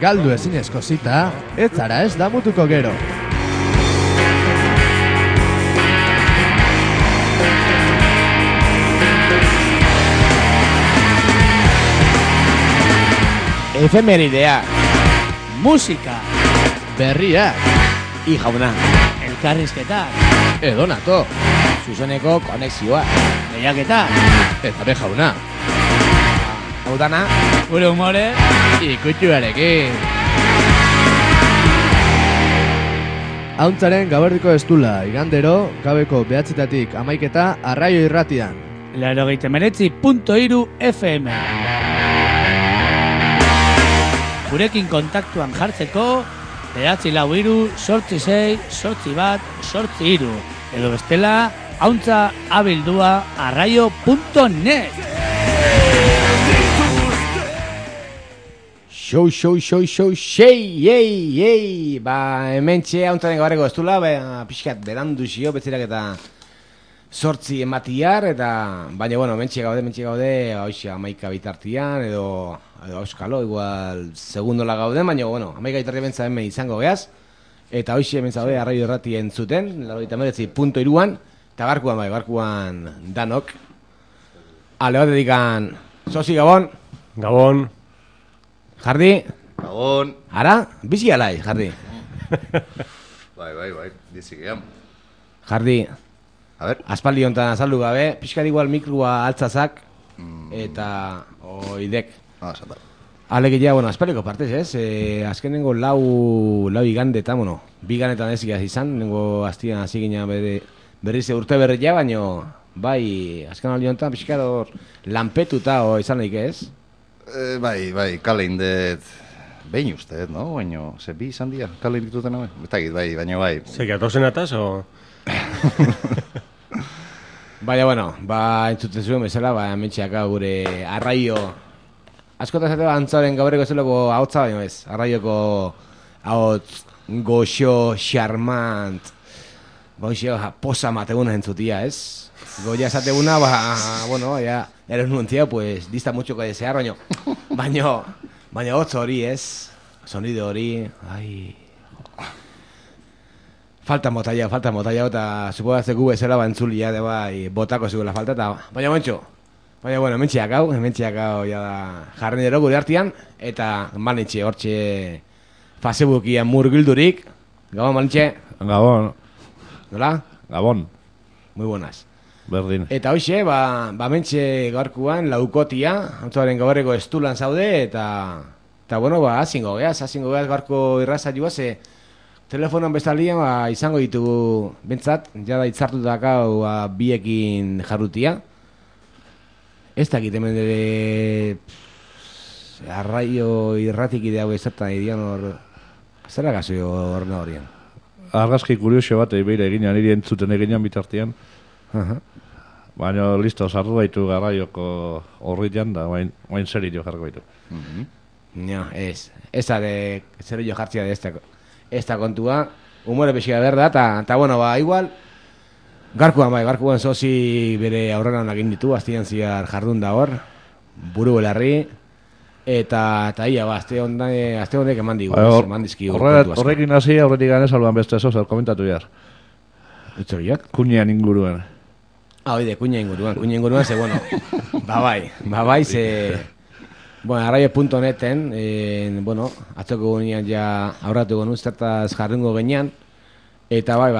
galdu ezinezko zita, ez zara ez damutuko gero. Efemeridea, musika, Berria, I jauna, elkarrizketa, edonato, zuzeneko konexioa, lehiaketa, eta be jauna, hau dana, gure humore, ikutuarekin. Hauntzaren gaberdiko estula, igandero, gabeko 9:00 11:00 Arraio Irratian. 89.3 FM. Gurekin kontaktuan jartzeko 943-861-813, edo bestela hauntza@arraio.net. Yei. Ba, hementxe hauntzaren gabarreko estula, pixkat berandu zio, betzirak eta 8 ematiar, eta baina, bueno, hementxe gaude, hoxe, 11 bitartian, edo euskalo, igual, segundola gaude, baina, bueno, 11 bitartian bentsa hemen izango geaz, eta hoxe hemen zaude, Arraio Irrati entzuten, 89.3an, eta garkuan danok. Ale bat dedikan, Sosi Gabon. Gabon. Jardi. Gabon. Ara, bizi alai, Jardi. Bai, dizikean. Jardi. A ver. Aspaldi hontan azaldu gabe, pixkat igual mikrua altzazak, eta oidek. Zata. Alegia, bueno, aspaldiko partez, ez? Azkenengo lau igande eta, bueno, biganetan ez izan, nengo hastian hasi gina berriz urte berria, baino, bai, azken aldi hontan pixkat hor lanpetuta izan nahi, ez? Bai, kale indet behin uste, no? Baina, ze bi izan dira, kale indituten hau? Betakit, baina bai. Zeki atozen ataz, o? Baina, bueno, entzuten zuen bezala, mentxeaka gure Arraio. Askota zate antzaren gaurreko zelako ahotza, baina ez, Arraioko ahotz goxo, xarmant, goxo, posa mateguna entzutia, ez? Goia esateguna, bueno, ya eres nuentzia, pues, dista mucho que desear, baina hotz hori, ez? Sonido hori, ai... Falta motalla, eta suposatzen gu bezala entzulia de bai botako zigula falta, eta baina bueno, hementxeak hau, ja da jarrenero gure artean, eta manitxe hortxe Facebookian murgildurik. Gabon, manitxe? Gabon. Nola? Gabon. Muy buenas. Berdin. Eta hoxe, mentxe gaurkuan laukotia, antzaren gabarreko estulan zaude, eta bueno, hasingo geaz gaurko irraza joa, ze telefonoan bestalian izango ditugu bentsat, jada itzartutak hau biekin jarrutia. Ez dakit hemen dere Arraio Irratik idea bezartan idian hor, zer agazo hor nahorian? Argazki kuriosio bat beira eginan, niri entzuten eginan bitartean. Baina, listo, sartu baitu Garraioko horritian da, bain serio jarko baitu. No, ez are serio jartzia de esta kontua, humore pexika berda, eta bueno, igual, garkuan Sosi bere aurrenan egin ditu, aztian ziar jardun da hor, buru belarri, eta ia, azte honek eman dizkigu. Horrekin hasi, aurretik ganez, alban beste zer komentatu jar. Utzoriak? Kunean inguruan. Oide, kuña inguruan, ze, bueno, bai, ze... Bueno, arraio.neten, bueno, atzoko gunean ja aurratuko nuz, zertaz jardungo genean, eta bai,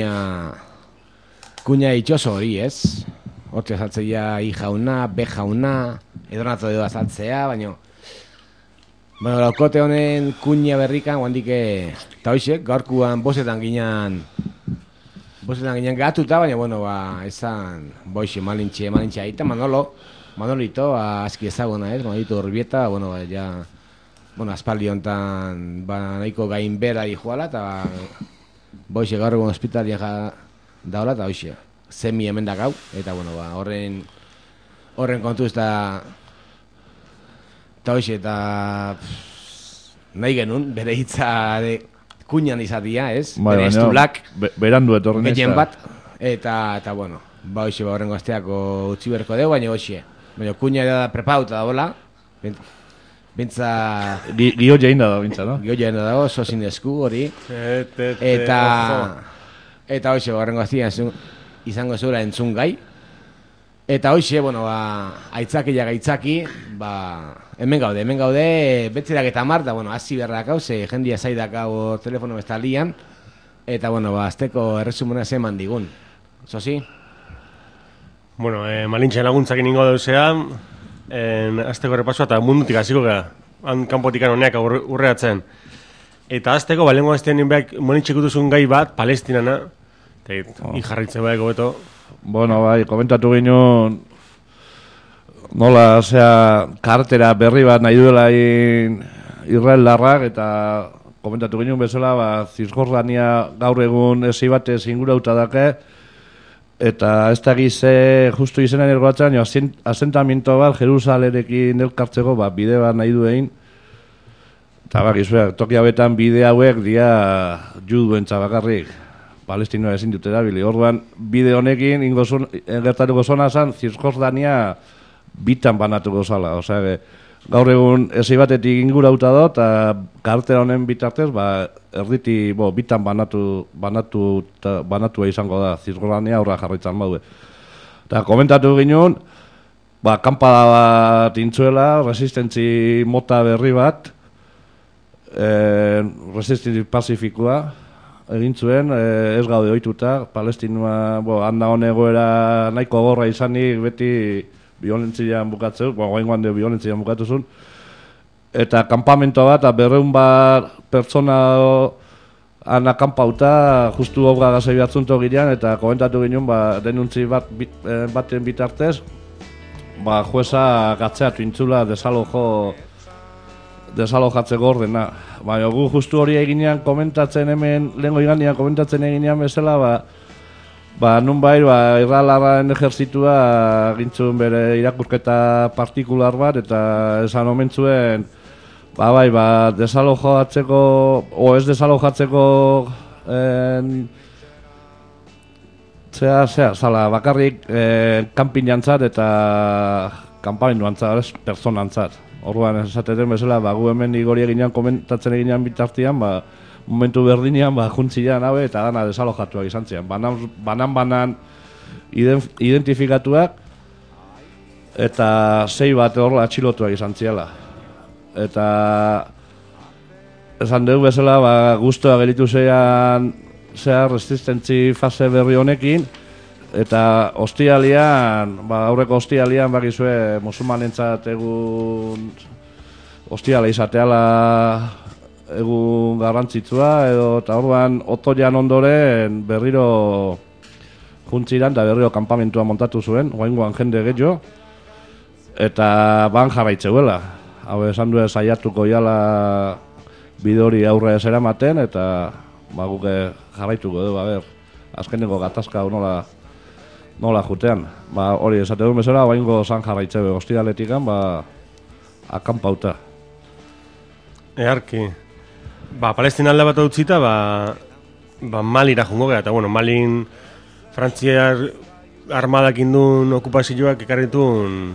kuña itxoso hori, ez? Hortze azaltzea I jauna, B jauna, edonato edo azaltzea, baina... Bueno, laukote honen kuña berrikan, guandike, eta hoxek, gaurkuan bosetan ginean gatuta, baina, bueno, esan, boixe, malintxe aita, Manolito, aski ezaguna, ez? Manolito Urbieta, bueno, ja... Bueno, aspaldi hontan, nahiko gainbera joala, eta... Boixe, gaur egun hospitalian daola, eta boixe, semi emendak hau, eta, bueno, horren kontu ez da... Eta boixe, eta... Nahi genuen, bere hitza kuñan izatia, ez? Bere estulak... Berandu etorren ez da. Bat, eta, bueno, boixe, horrengo asteako utzi berko deu, baina boixe... Baina kuña da prepauta da bola, Bintza... Gio jainda da, bintza, no? Gio jainda dago, sozin esku hori. Eta hoxe, horrengo aztian izango zuela entzun gai. Eta hoxe, bueno, aitzaki, hemen gaude, betzirak eta marta, bueno, hasi berrak hau, ze jendia zaidak hau telefono bestalian. Eta, bueno, azteko erresumena zeman digun. Zozi? Bueno, malintxen laguntzakin ingo dauzea, azteko errepasua eta mundutik hasiko gara. Han kanpotik honeak urreatzen. Eta azteko, balengo aztean ninbeak malintxek duzun gai bat, Palestinana. Eta jarraitze baiko beto. Bueno, bai, komentatu ginen nola, kartera berri bat nahi duela Israel larrak, eta komentatu ginen bezala, Zizgordania gaur egun ezi batez ingurauta dake, eta ez da gize justu izenan ergoatzen, asentamiento bat Jerusalerekin elkartzeko bide bat nahi duen, eta gizuek, toki hauetan bide hauek dia juduentza bakarrik. Palestinoa ezin dute dabili. Orduan, bide honekin gertatuko zona zen, Zizgordania bitan banatuko zala. Osea, gaur egun ezi batetik ingurauta do, eta kartera honen bitartez, erditi bitan banatua izango da. Zizgordania aurra jarraitzan baude. Eta komentatu ginen, kanpada bat intzuela, resistentzi mota berri bat, resistentzi pazifikoa, egin zuen, ez gaude ohituta, Palestinua, handa honegoera nahiko gorra izanik, beti violentzian bukatzeu, guaingoan de violentzian bukatuzun, eta kanpamento bat, 200 bat pertsona anakampauta, justu obra gazai batzunto girean, eta komentatu ginen, denuntzi baten bitartez, jueza gatzeatu intzula desalojatzeko ordena. Baina gu justu hori eginean komentatzen hemen, lehenko iganean komentatzen eginean bezala, nunbait, Israelaren ejertzitua gintzuen bere irakurketa partikular bat, eta esan omentzuen, desalojatzeko, o ez desalojatzeko, zala, bakarrik kanpinantzat eta kanpamenduantzat, personantzat. Orduan, esateten bezala, gu hemen igori eginean komentatzen eginean bitartian, momentu berdinean, juntzilean haue eta dana desalojatuak izan zian. Banan identifikatuak eta 6 bat horrela atxilotuak izan ziala. Eta esan dugu bezala, guztua gelitu zean resistentzi fase berri honekin, eta aurreko ostialian bakizue musulmanentzat egun ostiala izateala egun garrantzitsua, eta orduan otoian ondoren berriro juntziran eta berriro kanpamentua montatu zuen, oaingoan jende gehiago, eta jarraitzeuela. Hau esan duen saiatuko jala bide hori aurre ez eramaten, eta guke jarraituko du, azkeneko gatazka nola jutean. Hori esate duen bezala, oaingo zan jarraitzeu ostialetikan, akampauta. Earki. Palestina alde bat utzita, Malira jungo gara, eta Malin Frantziar armadak indun okupazioak ekarritun,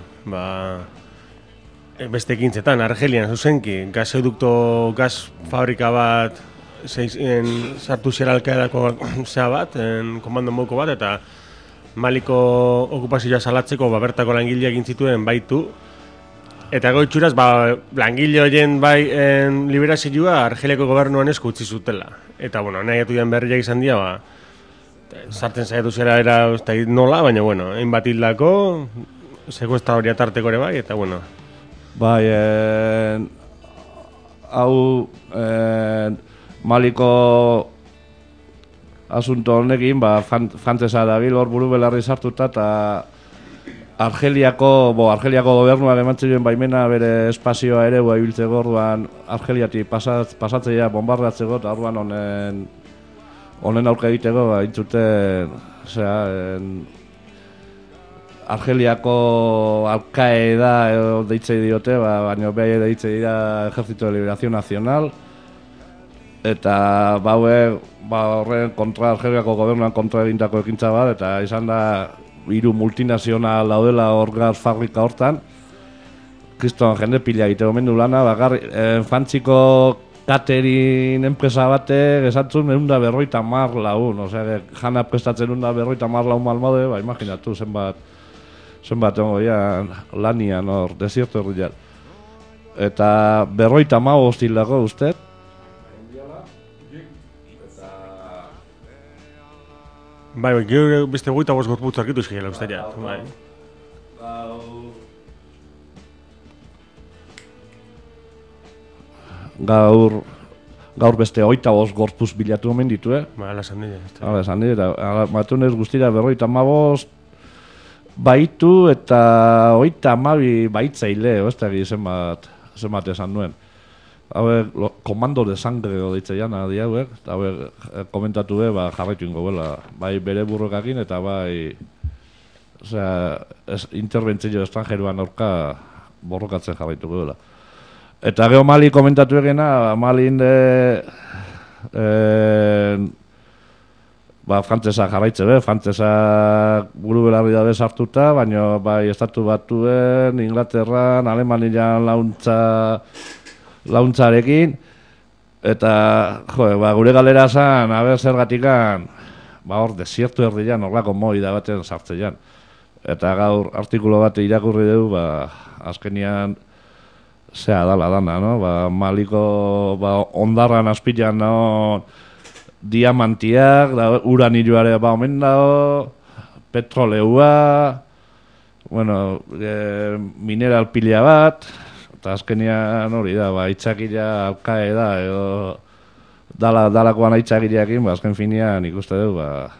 beste ekintzetan, Argelian, zuzenki, gaz fabrika bat, sartu zera alkaedako zea bat, komando moko bat, eta Maliko okupazioa salatzeko bertako langileak intzituen baitu. Eta goitxuraz, langile horien liberazioa Argeliako gobernuan esku utzi zutela. Eta, nahi atu dian berriak izan dira, sartzen zaitu zera era nola, baina, hainbat hildako, sekuestra hori atarteko ere bai, eta, hau Maliko asunto honekin, frantzesa dabil hor buru belarri sartuta, eta Argeliako gobernuak emantzen duen baimena bere espazioa ere ibiltzeko, orduan Argeliatik pasatzea bombardatzeko, eta orduan honen aurka egiteko intzuten Argeliako Al-Qaeda deitzei diote, baina behar deitzei dira Ejército de Liberación Nacional, eta horren kontra Argeliako gobernuan kontra egintako ekintza bat, eta izan da 3 multinazional daudela hor gaz fabrika hortan, kriston jende pila egite gomendu lana, fantziko catering enpresa batek esatzun 150 lagun, osea, jana prestatzen 150 lagun malmode, ba, imaginatu zenbat ongo lanian hor, desierto herrian. Eta 55 hilako ustez. Bai, gero beste 25 gorputz arkitu eskiela uste ja. Bai. Gaur beste 25 gorpuz bilatu omen ditu, Ba, ala esan dira. Hala, esan dira, matunez guztira 55 baitu eta 32 baitzaile, ez da zenbat esan nuen. Hauek, komando de sangre deitze jana di hauek, eta hauek komentatu ba, jarraitu ingo bela, bai bere burrokakin eta bai, osea, interbentzio estrangeruan aurka borrokatzen jarraituko dela. Eta geho Mali komentatu egena, Malin frantzesa jarraitze frantzesa buru belarri dabe sartuta, baina bai estatu batuen, Inglaterran, Alemanian launtzarekin, eta gure galera zan, zergatikan, hor desiertu erdian, horlako moi da baten sartzean. Eta gaur artikulo bat irakurri dugu, azkenian, zea dana, no? Maliko ondarran azpilan diamantiak, uranioare omen dago, petroleua, mineral pila bat, eta azkenian hori da, itxakila Al-Qaeda edo dalakoan itxakileakin, azken finean ikuste dugu,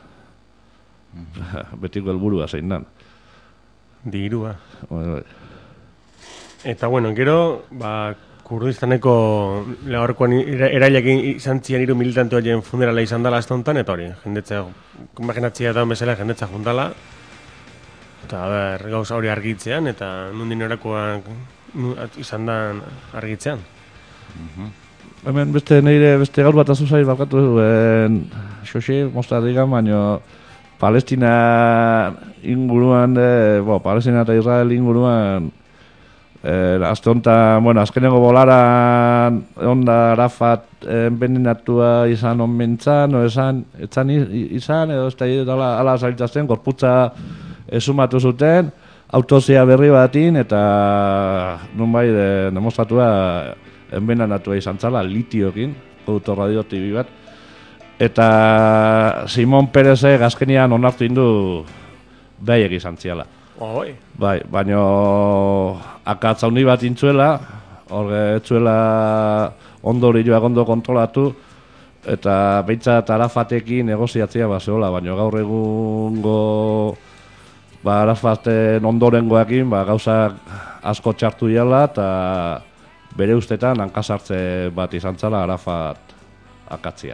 betiko helburua zein dan. Dirua. Eta gero, Kurdistaneko gaurkoan erailekin izan zian 3 militantu haien funerala izan dela estontan, eta hori, jendetza, imaginatzea eta bezala jendetza juntala, eta gauza hori argitzean, eta nundin orakoan izan da argitzean. Hemen beste gaur bat azuzai barkatu duen, xoxi, mostra digan, baina Palestina inguruan, Palestina eta Israel inguruan, azte honetan, azkeneko bolaran onda Arafat envenenatua izan onmentzan, etzan izan, edo ez da ala zailtazten, gorputza esumatu zuten, autopsia berri batin, eta nunbai demostratua envenenatua izan zala, litiokin, produktu radioaktibi bat, eta Simon Perezek azkenian onartu indu behaiek izan ziala. Bai, baina akatz handi bat intzuela, etzuela ondo kontrolatu, eta behintzat Arafatekin negoziatzea zehola, baina gaur egungo Arafaten ondorengoekin gauzak asko txartu diala, eta bere ustetan hankasartze bat izan zala Arafat akatzia.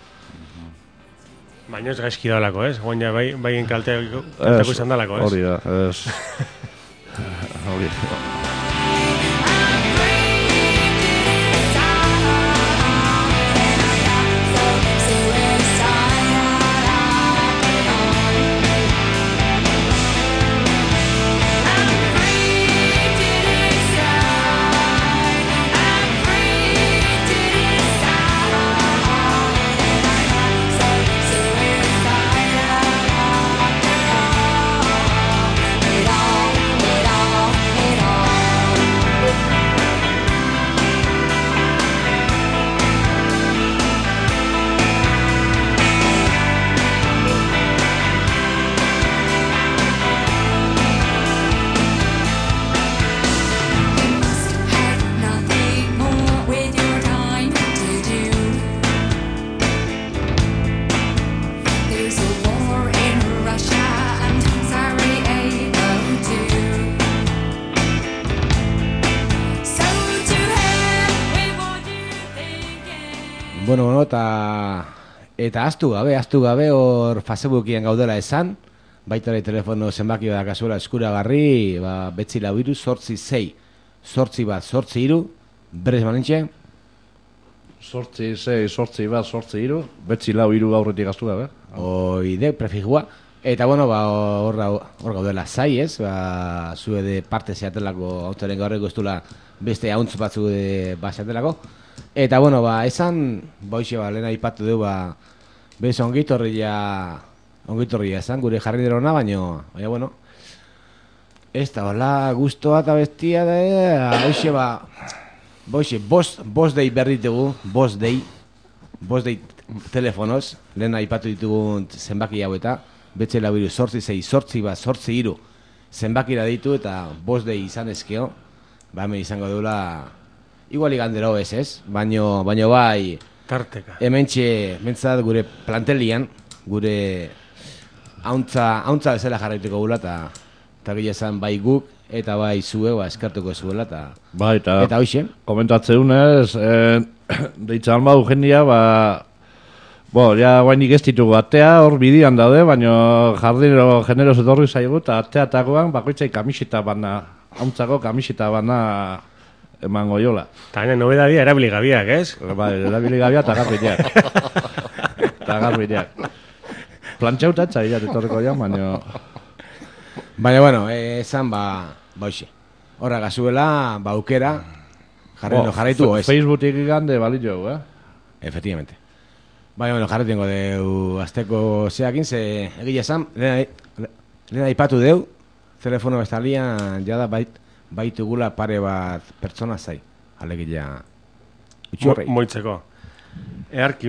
Baina ez gaizki dalako, ez? Guaina baien kalteako izan dalako, ez? Hori da, ez. Hori. Eta aztu gabe hor Facebookian gaudela esan, baita ere telefono zenbaki bat kasuela eskuragarri, betzi 4-6-8-8-3, berez manintxe? 8-6-8-8-3, betzi 4-3 aurretik aztu gabe. Oide, prefigua, Eta, bueno, hor gaudela zai, ez? Zue de parte zeatelako autoren gaurreko ez dula beste hauntz batzu baseatelako. Eta, bueno, esan, hoxe, lehen aipatu du, bez ongitorria esan, gure jarri derona, baina, bueno, ez da, hola, guztua eta bestia da, hoxe, hoxe, bost dei berditugu, bost dei telefonoz, lehen aipatu ditugu zenbaki hau eta, betxe lau iru, sortzi iru, zenbakira ditu eta bost dei izan ezkeo, hemen izango deula, igual igandero ez, baino bai, tarteka. Hementxe, mentzat gure plantelian, gure hauntza bezala jarraituko gula, eta gila esan bai guk, eta bai zue, eskartuko zuela, eta hoxe. Komentatzeunez, deitza alma Eugenia, ja guainik ez ditugu atea, hor bidian daude, baina jardinero generoz etorri zaigu, eta ateatakoan bakoitzai kamiseta bana, hauntzako kamiseta bana emango jola. Eta nobedadia erabiligabiak, ez? Erabiligabiak eta garbideak. Plantxautatza etorriko jan, baina... Baina, bueno, esan, hoxe. Horra gazuela, aukera, jarraitu, ez? Facebookik gande balio, Efectivamente. Baina, bueno, jarretengo deu azteko zeakin, ze egile esan, lehen aipatu deu, telefono bestalian jada baitugula pare bat pertsona zai, alegila utxurrei. Moitzeko. Earki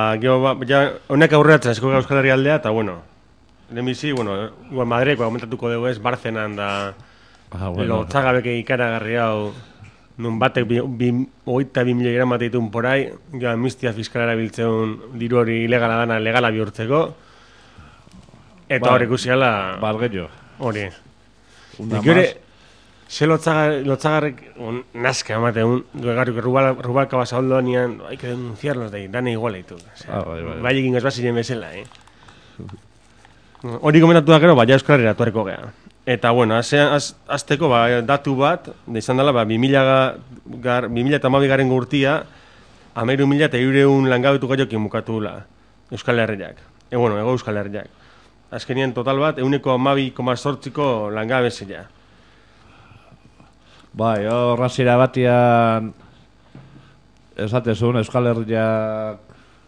honek aurreatzen esko Euskal Herria aldea, eta bueno, lehenbizi, igual Madreko aumentatuko dugu ez, Barcenan da lotzagabeke ikaragarri hau, nun batek 22 miligram bat ditun porai, amnistia fiskalara biltzeun diru hori ilegala dana legala bihurtzeko, eta hori ikusiala... Balgerio. Hori. Ikure, ze lotzagarrek nazka amateun, duegarrik rubalka basa holdo nian, hay que denunciarlos de dana iguala ditu. Bai egin gazbazinen bezala, Hori komentatu da gero, Euskal Herria atuareko geha. Eta, bueno, azteko datu bat, izan dela, 2012 garen urtia, 13.000 langabetu gaiokin bukatula Euskal Herriak. Ego Euskal Herriak. Azkenien total bat, 12,8ko langabezia. Horrazira batian esatezun Euskal Herriak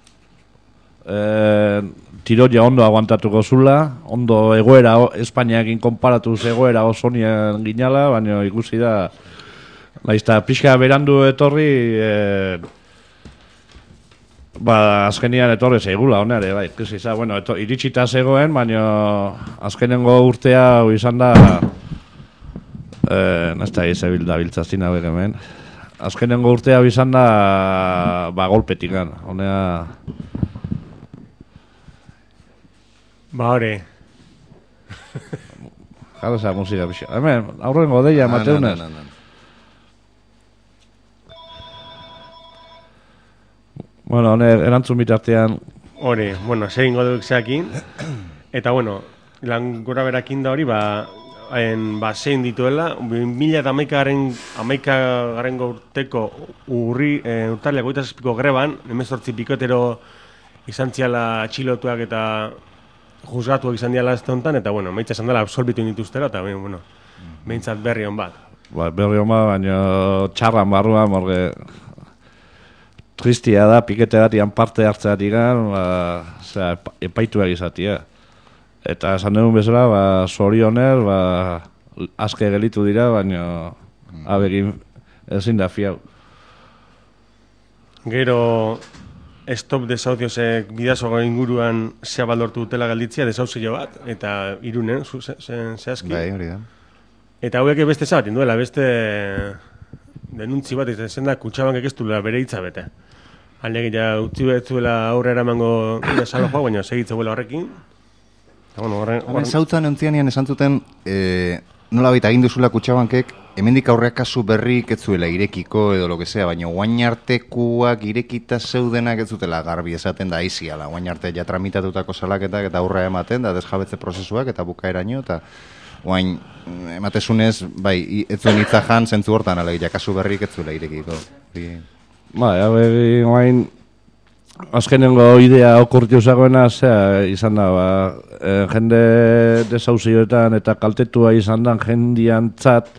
tiroia ondo aguantatuko zula, ondo egoera Espainiakin konparatuz egoera oso nien ginala, baina ikusi da laizta pixka berandu etorri azkenian etorri zeigula honare, iritsita zegoen, baina azkenengo urtea izan da nazta izabil da biltzazin hauek hemen azkenengo urtea izan da golpetik gan, honea hori jara eza musika pixa hemen, aurrengo deia mateunez hone erantzun bitartean hori, segin goduk zeakin eta lan gora berakin da hori zein dituela 2011 garen urteko urtarriak 27ko greban 18 pikotero izan ziala atxilotuak eta juzgatuak izan diala ez honetan, eta maitza esan dela absolbitu dituztera, eta behintzat berri hon bat. Berri hon bat, baina txarran barruan, morge tristia da, pikete batian parte hartzeatik epaituak izatia. Eta esan dugun bezala, zorioner, azke gelitu dira, baina abegin ezin da fiau. Gero... Stop desahuciosek bidazoa inguruan zea baldortu dutela galditzia, desauzio bat, eta Irunen, zehazki. Bai, hori da. Eta hauek beste zabatin duela, beste denuntzi bat, izan da, Kutxabankek ez duela bere hitza bete. Alegia, utzi betzuela aurre eramango desalojoa, baina segitzeguela horrekin. Horren zautzan entzianian esan zuten, nola baita egin duzula Kutxabankek, hemendik aurreak kasu berrik ez zuela irekiko edo lo que sea, baina guain artekuak irekita zeudenak ez zutela garbi esaten da iziala. Guain arte ja tramitatutako salaketak eta aurrea ematen da desjabetze prozesuak eta bukaeraino eta guain ematezunez, ez zuen hitza jan zentzu hortan alegia kasu berrik ez zuela irekiko. Guain azkenengo idea okurtiu zagoena, zea, izan da, jende desauzioetan eta kaltetua izan da jendiantzat,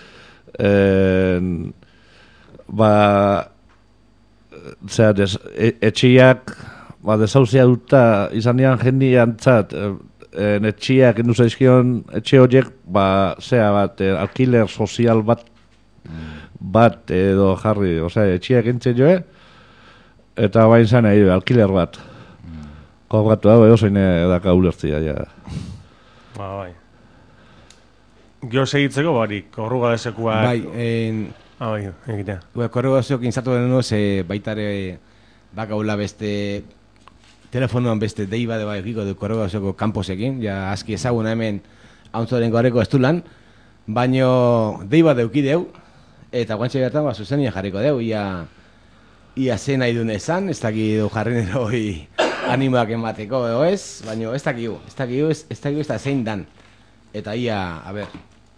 etxiak, desauzia duta izan dian jendiantzat, etxiak indu zaizkion, etxe horiek, alkiler sozial bat edo jarri, etxiak entzen joe, eta bain zan nahi, alkiler bat. Kobratu hau, zein edaka ulertzia, ja. Bai. Gio segitzeko barik, korruga desekua... Bai, egitea. Korruga desekua inzatu denuz, baitare bakaula beste... Telefonoan beste dei bade bai egiko du korruga desekua kamposekin, ja aski ezaguna hemen hauntzoren goreko ez du lan, baino dei bade eukideu, eta guantxe bertan zuzenia jarriko deu, ia zen nahi duen esan, ez dakidu jarrinero animoak emateko edo ez, baina ez dakigu ez da zein dan. Eta ia, a ber,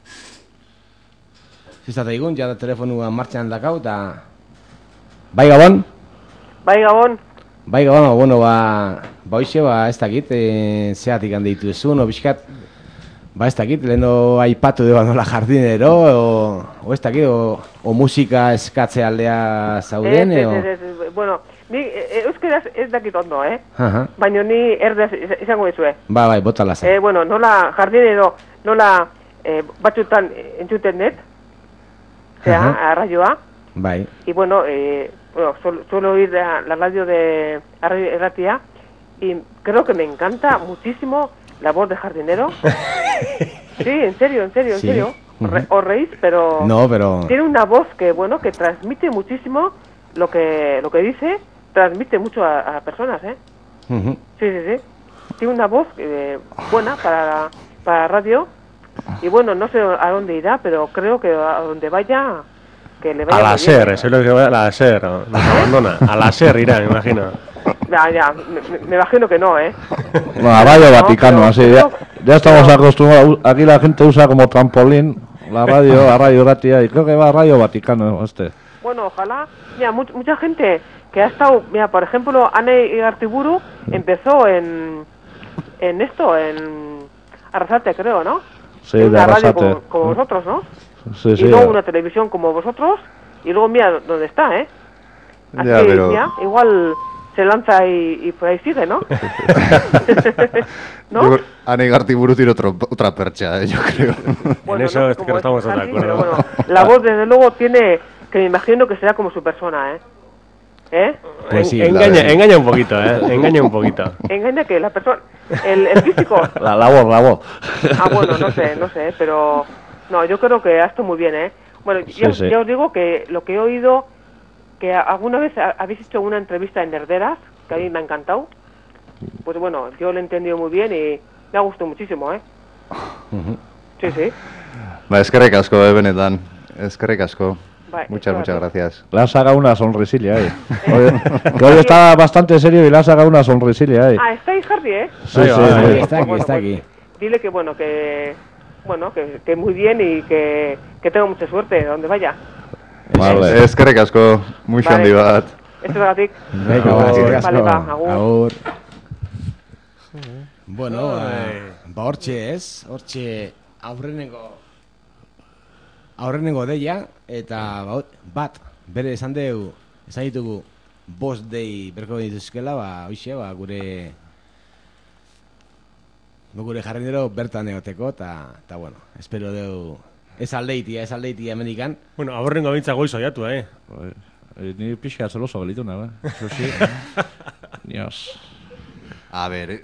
zizata egun, ja da telefonua martxan dakau, eta... Bai Gabon? Bai Gabon? Bai Gabon, bueno, hoxe, ez dakit, zeatik handeitu ezun, bizkat, ez dakit, leheno aipatu dugu nola jardinero, o ez dakit, o musika eskatze aldea zauden, bueno, ni euskeraz ez dakit ondo, baina ni erdez izango dizue. Bai, bota laza. Bueno, nola jardinero, nola batzutan entzuten net, a radioa. Bai. Y bueno, suelo oír la radio de Erratia y creo que me encanta muchísimo la voz de jardinero. Sí, en serio. Os reís, pero... No, pero... Tiene una voz que, bueno, que transmite muchísimo lo que dice, transmite mucho a personas, Sí. Tiene una voz buena para radio. Y bueno, no sé a dónde irá, pero creo que a donde vaya, que le vaya a la SER, eso es lo que va a la SER, nos abandona. A la SER irá, me imagino. Ya, me imagino que no, No, a Radio Vaticano, así, ya estamos acostumbrados, aquí la gente usa como trampolín la radio, a Radio Ratia, y creo que va a Radio Vaticano Bueno, ojalá, mira, mucha gente que ha estado, mira, por ejemplo, Ane Igartiburu empezó en Arrasate, creo, ¿no? Sí, en de una radio Arrasate. como vosotros, ¿no? Sí, y luego una televisión como vosotros, y luego mira dónde está, Así ya, pero... mira, igual se lanza y por ahí sigue, ¿no? ¿No? Ane Gartiburu tiene otra percha, yo creo. Bueno, en eso es que no estamos de acuerdo. Pero bueno, la voz desde luego tiene, que me imagino que será como su persona, Pues sí, engaña un poquito, engaña un poquito. ¿Engaña que la persona? ¿El físico? La voz. Bueno, no sé, pero... No, yo creo que ha estado muy bien, Bueno, ya os digo que lo que he oído, que alguna vez habéis hecho una entrevista en Herderas, que a mí me ha encantado. Pues bueno, yo lo he entendido muy bien y me ha gustado muchísimo, Sí. Eskerrik asko, benetan. Eskerrik asko. Muchas gracias. Le has sacado una sonrisilla ahí. Hoy está bastante serio y le has sacado una sonrisilla ahí. Está ahí Hardy, Sí. Está aquí. Dile que que muy bien y que tenga mucha suerte donde vaya. Vale. Eskerrik asko, mucho handi bat. Esto es así. Vale, agur. Bueno, hortxe ez, hortxe aurrenengo deia, eta bat, bere esan ditugu bost dei berko dituzkela, hoxe, gure jarrinero bertan egoteko, eta bueno, espero deu, ez aldeitia Amerikan. Bueno, aurrengo bintza goizo jatu, Ni pixka zeloso gelitu nahi, Eso sí. Dios. A ver,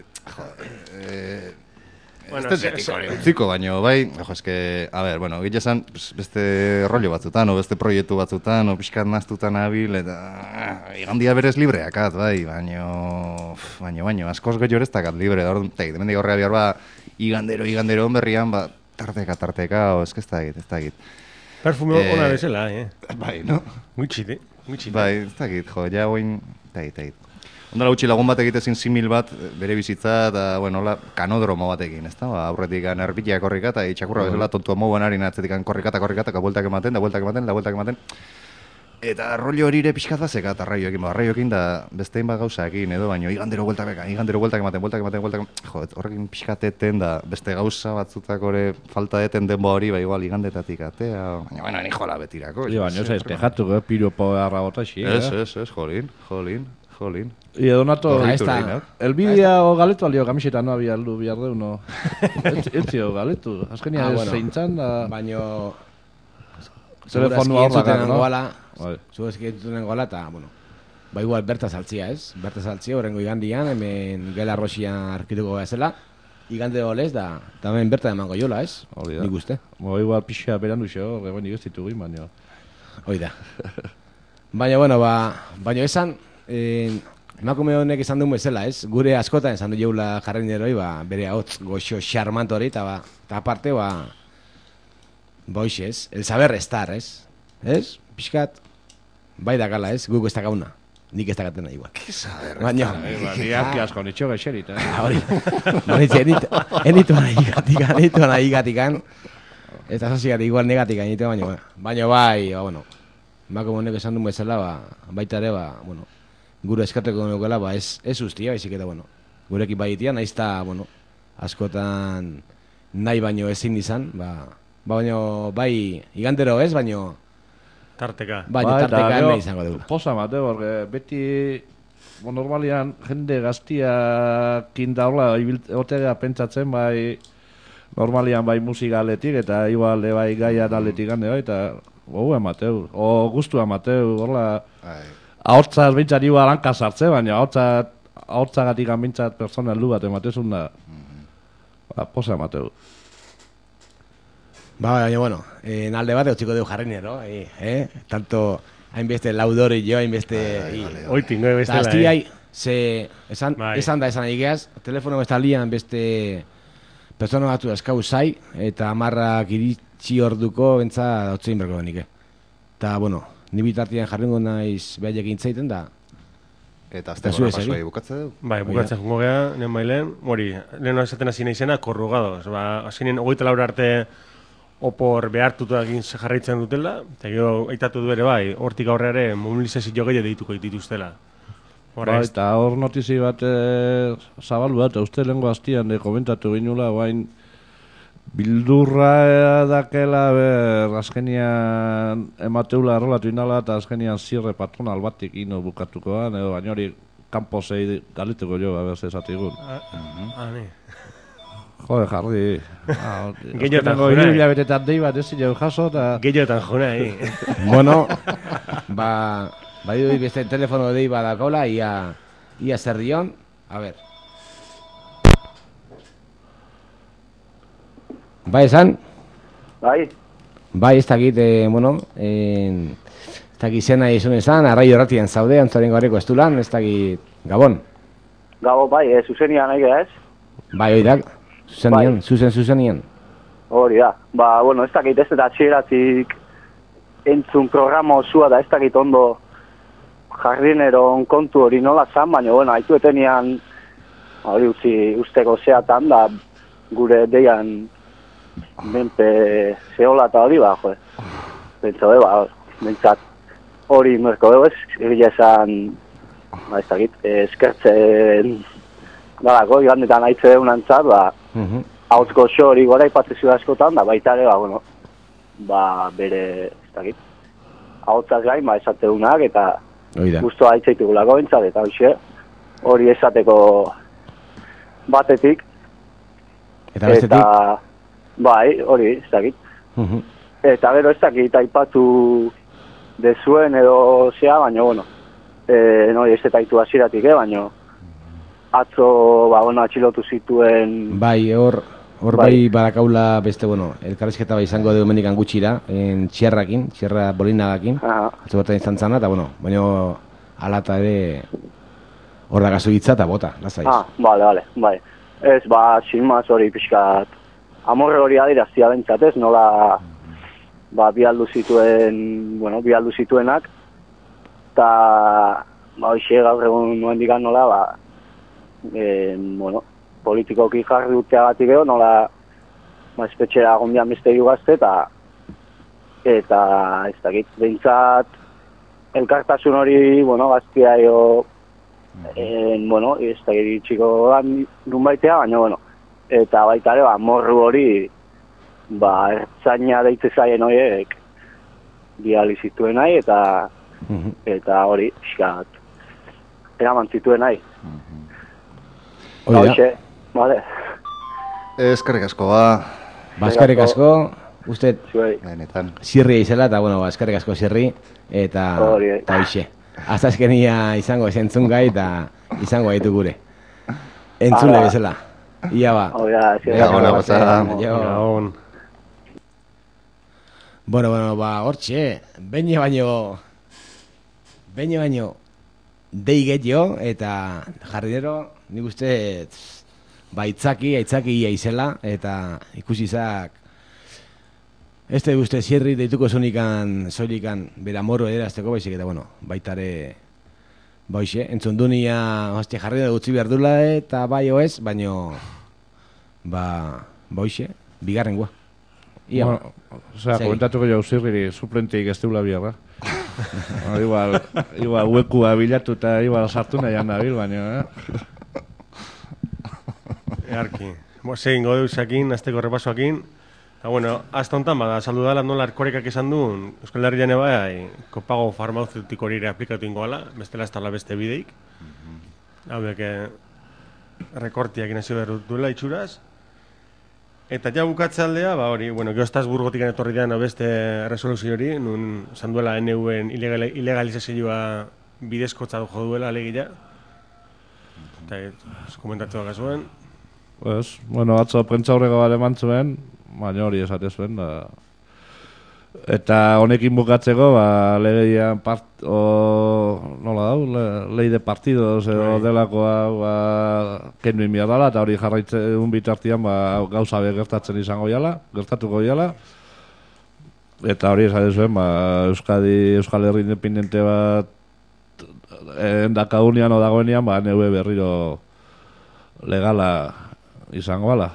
bueno, utziko baino, bai, a ver, bueno, gile esan, beste rollo batzutan, o beste proiektu batzutan, o pixkat naztutan abil, eta igandia berez libreakat, bai, baino, askoz gehiago ez dakat libre, demendik horrea bihar ba, igandero berrian, ba, tarteka, o ez da egit. Perfume ona bezala, Bai, no? Gutxite. Bai, ez dakit, ja oin, egit. Ondala gutxi lagun bat egitezin simil bat, bere bizitza, eta, bueno, kanodromo batekin, ez da? Aurretik erbitia korrika, eta itxakurra bezala tontua moguan harin atzetik korrika, eta bueltak ematen. Eta rollo hori ere pixkat bazekat arraioekin da bestein bat gauzaekin edo, baino igandero bueltak ematen, horrekin pixkateten da beste gauza batzutako ere falta deten denbo hori, igual igandetatik atea, baina bueno, ni jola betirako. Baina ez dejatu, piropo harra botaxi. Ez, jolín. Y Donato, el vídeo o galetu alio kamiseta no había aldu biardeu, no. Etzio galetu, azkenia zeintzan da... Baino... Telefonua horrak, no? Zuezki entzuten gola, eta, bueno, ba igual berta saltzia, ez? Berta saltzia, horrengo igandian, hemen gela roxia arkituko gazela, igande dolez, da hemen berta emango jola, ez? Nik uste. Ba igual pixa berandu xo, rebain igaztitu gin, baina... Oida. Baina, bueno, baina esan, emakume honek esan duen bezala, ez? Gure askotan esan du jaula jarraineroi, bere hotz goxo xarmanto hori, eta aparte, hoxe, ez? El saber estar, ez? Ez? Pixkat, bai da gala, ez? Guk ez da gauna. Nik ez da gatena igual. Que saber estar. Baina, Ni arki asko nitxo gexerit, hori. Enitu ana igatikan. Eta zazikatik igual negatikan, baina bai, bueno. Mako monek esan duen bezala, baita ere, bueno, gure eskarteko nukela, ez ustia, baizik eta, bueno, gurekin baitia, nahiz eta, bueno, askotan nahi baino ezin izan, baino, bai, igandero ez, baino... Tarteka. Baina tarteka hemen izango dugu. Posa mate, porque beti normalian jende gaztiakin daula otega pentsatzen, bai normalian bai musikaletik eta igual bai gaian aletik gande bai, eta emateu, guztu emateu, horla ahortzaz bintzat igual hanka sartze, baina ahortzagatik bintzat personal du bat ematezun da, posa emateu. Baina, bueno, nalde bat eutxiko dugu jarrinero, tanto hainbeste laudori jo, hainbeste... Oitin, no bestela, Azti hai, esan da esan egiaz, telefono bestalian beste persona batu eskau zai, eta amarrak iritsi orduko bentsa dautzein berko denik. Eta, bueno, ni bitartian jarringo naiz behaiek intzaiten da. Eta azte gora pasua bukatze dugu? Bai, bukatzen jongo geha, lehen bailen, lehen esaten hasi naizena, korrugados. Azkenean, 24 arte opor behartutu egin jarraitzen dutela, eta gero aitatu du ere bai, hortik aurreare mobilizazio gehiago deituko dituztela. Bai, eta hor notizi bat zabalu bat, uste lehenko hastian komentatu ginula, bain bildurra dakela azkenian emateula errolatu inala, eta azkenian zirre patronal batik ino bukatukoan, edo baina hori kanposei galituko jo, ez esatigun. Ne. Jode, jarri. Gehiotan jona. Hilabetetan dei bat ez zilean jaso, eta... Gehiotan jona, Bueno, bai dut beste telefono dei badakola, ia zer dion, a ver. Bai, esan? Bai. Bai, ez dakit, bueno, ez dakit zena izun esan, arraio erratian zaude, antzaren garriko ez du lan, ez dakit, Gabon. Gabo, bai, zuzenian nahi ez? Bai, oidak. Zuzenian. Hori da. Bueno, ez dakit ez eta txeratik entzun programa osua da ez dakit ondo jardineron kontu hori nola zan, baina, bueno, haitu etenian hori usteko zeatan da gure deian menpe zehola eta hori bentsat hori merko dugu ez, egile esan, ez dakit, eskertzen dalako, igandetan haitze deun antzat, hautz goxo hori gora ipatzezu askotan, da baita ere, bere, ez dakit, hautzaz gain, esate dunak, eta guztua haitzeitu gulako bentsat, eta hori esateko batetik, eta bestetik? Bai, hori, ez dakit. Eta gero ez dakit aipatu dezuen edo zea, baina, bueno, ez eta haitu aziratik, baina atzo, atxilotu zituen... Bai, hor bai badakaula beste, bueno, elkarrizketa bai izango dugu mendikan gutxira, txerrakin, txerra bolinagakin, atzo bertan izan zana, eta, bueno, baina alata ere hor da gazu hitza eta bota, lasaiz. Bale, bai. Ez, sinmaz hori pixkat, amorre hori adiraztia bentsatez, nola bialdu zituenak, eta hoxe gaur egun nuen digan nola, politikoki jarri duteagatik edo, nola espetxera gondian beste gazte, eta ez dakit, behintzat elkartasun hori, bueno, gaztia bueno, ez da giri txiko nun baitea, baina, bueno, eta baita ere, morru hori, ertzaina deitze zaien horiek, biali zituen nahi, eta hori, xat, eraman zituen nahi. Oida. Vale. Eskerrik asko, Eskerrik asko, uste benetan. Sirri izela, eta, bueno, eskerrik asko Sirri, eta hoxe. Hasta azkenia izango ez entzungai, eta izango gaitu gure. Entzule bezala. Ia ba. Bueno, hortxe, beine baino dei getio, eta jardinero, nik uste, aitzaki ia izela, eta ikusizak, ez da uste Sirri deituko zoilikan bera morro erazteko, baizik eta, bueno, baitare, hoxe, entzundunia, hostia, jardinero gutxi behar dula, eta bai oez, baino, hoxe, bigarrengoa. Ia, bueno, osea, komentatuko jau Sirriri suplenteik ez deula biarra. Igual huekua bilatu eta igual sartu nahian nabil, baina, Earki. Segin godeusakin, azteko repasoakin. Eta, bueno, hasta hontan, saludala nola Erkorekak esan duen, Euskal Herrian bai, kopago farmauzeutiko hori aplikatu ingoala, bestela ez tala beste bideik. Hau beke, rekortiak inazio behar duela itxuraz. Eta ja bukatze aldea, hori, bueno, geostaz burgotikan etorri dean beste resoluzio hori, nun esan duela NU-en ilegalizazioa bidezkotza jo duela alegia. Eta, komentatu da zuen. Pues, bueno, atzo prentza horrega bat eman zuen, baina hori esate zuen, eta honekin bukatzeko, legeian nola dau, lei de partidos edo delakoa kenduin bihar dala, eta hori jarraitzen bitartian gauza gertatzen izango gertatuko jala, eta hori esate zuen, Euskal Herri independente bat endakaunian o dagoenean, neue berriro legala izango ala.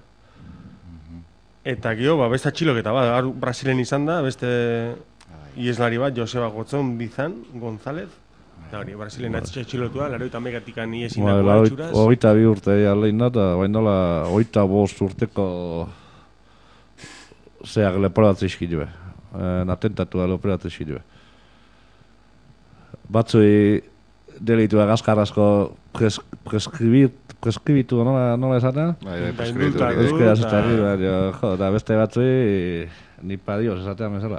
Eta gio, beste atxiloketa bat, Brasilen izan da, beste ieslari bat, Joseba Gotzon Bizan, González, eta hori, Brasilen atxilotua, laroita megatikan iesindakoa atxuraz. 22 urte alein da, eta bain dola 25 urteko zeak leporatzen izkidue, atentatua leporatzen izkidue. Batzui delitua gazkarrazko preskribitu, nola esaten? Preskribitu. Eta beste batzui nipa dios esatean bezala.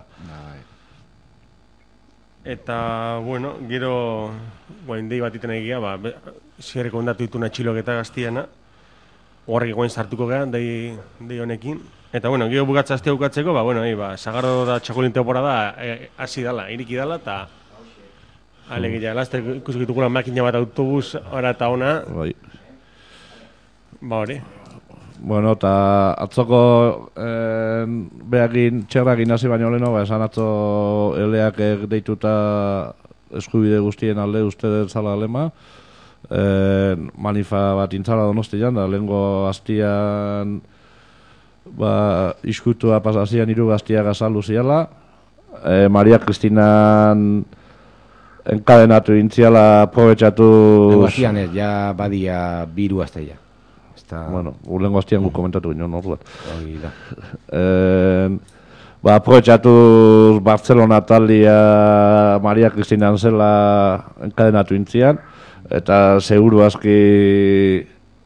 Eta, bueno, gero guaindei bat iten egia, zierreko ondatu dituna txiloketa gaztiana, horrek guen sartuko gehan, dei honekin. Eta, bueno, gero bukatza aztea bukatzeko, Sagardo da txakolin temporada hasi dala, iriki dala, eta alegia, laste ikusikitugula makina bat autobus ora eta ona. Hori. Bueno, eta atzoko behakin txerrakin hasi baino leheno, esan atzo eleak deituta eskubide guztien alde uste dut zala lema. Manifa bat intzala Donostian, da lehengo hastian iskutua pasazian hiru gaztia gazaldu ziala. Maria Kristinan enkadenatu intziala aprobetxatu... Lengo hastian ez, ja badia biru azteia. Bueno, lengo hastian gu komentatu ginen orduan. Aprobetxatu Barcelona talia Maria Kristinan zela enkadenatu intzian, eta seguru aski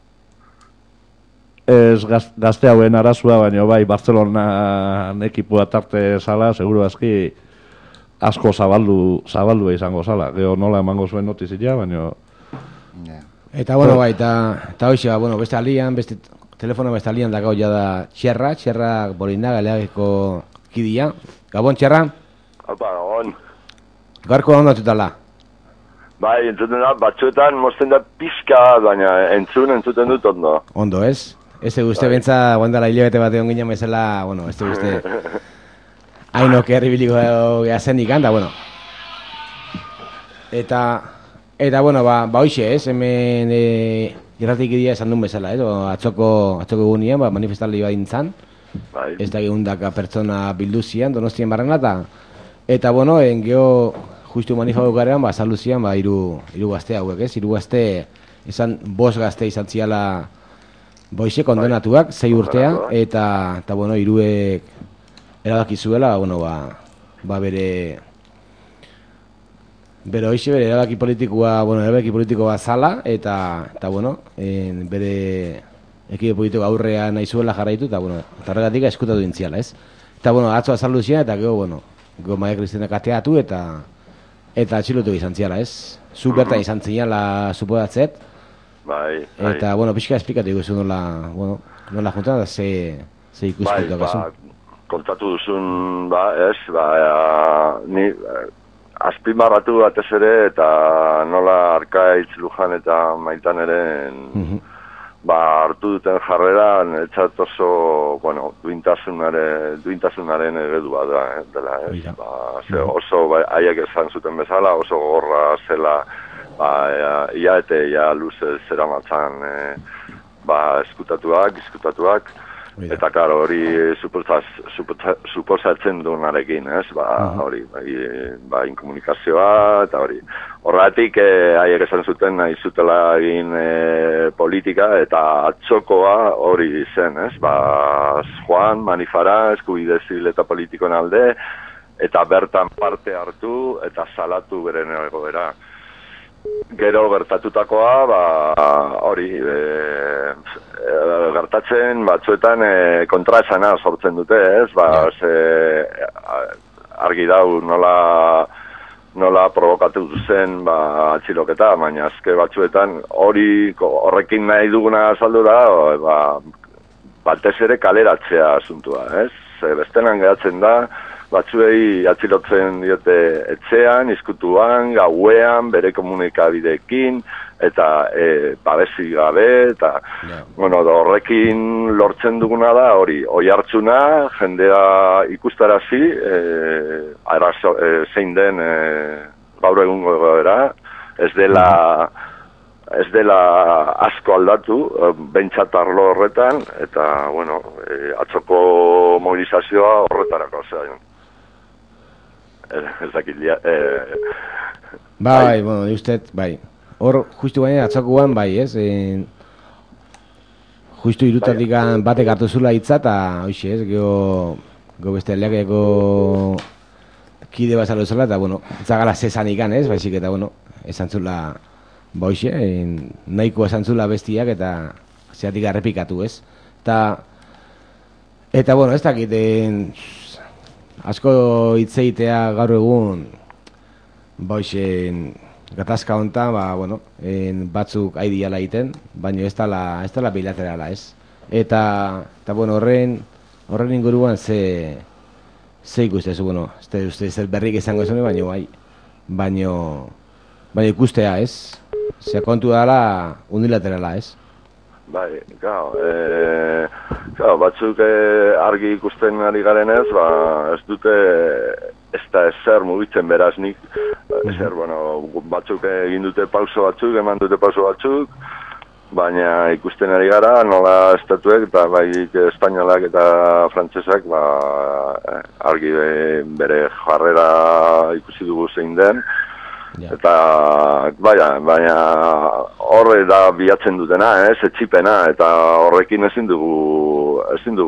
ez gazte hauen arazua, baina bai Barcelona ekipua tarte zala, seguru aski asko zabaldu izango zala. Gero nola emango zuen notizia, baina... Eta, bueno, bai, eta hoxe, beste alian, beste telefono beste alian dakau jada Txerra Bolindaga eleageko kidia. Gabon, Txerra? Gabon. Garko ondo atutala? Bai, entzuten da, batzuetan mozten da pizka, baina entzuten dut ondo. Ondo, ez? Ez guzti bentsa, guandala hilabete bat egon ginen bezala, bueno, ez guzti... Hainok herribiliko gehazenik handa, bueno. Eta bueno, hoxe, ez? Hemen irratik idia esan duen bezala, atzoko egunean, manifestaldi bat intzan. Ez da gehundaka pertsona bilduzian, Donostien barrenata. Eta, bueno, geho justu manifatu garean, azaldu zian, hiru gazte hauek, ez? Hiru gazte, esan, 5 gazte izan ziala boixe kondenatuak, 6 urtea, eta bueno, hiruek erabaki zuela, bueno, bere erabaki politikoa zala, eta bueno, bere ekibe politiko aurrean nahi zuela jarraitu, eta bueno, eta horregatik eskutatu dintziala, ez? Eta bueno, atzo azaldu zian, eta gero, bueno, Maria Kristinak ateatu, eta atxilotu izan ziala, ez? Zu bertan izan ziala suposatzet, eta bueno, pixka esplikatu iguzu nola juntan, eta ze ikuspuntuak asun. Kontatu duzun, ni azpimarratu batez ere, eta nola Arkaitz, Lujan eta Maitaneren hartu duten jarrera, netzat oso, duintasunaren eredua dela, oso, haiek esan zuten bezala, oso gorra zela, ia luze zeramatzan eskutatuak, eta karo hori suposatzen duenarekin, ez, hori, inkomunikazioa, eta hori. Horregatik, haiek esan zuten nahi zutela egin politika, eta atzokoa hori zen, ez, joan, manifara, eskubide zibil eta politikoen alde, eta bertan parte hartu, eta salatu beren egoera. Gero gertatutakoa, hori, gertatzen batzuetan kontraesana sortzen dute, ez? Argi dau nola provokatu zen atxiloketa, baina azke batzuetan horrekin nahi duguna azaldu da, batez ere kaleratzea asuntua, ez? Bestenan geratzen da, batzuei atxilotzen diote etxean, izkutuan, gauean, bere komunikabideekin, eta babesi gabe, eta horrekin lortzen duguna da, hori hartzuna, jendea ikustarazi, zein den gaur egungo egoera, ez dela asko aldatu, behintzat arlo horretan, eta, atzoko mobilizazioa horretarako, ez dakit, hor, justu baina atzakuan, ez? Justu irutatik batek hartu zula hitza, eta hoxe, ez? Gero beste aldeakeko kide bazalo zela, eta, zagala zesan ikan, ez? Baizik, eta, esan zula, hoxe, nahiko esan zula bestiak, eta zeatik arrepikatu, ez? Eta, ez dakit, asko hitzeitea gaur egun, hoxe, gatazka hontan, batzuk aidiala egiten, baina ez dela bilaterala, ez? Eta horren inguruan ze ikustezu, ez berrik izango zuen, baina ikustea, ez? Ze kontu dela unilaterala, ez? Bai, batzuk argi ikusten ari garenez, ez dute ez da ezer mugitzen beraz nik, batzuk egin dute pauso batzuk, eman dute pauso batzuk, baina ikusten ari gara, nola estatuek, eta bai espainolak eta frantsesak, argi bere jarrera ikusi dugu zein den, eta baina horre da bilatzen dutena, etxipena, eta horrekin ezin dugu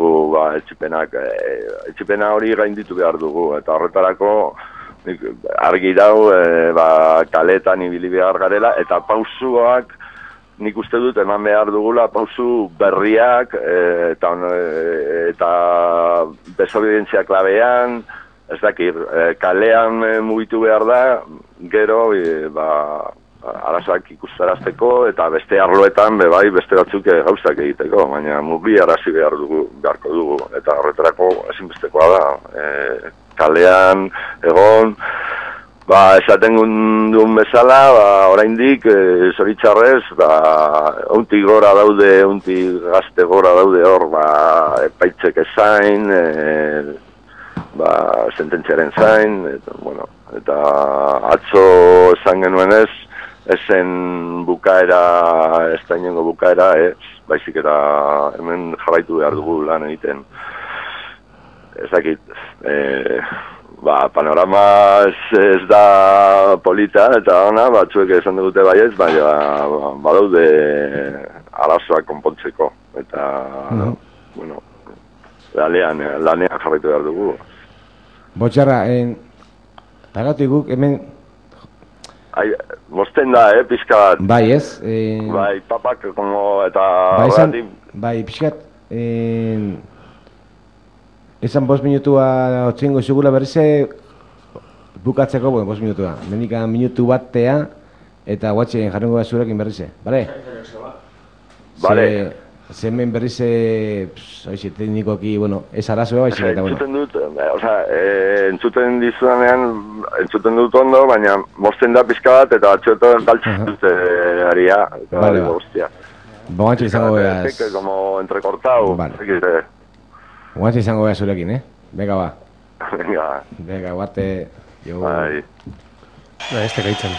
etxipena hori gainditu behar dugu, eta horretarako argi dau kaletan ibili behar garela, eta pausuak nik uste dut eman behar dugula pausu berriak eta desobedientzia klabean, ez dakit, kalean mugitu behar da, gero arazoak ikustarazteko eta beste arloetan beste batzuk gauzak egiteko, baina mugi arazi beharko dugu, eta horretarako ezinbestekoa da, kalean egon, esaten duen bezala, oraindik zoritxarrez, unti gora daude, unti gazte gora daude hor, epaitzek ezain, sententziaren zain, eta atzo esan genuenez, ezen bukaera, ez da inengo bukaera, baizik eta hemen jarraitu behar dugu lan egiten. Ez dakit, panorama ez da polita eta ona, batzuek esan dute baiez, baina badaude arazoak konpontzeko. Eta, bueno, lanean jarraitu behar dugu. Botxarra, tagatik guk hemen... Bosten da, pixka bat. Bai, ez? Bai, papak, como, eta... Bai, pixkat... Esan 5 minutua otzingo zugula berrize bukatzeko, bueno, 5 minutua. Menika minutu batea eta guatxeen jarrengo da zurekin berrize, bale? Bale. Zemen berrize, teknikoki, bueno, ez arazoa baizik eta, bueno. Entzuten dut, entzuten dizudanean, entzuten dut ondo, baina bosten da pixka bat eta batxoetan galtzen dut aria. Bale, ba. Guatxe izango behaz. Como entrecortau. Bale. Guatxe izango behaz zurekin, Venga, ba. Venga, guate. Bai. Este gaitzen.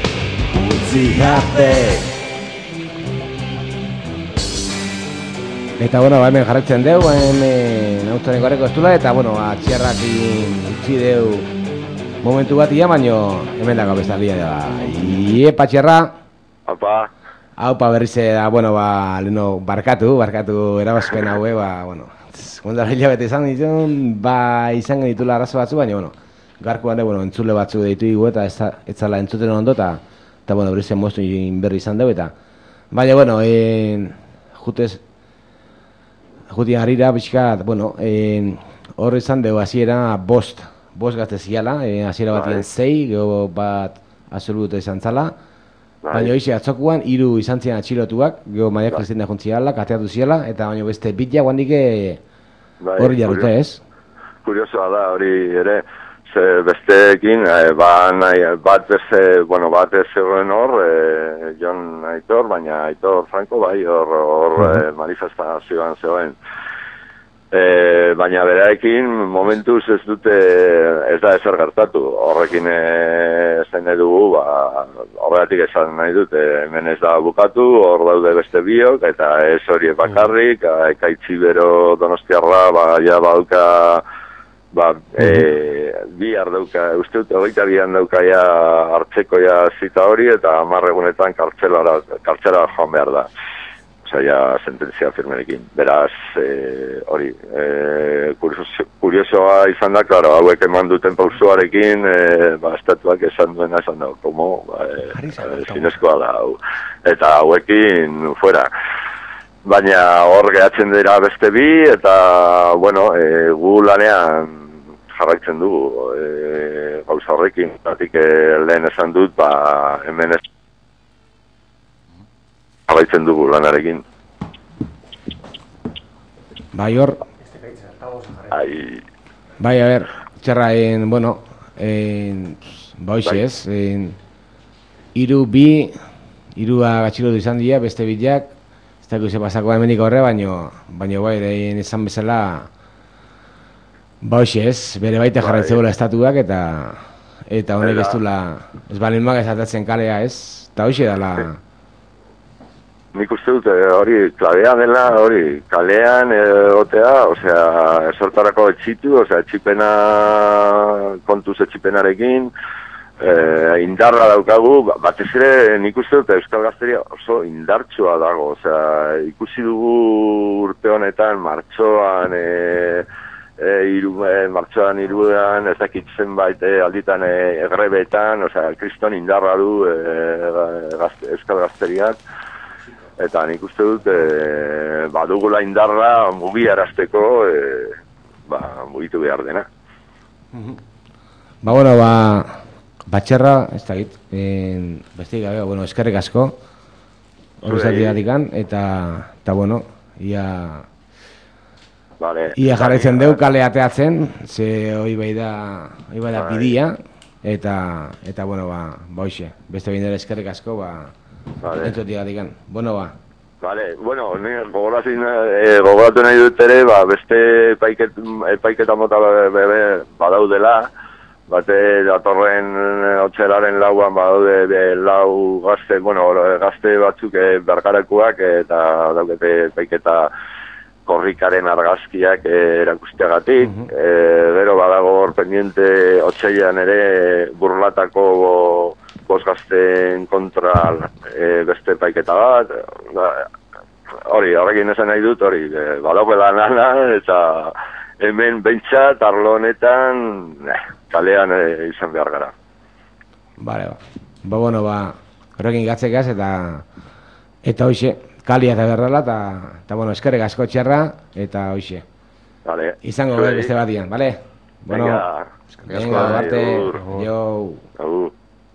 Utzi arte Eta, bueno, hemen jarretzen deu, hemen autoren goreko estula, eta, bueno, txerrak utzi deu momentu bat ia, baino hemen dago bestalia da. Iepa, txerra! Haupa berriz da, bueno, leheno, barkatu erabazpen haue, bueno, ondara hilabete izan ditun, izan genitula arazo batzu, baina, bueno, garkoan bueno, entzule batzu deitu igu, eta ez zala entzuten ondo, eta, bueno, berriz moztu berri izan dugu, eta, baina, bueno, jutien harira, bitxika, bueno, hor izan dugu, hasiera bost gazte ziala, hasiera batien 6, gero bat absoluto izan zala, baina hoize atzokuan, 3 izan zian atxilotuak, gero Maria Cristina juntziala, kateatu ziala, eta baina beste bitla guandik hori jarrute, ez? Kuriosoa da, hori ere, besteekin, bat ez zegoen hor, Jon Aitor, baina Aitor Franco, bai, hor manifestazioan zegoen. Baina beraekin momentuz ez dute, ez da ezer gertatu, horrekin zein dugu, horregatik esan nahi dute, hemen ez da bukatu, hor daude beste biok, eta ez hori bakarrik, Ekaitzi Bero Donostiarra, ja badauka, bihar dauka, uste dut, 22an dauka hartzeko zita hori, eta 10 egunetan kartzelara joan behar da. Osea, sententzia firmenekin. Beraz, hori, kuriosoa izan da, klaro, hauek eman duten pausuarekin, estatuak esan duena esan da, como, zinezkoa da, eta hauekin fuera. Baina hor gehatzen dira beste bi, eta, bueno, gu lanean jarraitzen dugu, gauza horrekin, batik lehen esan dut, hemen ez jarraitzen dugu lanarekin. Bai hor. Bai, a ver, txerra, bueno, bauxe ez, 3 gatxilotu izan dira, beste bilak, ez dago ze pasako hemenik horre, baino bai, esan bezala, bauxe ez, bere baita jarraitzebola estatuak, eta honek ez dula, ez balinmak esatatzen kalea ez, eta hoxe dala. Nik uste dut hori klabea dela, hori kalean egotea, osea, esortarako etxitu, osea, etxipena, kontuz etxipenarekin, indarra daukagu, batez ere nik uste dut Euskal Gazteria oso indartsua dago, osea, ikusi dugu urte honetan, martxoan, martxoan 3, ez dakit zenbait alditan egrebetan, osea, kriston indarra du Euskal Gazteriak, eta nik uste dut badugula indarra mugiarazteko mugitu behar dena. Bueno, batxerra, ez da git, bestik gabe, bueno, eskerrik asko, hori zatiatikan, eta bueno, ia jarraitzen deu kale ateatzen, ze hori bai da bidia, eta bueno, hoxe, beste bindera eskerrik asko, entzutiatikan, bueno, Vale, bueno, gogoratu nahi dut ere, beste epaiketa mota badaudela, bate datorren otxelaren lauan badaude 4 gazte, bueno, gazte batzuk bergarakuak, eta daukete epaiketa korrikaren argazkiak erakusteagatik, gero badago hor pendiente otsailean ere burlatako 5 gazteen kontra beste epaiketa bat, horrekin esan nahi dut, badaukela nana, eta hemen behintzat, arlo honetan, kalean izan behar gara. Bale, bueno, horrekin gatzekaz, eta hoxe, kalia eta berrala, eta bueno, eskerrik asko txerra, eta hoxe. Vale. Izango beste batian, bale? Bueno, venga, barte, jo.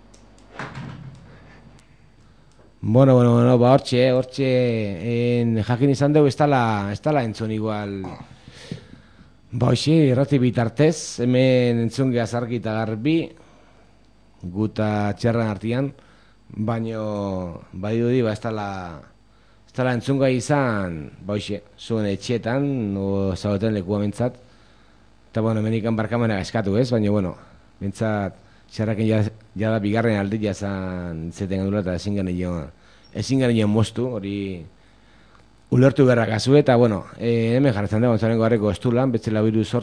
Bueno, hortxe, jakin izan dugu ez tala entzun igual, hoxe, irrati bitartez, hemen entzun gehazarki eta garbi, guta txerran artian, baino, bai dudi, ez tala entzun gai izan, hoxe, zuen etxetan, o zagoten lekua mentzat, eta bueno, menikan barkamena eskatu ez, baina bueno, mentzat, txerraken jada bigarren aldia zan zeten gandula eta ezin gane moztu, hori ulertu beharra kasu eta, bueno, hemen jarretzen dago Ontzaren Gogarreko estulan, betzela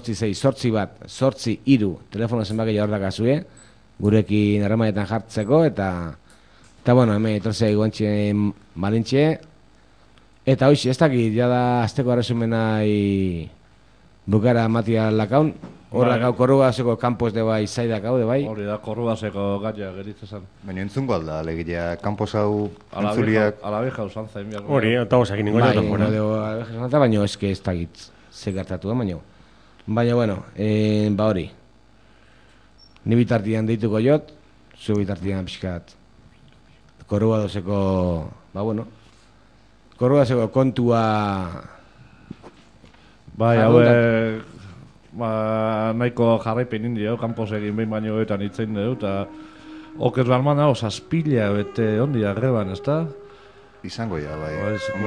846-8 telefono zenbaki jaurda kasue, gurekin harremanetan jartzeko, eta bueno, hemen etortzea iguantxe malintxe, eta hoxe, ez dakit, jada azteko arresumenai bukara matia lakaun, horrak Korrubaseko kampos de bai, zaidak hau de bai. Hori da, Korrubaseko gaia geritzezan. Baina entzungo alda, alegia, kampos hau entzuliak... Alabeja usan zain biarko. Hori, eta osakin ningo jaten fora. Bai, baina eske ez dakit zekartatu da, baina bueno, ba hori. Ni bitartian deituko jot, zu bitartian pixkat Korrubaseko, ba bueno, Korrubaseko kontua... Bai, hauek... nahiko jarraipen indio, kampos egin behin baino etan itzein dugu, eta okez balman hau, zazpila bete ondi agreban, ez da? Izango ja, bai.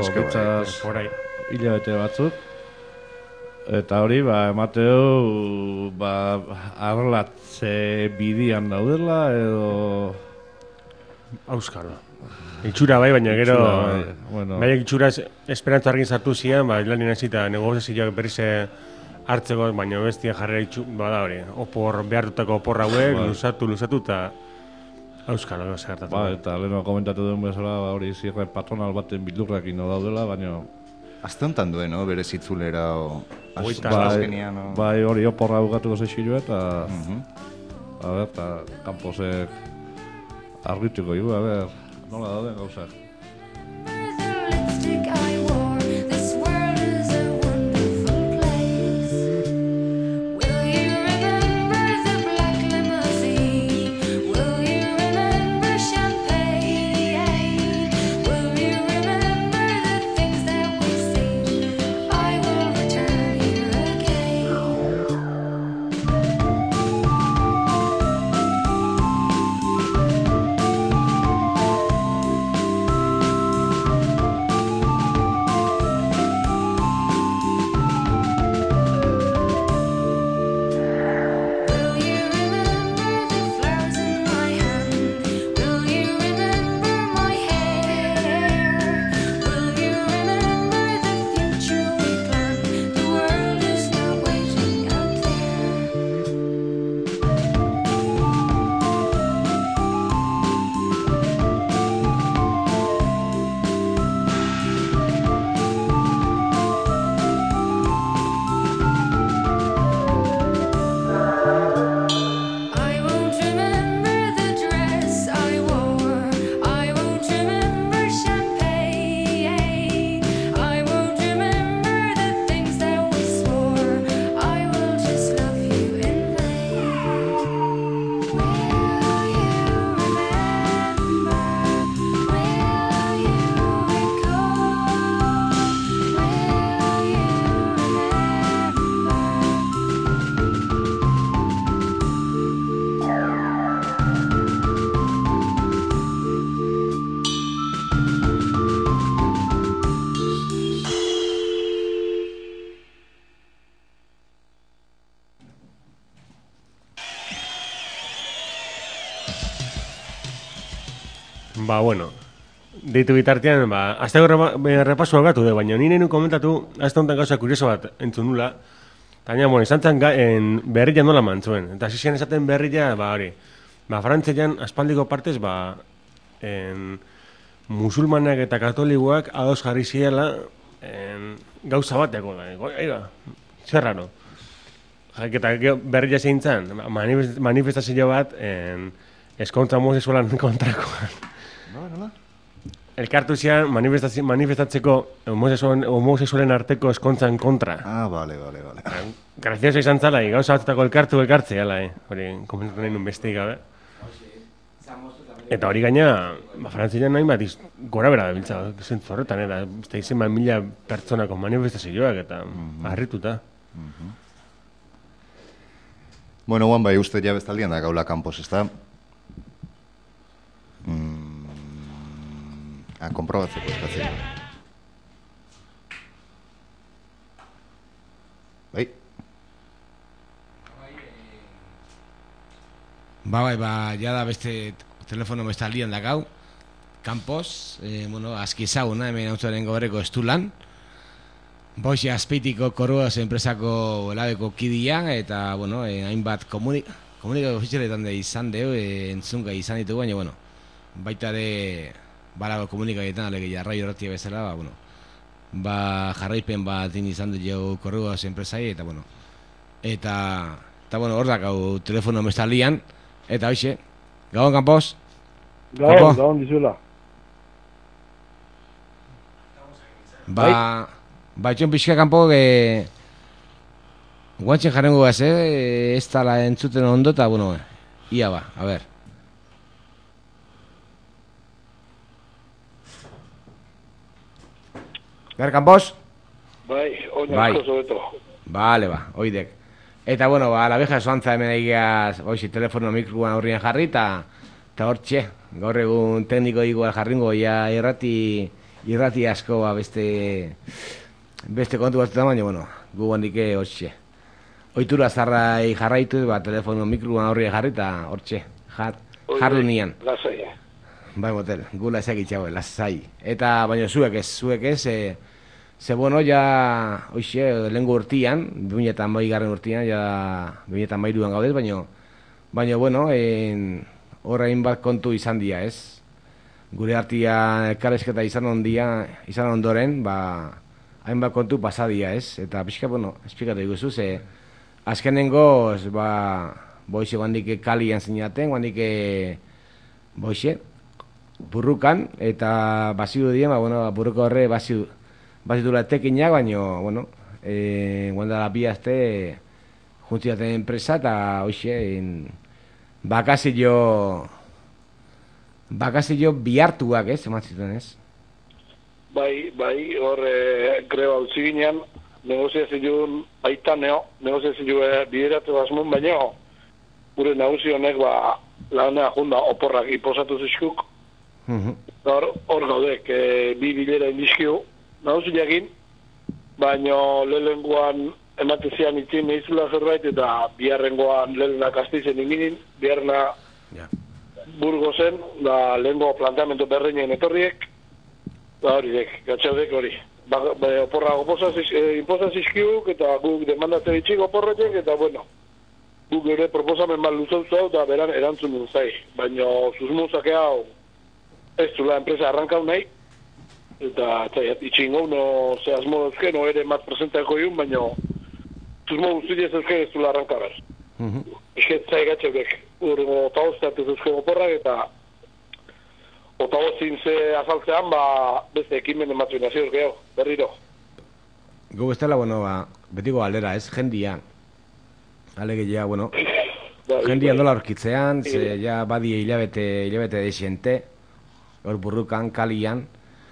Hila bete batzuk. Eta hori, emateu, arlatze bidian daudela, edo... Auskaro. Itxura bai, baina gero... Baina itxura esperantza argin sartu zian, lan inazita negoziazioak berrize hartzeko, baina bestia jarrera bada hori. Opor behartutako opor hauek, luzatu, eta auskalo segertatu. Eta leheno komentatu duen bezala, hori zirre patronal baten bildurrak ino daudela, baina... Azte honetan duen, no? Bere zitzulera, Bai, hori oporra bukatuko zeixilu eta... A ber, eta kanposek argituko igu, a ber, nola dauden gauzak. Bueno, deitu bitartean, azteko repasua gatu de, baina nire komentatu, azte honetan gauza kurioso bat entzun nula, eta izan zen berria nola mantzuen, eta zizian esaten berria, hori, frantzian aspaldiko partez, musulmanak eta katolikoak ados jarri ziela gauza bateko, zerraro. Eta berria zein zen, manifestazio bat eskontza homosexualan kontrakoan. Nola? Elkartu zian manifestatzeko homosexualen arteko eskontzan kontra. Vale. Grazioso izan zala, gauza batzutako elkartze, hori komentatu nahi nun besteik gabe. Eta hori gaina, frantzian nahi bat gora bera da biltza, zentzu horretan, eta izen 1000 pertsonako manifestazioak, eta harrituta. Bueno, Juan, bai, uste ja bestaldian da gaula kampos, ez da? Komprobatzeko eskatzeko. Bai? Jada beste telefono bestaldian da gau. Kampos, aski ezaguna, hemen Ontzaren Gogarreko estulan. Boxe Azpeitiko Korruaz enpresako labeko kidia, eta, bueno, hainbat komunikazio ofizialetan izan deu, entzungai izan ditugu, baina, bueno, baita ere balago komunikazioetan, alege jarraio horretia bezala, ba, bueno, ba, jarraipen bat izan dugu Korruaz enpresai, eta, bueno, bueno, hor da, gau, telefono mestalian, eta hoxe, gauan, Campos? Gauan, dizula. Itxon pixka kanpo, guantxen jarrengo gaz, ez tala entzuten ondo, eta, bueno, ia ba, a ber. Ber, Campos? Bai, oinazko zobeto. Bale, ba, oidek. Eta, bueno, ba, la vieja soantza hemen egiaz, oixi, telefono mikroan aurrien jarri, eta hor txe, gaur egun tekniko igual jarringo, ja irrati asko, ba, beste kontu batzutan, baina, bueno, gu gondike hortxe. Oitura zarrai jarraitu, ba, telefono mikroan aurrien jarri, eta hortxe, jarru nian. Lasai, Bai, motel, gu lasaiak itxago, lasai. Eta, baina, zuek ez, ze, bueno, ja, hoxe, lehenko urtian, 2008 urtian, ja, 2008an gaudez, baina, bueno, horrein bat kontu izan dia, ez? Gure artian elkarrezketa izan ondoren, ba, hainbat kontu pasadia, ez? Eta pixka, bueno, esplikatu iguzu, ze azkenengoz, ba, boixe guandik kalian zinaten, guandik boixe, burrukan, eta bazidu dien, ba, bueno, burruko horre bazitula tekinak, baina, bueno, guanda da bi azte juntziaten enpresa, eta hoxe, bakazio bihartuak, ez, ematzituen, ez? Bai, hor greba utzi ginean, negoziazioen baita negoziazioa bideratu asmun, baina gure nagusi honek, ba, lanea junda oporrak iposatu zizkuk, hor gaudek, bi bilera indizkio, nagusiakin, baina lehenengoan ematezian itzin nahizula zerbait, eta biharrengoan lehenak astizen inginin, biharna Burgosen, da lehenko planteamentu berreinen etorriek, da hori dek, gatxaudek hori. Oporra inposazizkiuk, eta guk demandatzen ditxik oporretek, eta bueno, guk ere proposamen bat luzautzu hau, da beran erantzun duen zai. Baina susmuzak hau ez zula enpresa arrankau nahi, eta itxingo, no zehaz modozke, no ere mat presentako iun, baina susmo guzti ez ezke ez zula arranka ber. Esket zai gatxaudek, urgo otagozteatu zuzke oporrak, eta otagozin ze azaltzean, ba, beste ekimen ematzen nazioz gehiago, berriro. Gu bestela, bueno, ba, betiko aldera, ez, jendia. Alegilea, bueno, jendia nola orkitzean, ze ja badi hilabete desente, hor burrukan, kalian,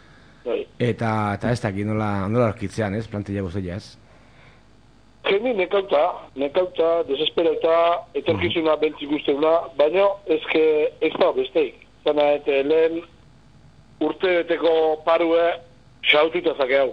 eta ez dakit nola orkitzean, ez, plantilla guztia, ez? Jendi nekauta, desesperauta, etorkizuna bentzik usteuna, baina ez da besteik. Zena, eta lehen urte beteko parue xaututa zakeau.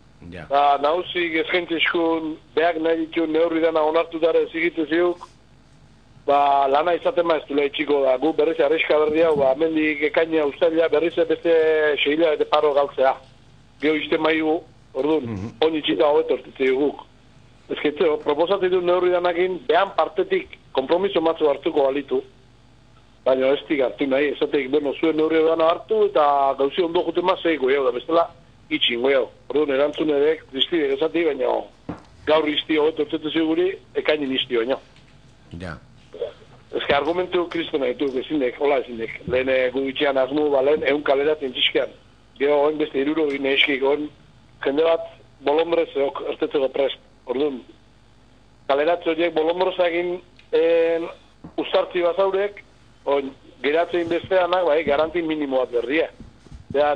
Nauzik ezkentizkun, behak nahi ditun neurri dana onartu dara ezigitu ziuk, ba, lana izaten maeztula itxiko da. Gu berriz arreska berdi hau, ba, mendik ekaina ustaila berriz beste seila eta paro galtzea. Geo izten maiu, orduan, onitxita hau etortitze guk. Ezketze, proposatu ditun neurri danakin, behan partetik kompromiso matzu hartuko balitu. Baina ez dik hartu nahi, esateik, bueno, zuen neurri dana hartu eta gauzi ondo juten mazeiko jau, da bestela itxingo jau. Orduan, erantzun edek, diztidek esati, baina gaur izti hau etortzetu ziguri, ekainin izti baina. Ja. Ezke argumentu kristona ditu, ezindek, hola ezindek. Lehen gu itxean azmu, balen, egun kaleratzen txiskean. Gero, oin beste iruro gine eskik, oin jende bat bolombrez eok, ertetzeko prest. Orduan, kaleratze horiek bolombrez egin ustartzi bazaurek, oin, geratzen besteanak, bai, garanti minimo bat berria. Behan,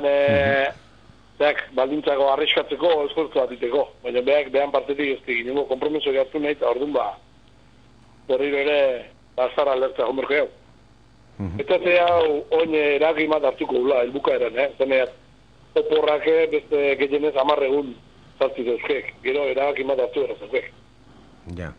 baldintzako arriskatzeko, esfortzu bat diteko. Baina behan partetik ez digin, nengo kompromiso gertu nahi, eta orduan, ba, berriro ere, azar alertza homerko jau. Eta hau, oin eragimat hartuko gula, elbuka eren, zeneat, oporrake beste gehienez 10 egun zartzi dauzkek, gero eragimat hartu erazakek. Ja.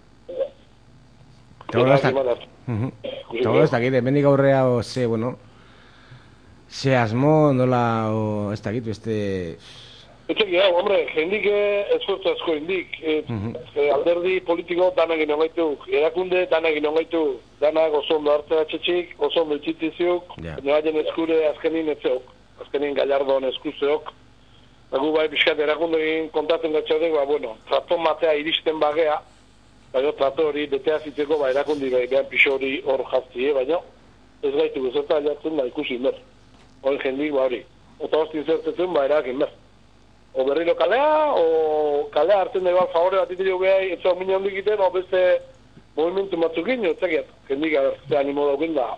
Eta ez dakit, bendik aurrea ze, bueno, ze asmo, nola, ez dakit, beste, Etxekia, hombre, jendik esfortzu asko indik. Alderdi politiko danak ino gaitu, erakunde danak ino gaitu, danak oso ondo hartzea txetxik, oso ondo itxitiziuk, baina haien eskure azkenin etzeok, azkenin Gallardon eskuzeok. Gu bai pixkat erakundekin kontatzen gatxaudek, bueno, trato matea iristen bagea, baina trato hori betea zitzeko, erakundi bai, behan pixo hori hor jaztie, baina ez gaitu bezerta aliatzen da ikusi inber. Hori jendik hori. Eta hostin zertetzen, erakin ber. O berriro kalea, o kalea hartzen da igual favore bat itirio behai, etxau mina hondik iten, o beste movimentu batzukin, etzakiat, jendik ze animo dauken da.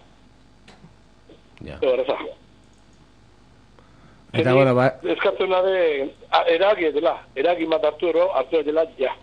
Eta eta bueno, ba... Eskatzen nade, eragi dela, eragi bat hartu dela, ja.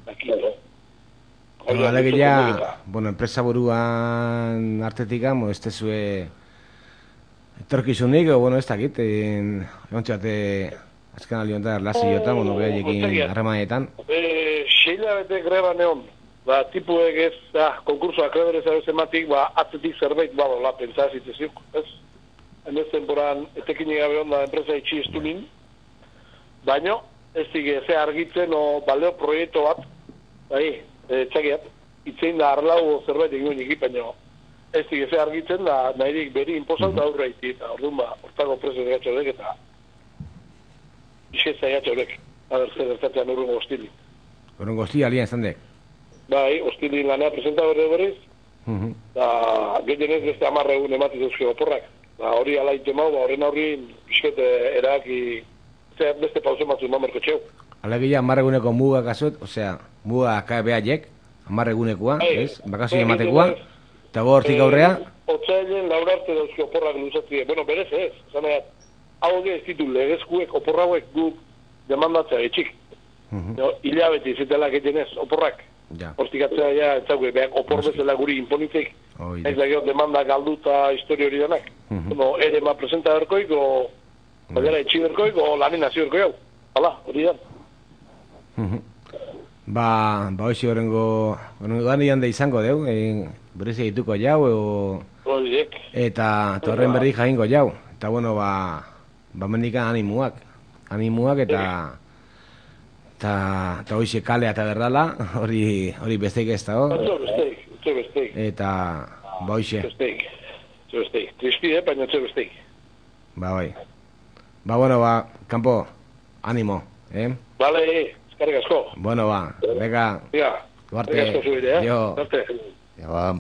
Alegia, bueno, enpresa buruan artetika, ez tezue etorkizunik, o bueno, ez dakit, egon txate... Azken alionta erlazioetan, bueno, behaiekin harremanetan. Xeila bete greba neon, tipuek ez, konkursoa akreberez abez ematik, atzetik zerbait, pentsa zitzeziuk, ez? Hemen temporan, etekin egabe onda enpresa itxi estunin, baino, ez dige, ze argitzen, o baleo proiektu bat, txakiat, itzein da arlau zerbait egin egin, baino, ez dige, ze argitzen, da nahirik beri inpozat da aurra iti, eta orduan hortako preso egatxo dek, eta Ixetza egatxe horrek, zer gertatean urrungo hostili. Urrungo hostili alien izan dek? Bai, hostili lanea presenta berriz, da gehienez beste 10 egun ematiz euskio oporrak. Hori ala itemau, horren aurrin pixket eraki beste pausen batzu mamerko txeu. Alegia 10 eguneko mugak azut, osea, muga KBA-ek, 10 egunekoa, ez? Bakazio ematekoa, eta hortik aurrea? Otzailen laura arte da euskio oporrak luzatzea. Bueno, berez ez, zaneat. Hau ez ditu legezkuek, oporrauek guk demandatzea etxik. Hilabete izetela getenez, oporrak. Hortikatzea ja, etzauk, behak opor bezala guri imponitzeik. Ez da gero demanda galduta historia hori denak. Ere ma presenta berkoik, o badera etxi berkoik, o lanen nazio berkoik hau. Hala, hori dan. Ba hoxi horrengo ian da izango deu, berriz egituko jau, eta horren berri jaingo jau. Eta bueno, mendikan animuak eta hoxe kalea eta berdala, hori besteik ez da, besteik. Eta hoxe. Besteik. Tristide, baina besteik. Bai. Bueno, kanpo, animo, Vale, eskarrik asko. Bueno, venga. Eskarrik asko zubire, Jo. Ja,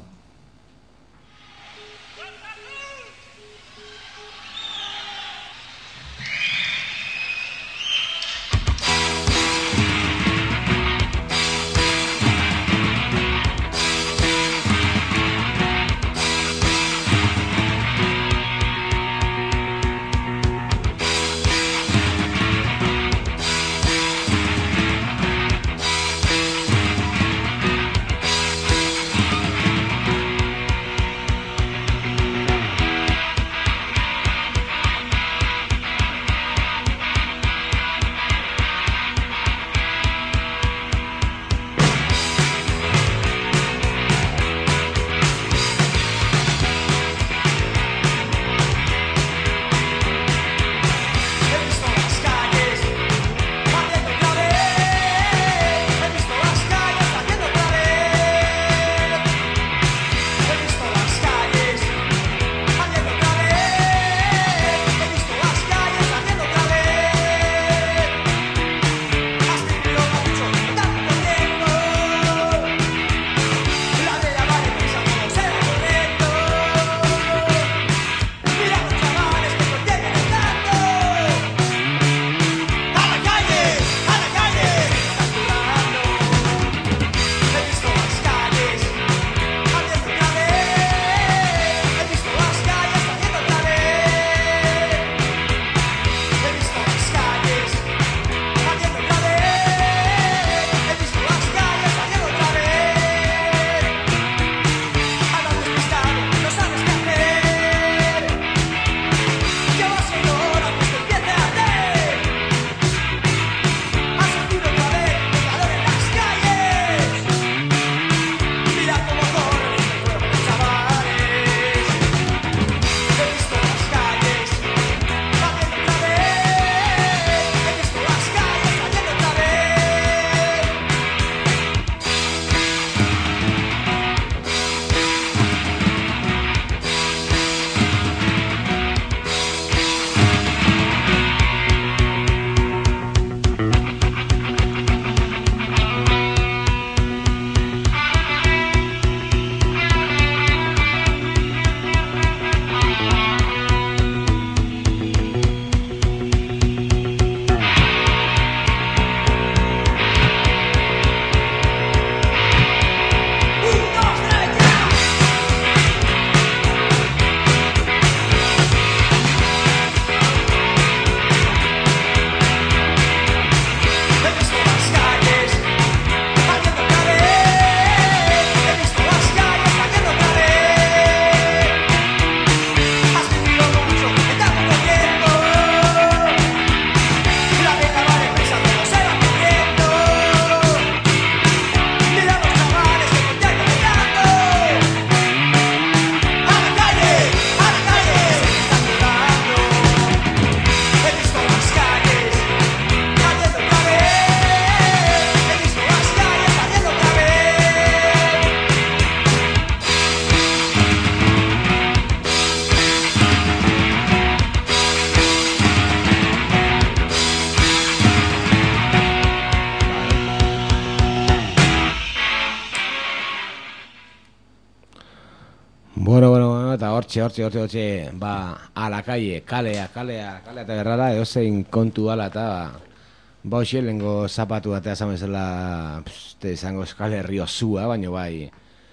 hortxe, a la calle, kalea eta berrara, edozein kontu ala eta, hoxe, lehenko zapatu batea zamezela, izango Euskal Herri osua, baina bai,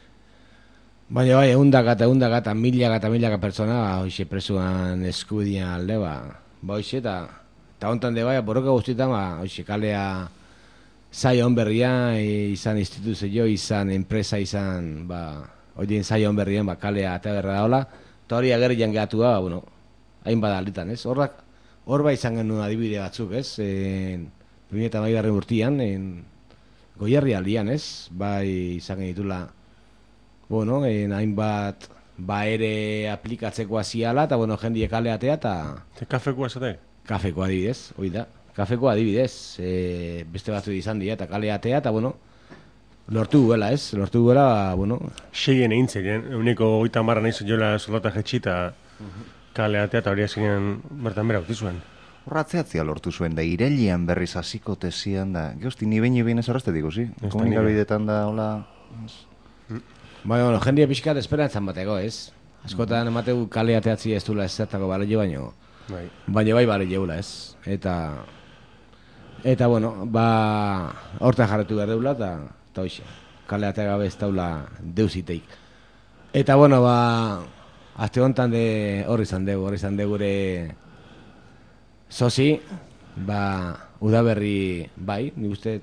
eundaka, milaka pertsona, hoxe, presuan eskudian alde, hoxe, eta hontan de bai, borroka guztietan, hoxe, kalea, zai honberria, izan instituzio, izan enpresa, izan, horien zai honberrien, kalea eta berra daola, eta hori agerrian gehatua, hainbat alditan, ez? Hor izan genuen adibide batzuk, ez? 2008 urtean, Goierri aldian, ez? Bai izan genitula, hainbat ere aplikatzeko aziala, eta jendie kaleatea, eta... Kafekoa zate? Kafekoa adibidez, hori da. Kafekoa adibidez, beste batzu izan dira, eta kaleatea, eta lortu guela, ez? Lortu guela, Seien egin zen, uniko 30 nahi zen jola soldata jetxi, eta kaleatea, eta hori azkenean bertan bera uti zuen. Horratzeatzia lortu zuen, da irelian berriz hasiko tesian, da, geosti, ni behin ez horrezte digu, zi? Komunikabidetan da, hola... Jendia pixkat esperantzan bateko, ez? Askotan emategu kaleateatzi ez dula ez zertako balio, baina bai balioula, ez? Eta, hortan jarretu behar deula, eta hoxe, kaleatea gabe ez daula deusiteik. Eta, azte honetan horri izan dugu gure sozi, udaberri, nik uste,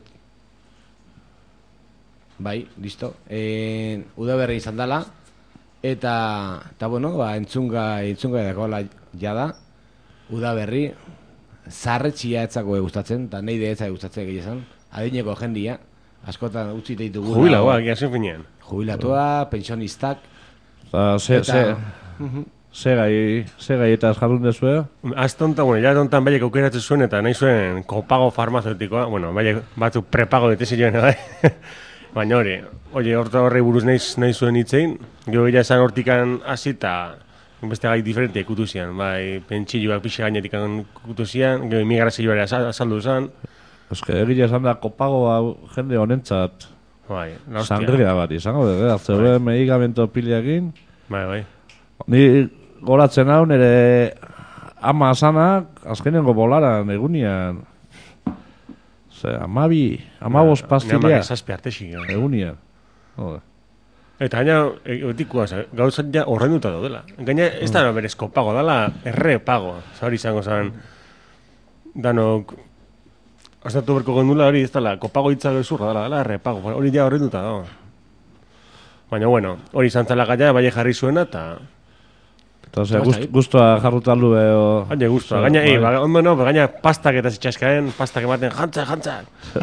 listo, udaberri izan dela, eta entzunga dagoela jada, udaberri, zarretxia etzako gustatzen, eta neide etzak gustatzen egizan, adineko jendia, askotan utzi ditugu. Jubilatua, giazen finean. Jubilatua, pensionistak. Ze gai eta jarrun dezue? Aztontan baiek aukeratzen zuen, eta nahi zuen kopago farmazeutikoa, baiek batzuk prepago detezi joan, baina horri buruz nahi zuen hitzein, gero gira esan hortikan hasi eta beste gai diferente ikutu zian, pentsilloak pixe gainetik ikutu zian, gero imigrazioa azaldu zen. Egia esan da kopagoa jende honentzat sangria bat izango, zeure medikamento piliakin. Ni goratzen hau nire ama asanak azkenengo bolaran egunian. Amabos pastilla egunian. Eta gaina, gauzat ja horrenduta daudela. Gaina ez da berez kopago, dala errepago. Hori izango zen, danok, aztatu berko gondula hori ez dala, kopago hitzak ezurra dala errepago. Hori ja horrenduta dago. Baina, hori izan zela gaia, bai jarri zuena, eta... Guztua jarrutaldu beho... Gaina guztua, gaina pastak eta zitxaskaen, pastak ematen, jantzak!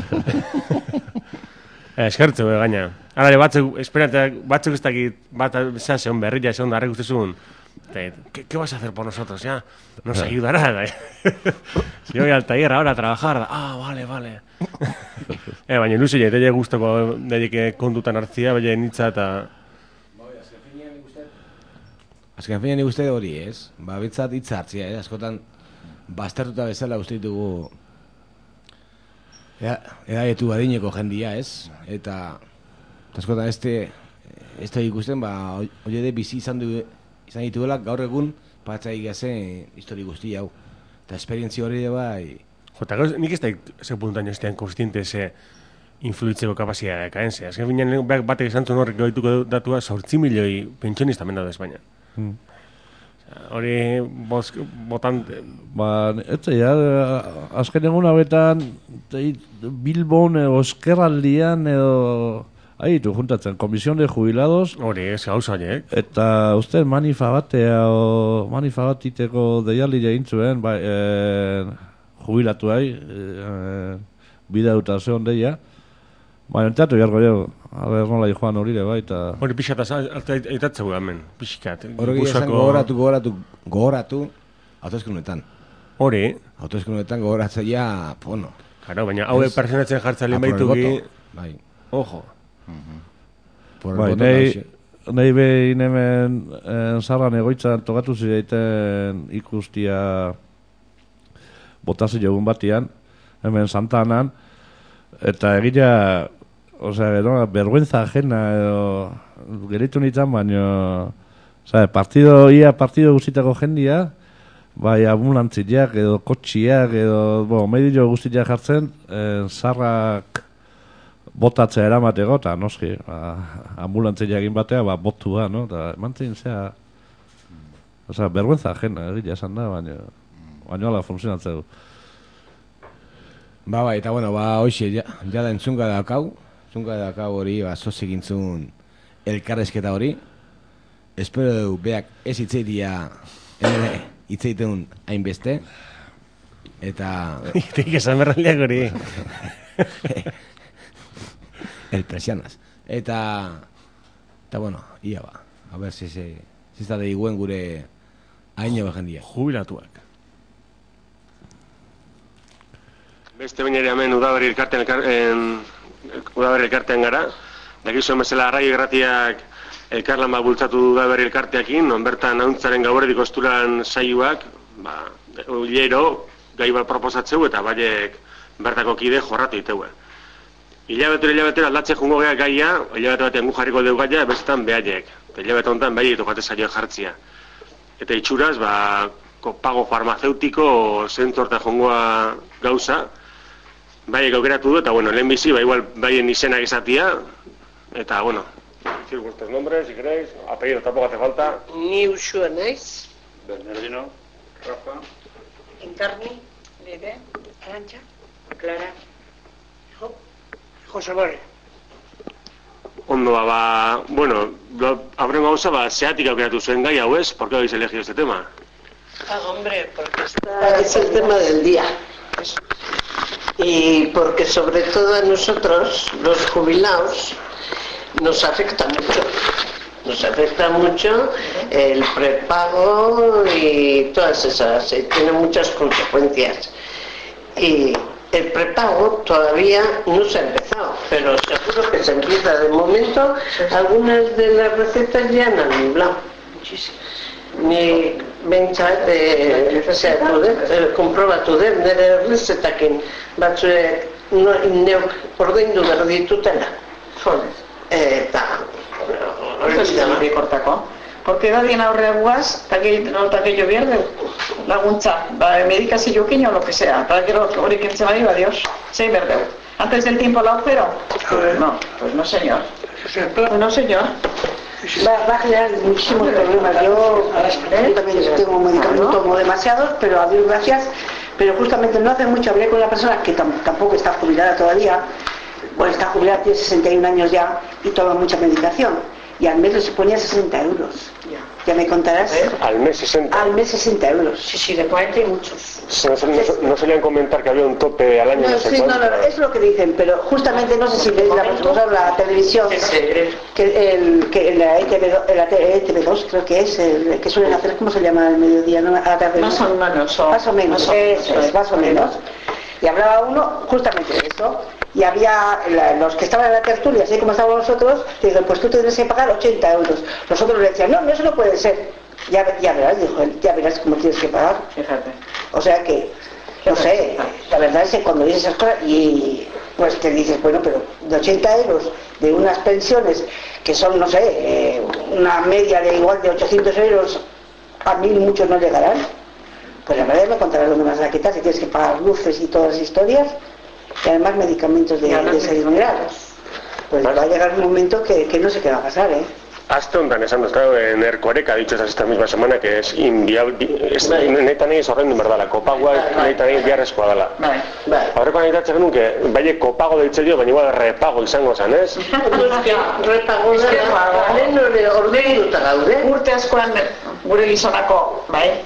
Eskertze beho, gaina. Arare batzuk, batzuk ez dakit, bat zeon berrilla, zeon darrek ustezun. ¿Qué vas a hacer por nosotros? Ya, nos ayudará. Si voy al taller ahora a trabajar. Vale. Baina ilusio ja, eta guztoko daik kontutan hartzia, baina nitza eta... Azken finean nik uste hori, ez? Bitzat hitz hartzia, askotan baztertuta bezala uste ditugu edaietu badineko jendia, ez? Eta askotan ez da ikusten, hori ere bizi izan dituela gaur egun patzaik gazen histori guzti hau. Eta esperientzia hori ere bai... Jota, nik ez da ze puntan joztean konstiente ze influitzeko kapazia dekaenze. Azken finean batek esan zuen horrek gaituko datua 8 milioi pentsionista menda da Espainia. Hori botante... azken egun hauetan Bilbon edo Eskerraldian edo... Aitu, juntatzen, Komisión de Jubilados... Hori, ez gauza, Eta uste manifa bat iteko deialdi egin zuen, jubilatu bideuta zeon deia. Baina enteatu jarko jo, nola joan horire eta... Hori pixat aitatzeu hemen, pixkat. Hori esan gogoratu autoeskunetan. Hori? Autoeskunetan gogoratzaia, Karo, baina haue personatzen jartzalin baitugi... Ojo. Nahi behin hemen zarran egoitzan tokatu zireiten ikustia botazi jogun batian, hemen Santanan, eta egia, vergüenza ajena edo geritu nintzen, baina Partido guztietako jendia, bai ambulantziak edo kotxiak edo, medio guztiak jartzen, zarrak botatzea eramateko, eta noski, ambulantziak egin batea, botua, no? Eta emantzin, bergüenza ajena, egia esan da, baina ala funtzionatzen du. Bai, eta bueno, hoxe, jada entzunga dakau hori, zozik intzun elkarrezketa hori. Espero du, beak ez hitzeitia, hitzeitun hainbeste, eta... Iteik esan berraldiak hori. El presianas. Eta bueno, ia ba. A ver, si está de iguen gure haino behendia. Jubilatuak. Beste baina ere hemen udaberri elkartean gara. Dakizu bezala Arraio Irratiak elkarlan bat bultzatu du udaberri elkarteakin, non bertan ahuntzaren gauerdik osturan saioak, hilero, gai bat proposatzeu eta baiek bertako kide jorratu iteue. Hilabetero aldatze jungo geha gaia, hilabete batean gu jarriko dugu gaia, bestetan behaiek. Hilabete honetan behaiek tokate saioak jartzia. Eta itxuraz, pago farmaceutiko zentorta jongoa gauza, behaiek aukeratu du, eta bueno, lehenbizi, igual behien izenak izatia, eta bueno, decir vuestros nombres, si queréis, apellido tampoco hace falta. Ni Uxua naiz. Bernardino, Rafa. Encarni, Lede, Arantxa, Clara, Jose Bore. Ondo, bueno, aurren gauza, zeatik aukeratu zuen gai hau ez, ¿por qué habéis elegido este tema? Hombre, porque es el tema del día. Y porque sobre todo a nosotros, los jubilados, nos afecta mucho. Nos afecta mucho el prepago y todas esas, tiene muchas consecuencias. Y el prepago todavía no se ha empezado, pero seguro que se empieza. De momento, algunas de las recetas ya han anulado. Ni bentsat, konprobatu dut, nire errezetakin batzuek neuk ordaindu behar ditutela. Eta... hori kortako. Porque dadien aurrea guaz, eta gehiago bierde laguntza, medikazioekin o lo que sea. Eta gero hori kentzen badi, adiós, zein berdeu. Antes del tiempo el agujero? No, pues no señor. No señor. Va a generar muchísimos problemas. Yo también tengo medicamentos, tomo demasiados, pero a Dios gracias. Pero justamente no hace mucho hablé con una persona que tampoco está jubilada todavía. Bueno, está jubilada, tiene 61 años ya y toma mucha medicación. Y al mes le suponía 60 euros. Ya me contarás. ¿Al mes 60? Al mes 60 euros. Sí, de 40 y muchos. No solían comentar que había un tope al año. No, sí, no, es lo que dicen, pero justamente no sé si veis la televisión, que la ETV2 creo que es, el que suelen hacer, ¿cómo se llama el mediodía? ¿No? Más o menos. Eso es, más o menos. Y hablaba uno justamente de eso. Y había los que estaban en la tertulia, así como estábamos nosotros, que dicen, pues tú tienes que pagar 80 euros. Los otros le decían, no, eso no puede ser. Ya verás, dijo él, ya verás cómo tienes que pagar. Fíjate. O sea que, no sé, la verdad es que cuando dices esas cosas, y pues te dices, bueno, pero de 80 euros de unas pensiones que son, no sé, una media de igual de 800 euros, a 1000 muchos no llegarán. Pues la verdad me contarás dónde vas a quitar, si tienes que pagar luces y todas las historias. Y además medicamentos de desayunar. Pues va a llegar un momento que no sé qué va a pasar, ¿eh? Hasta un tan estado en Erkoreka ha dicho esta misma semana que es inviable, neta nahi horrendu en verdad, la copagoa neta nahi biharrezkoa dela. Aurreko nahi datzen genuen, que bai copago deitze dio, baina igual repago izango zen, ez? Repago da, ordainduta gaude. Urte askoan gure gizonako, bai?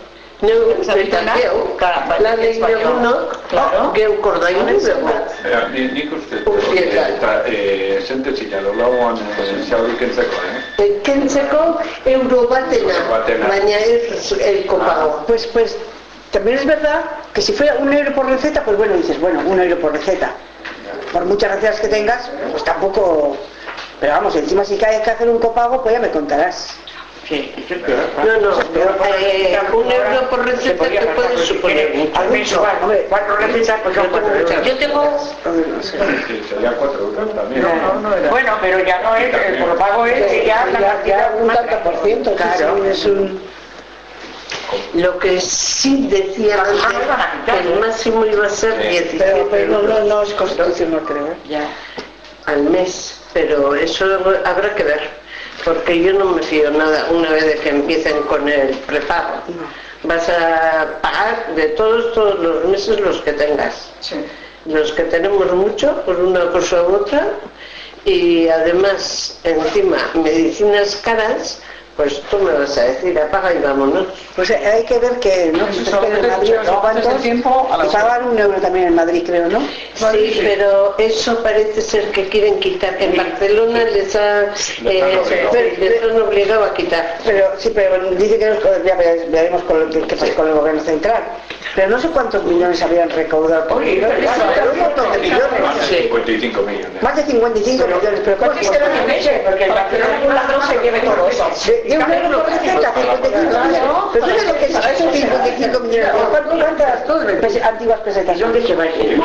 Lan egin egunok, geuk ordaindu dugu. Nik uste, eta sentetzina, lolagoan xauri kentzeko, Kentzeko euro batena, baina es el copago. Pues también es verdad que si fuera 1 euro por receta, pues bueno, dices, bueno, 1 euro por receta. Por muchas recetas que tengas, pues tampoco... Pero vamos, encima si hay que hacer un copago, pues ya me contarás. Sí, No, un euro por receta te puede suponer mucho. Hombre, 4 recetas, pues son 4 euros. Yo tengo... Sería 4 euros también. Bueno, pero ya no es, el propago es ya la cantidad un tanto por ciento, claro. Es un... Lo que sí decía antes, que el máximo iba a ser 17 pero no es constitucional, creo. Ya. Al mes, pero eso habrá que ver, porque yo no me fío nada una vez de que empiecen con el prepago. Vas a pagar de todos los meses los que tengas. Sí. Los que tenemos mucho, por una cosa u otra, y además, encima, medicinas caras, pues tú me vas a decir, apaga y vámonos. Pues hay que ver que no se en Madrid no sé cuántos tiempo pagan 1 euro también en Madrid, creo, ¿no? Sí, pero eso parece ser que quieren quitar. En Barcelona les han obligado a quitar. Pero sí, pero dice que ya veremos qué pasa con el gobierno central. Pero no sé cuántos millones habían recaudado por un montón de millones. 55 millones. Más de 55 millones, pero ¿cuánto es que no tiene? Porque el Barcelona un ladrón se lleve todo eso. De 1 euro por receta, 55 millones. Pero tú sabes lo que es esos 55 millones. ¿Cuántas tú antiguas pesetas? ¿Dónde se va a ir?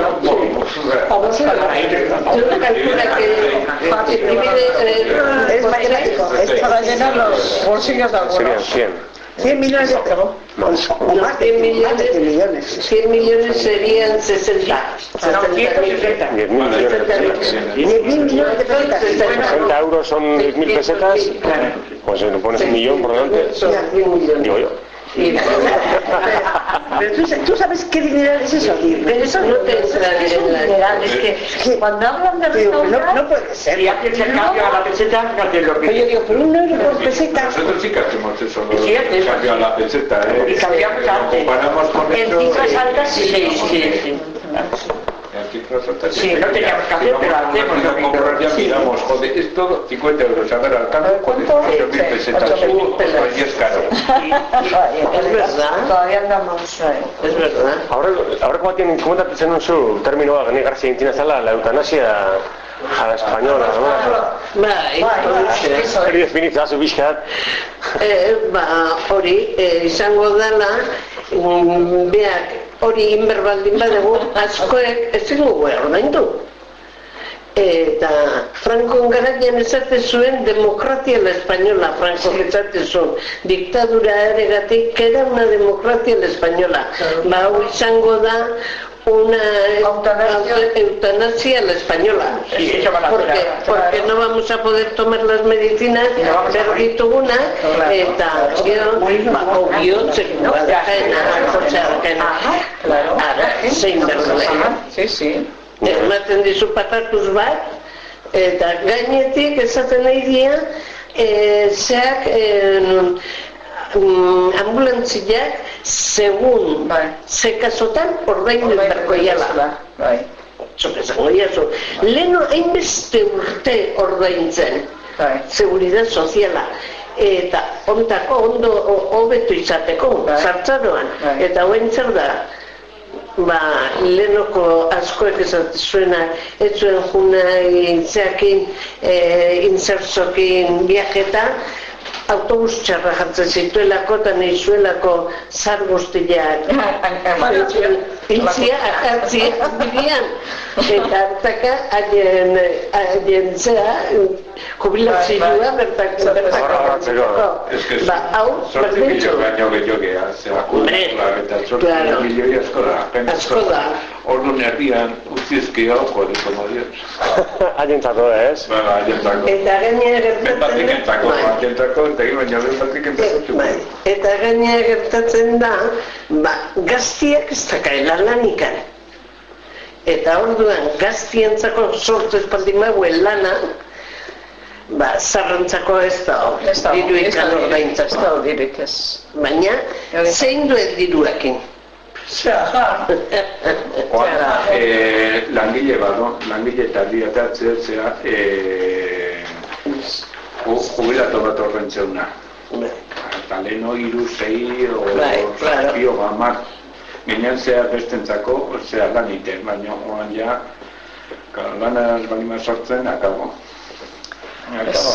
Es matemático. Para llenar los bolsillos de algunos. Serían 100 millones de euros. O más de 100 millones. 100 millones serían 60. 10.000 millones. 10.000 millones de pesetas. 60 euros son 10.000 pesetas, pues si le pones 1 millón por delante, digo yo. Pero tú sabes qué dineral es eso, tío. Pero eso no te entra en la... Es que cuando hablan de restaurar... No puede ser. Y haces el cambio a la peseta, que haces lo que... Yo digo, pero 1 euro por peseta... Nosotros sí que hacemos eso, el cambio a la peseta, Y cambiamos antes. Comparamos con en cifras altas, sí. Sí, no teníamos que hacer, pero hacemos lo mismo. Ya miramos, joder, es todo 50 euros. A ver, al cambio, joder, 8.000 pesetas. Pues es caro. Es verdad. Todavía andamos... Es verdad. Ahora ¿cómo te zen zu terminoa ganegarzi intina zala la eutanasia a la española, no? Hori definitza zu bizkat. Hori, izango dela, beak hori inberbaldin badegu, askoek ezin dugu ordaindu. Eta Franco garaian esaten zuen demokratia la española, Franco esaten zuen diktadura eregatik, era una demokratia la española. Hau izango da una eutanasia a la española, porque no vamos a poder tomar las medicinas berditugunak eta obiotzeko zein berdule ematen dizu patatuz bat eta gainetik esaten nahi dia zeak ambulantziak segun ze kasotan ordaindu berko iala. Leheno hainbeste urte ordaintzen seguridad soziala eta ontako ondo hobetu izateko zartzaroan eta hoen zer da lehenoko askoek esaten zuena ez zuen juna intzeakin insertzokin viajeta autobus txarra jartzen zituelako eta nahi zuelako zar guztiak intzia akartzia bidean eta hartaka haien zera jubilazioa bertako es que sorte milio baino gehiogea sorte milio asko da ordu nerdian utzizki hauko haientzako ez? Eta gainera gertatzen da gaztiak ez dakaela lanikan eta orduan gaztientzako sortu espaldin magoen lana zarrantzako ez da diruik ordaintzako baina zein duen diruakin langile eta diatatzea jubilatu bat ordaintzeuna eta leheno 3, 6 bio gamar ginen zea bestentzako zea lan iten baina joan ja lana balima sortzen akabo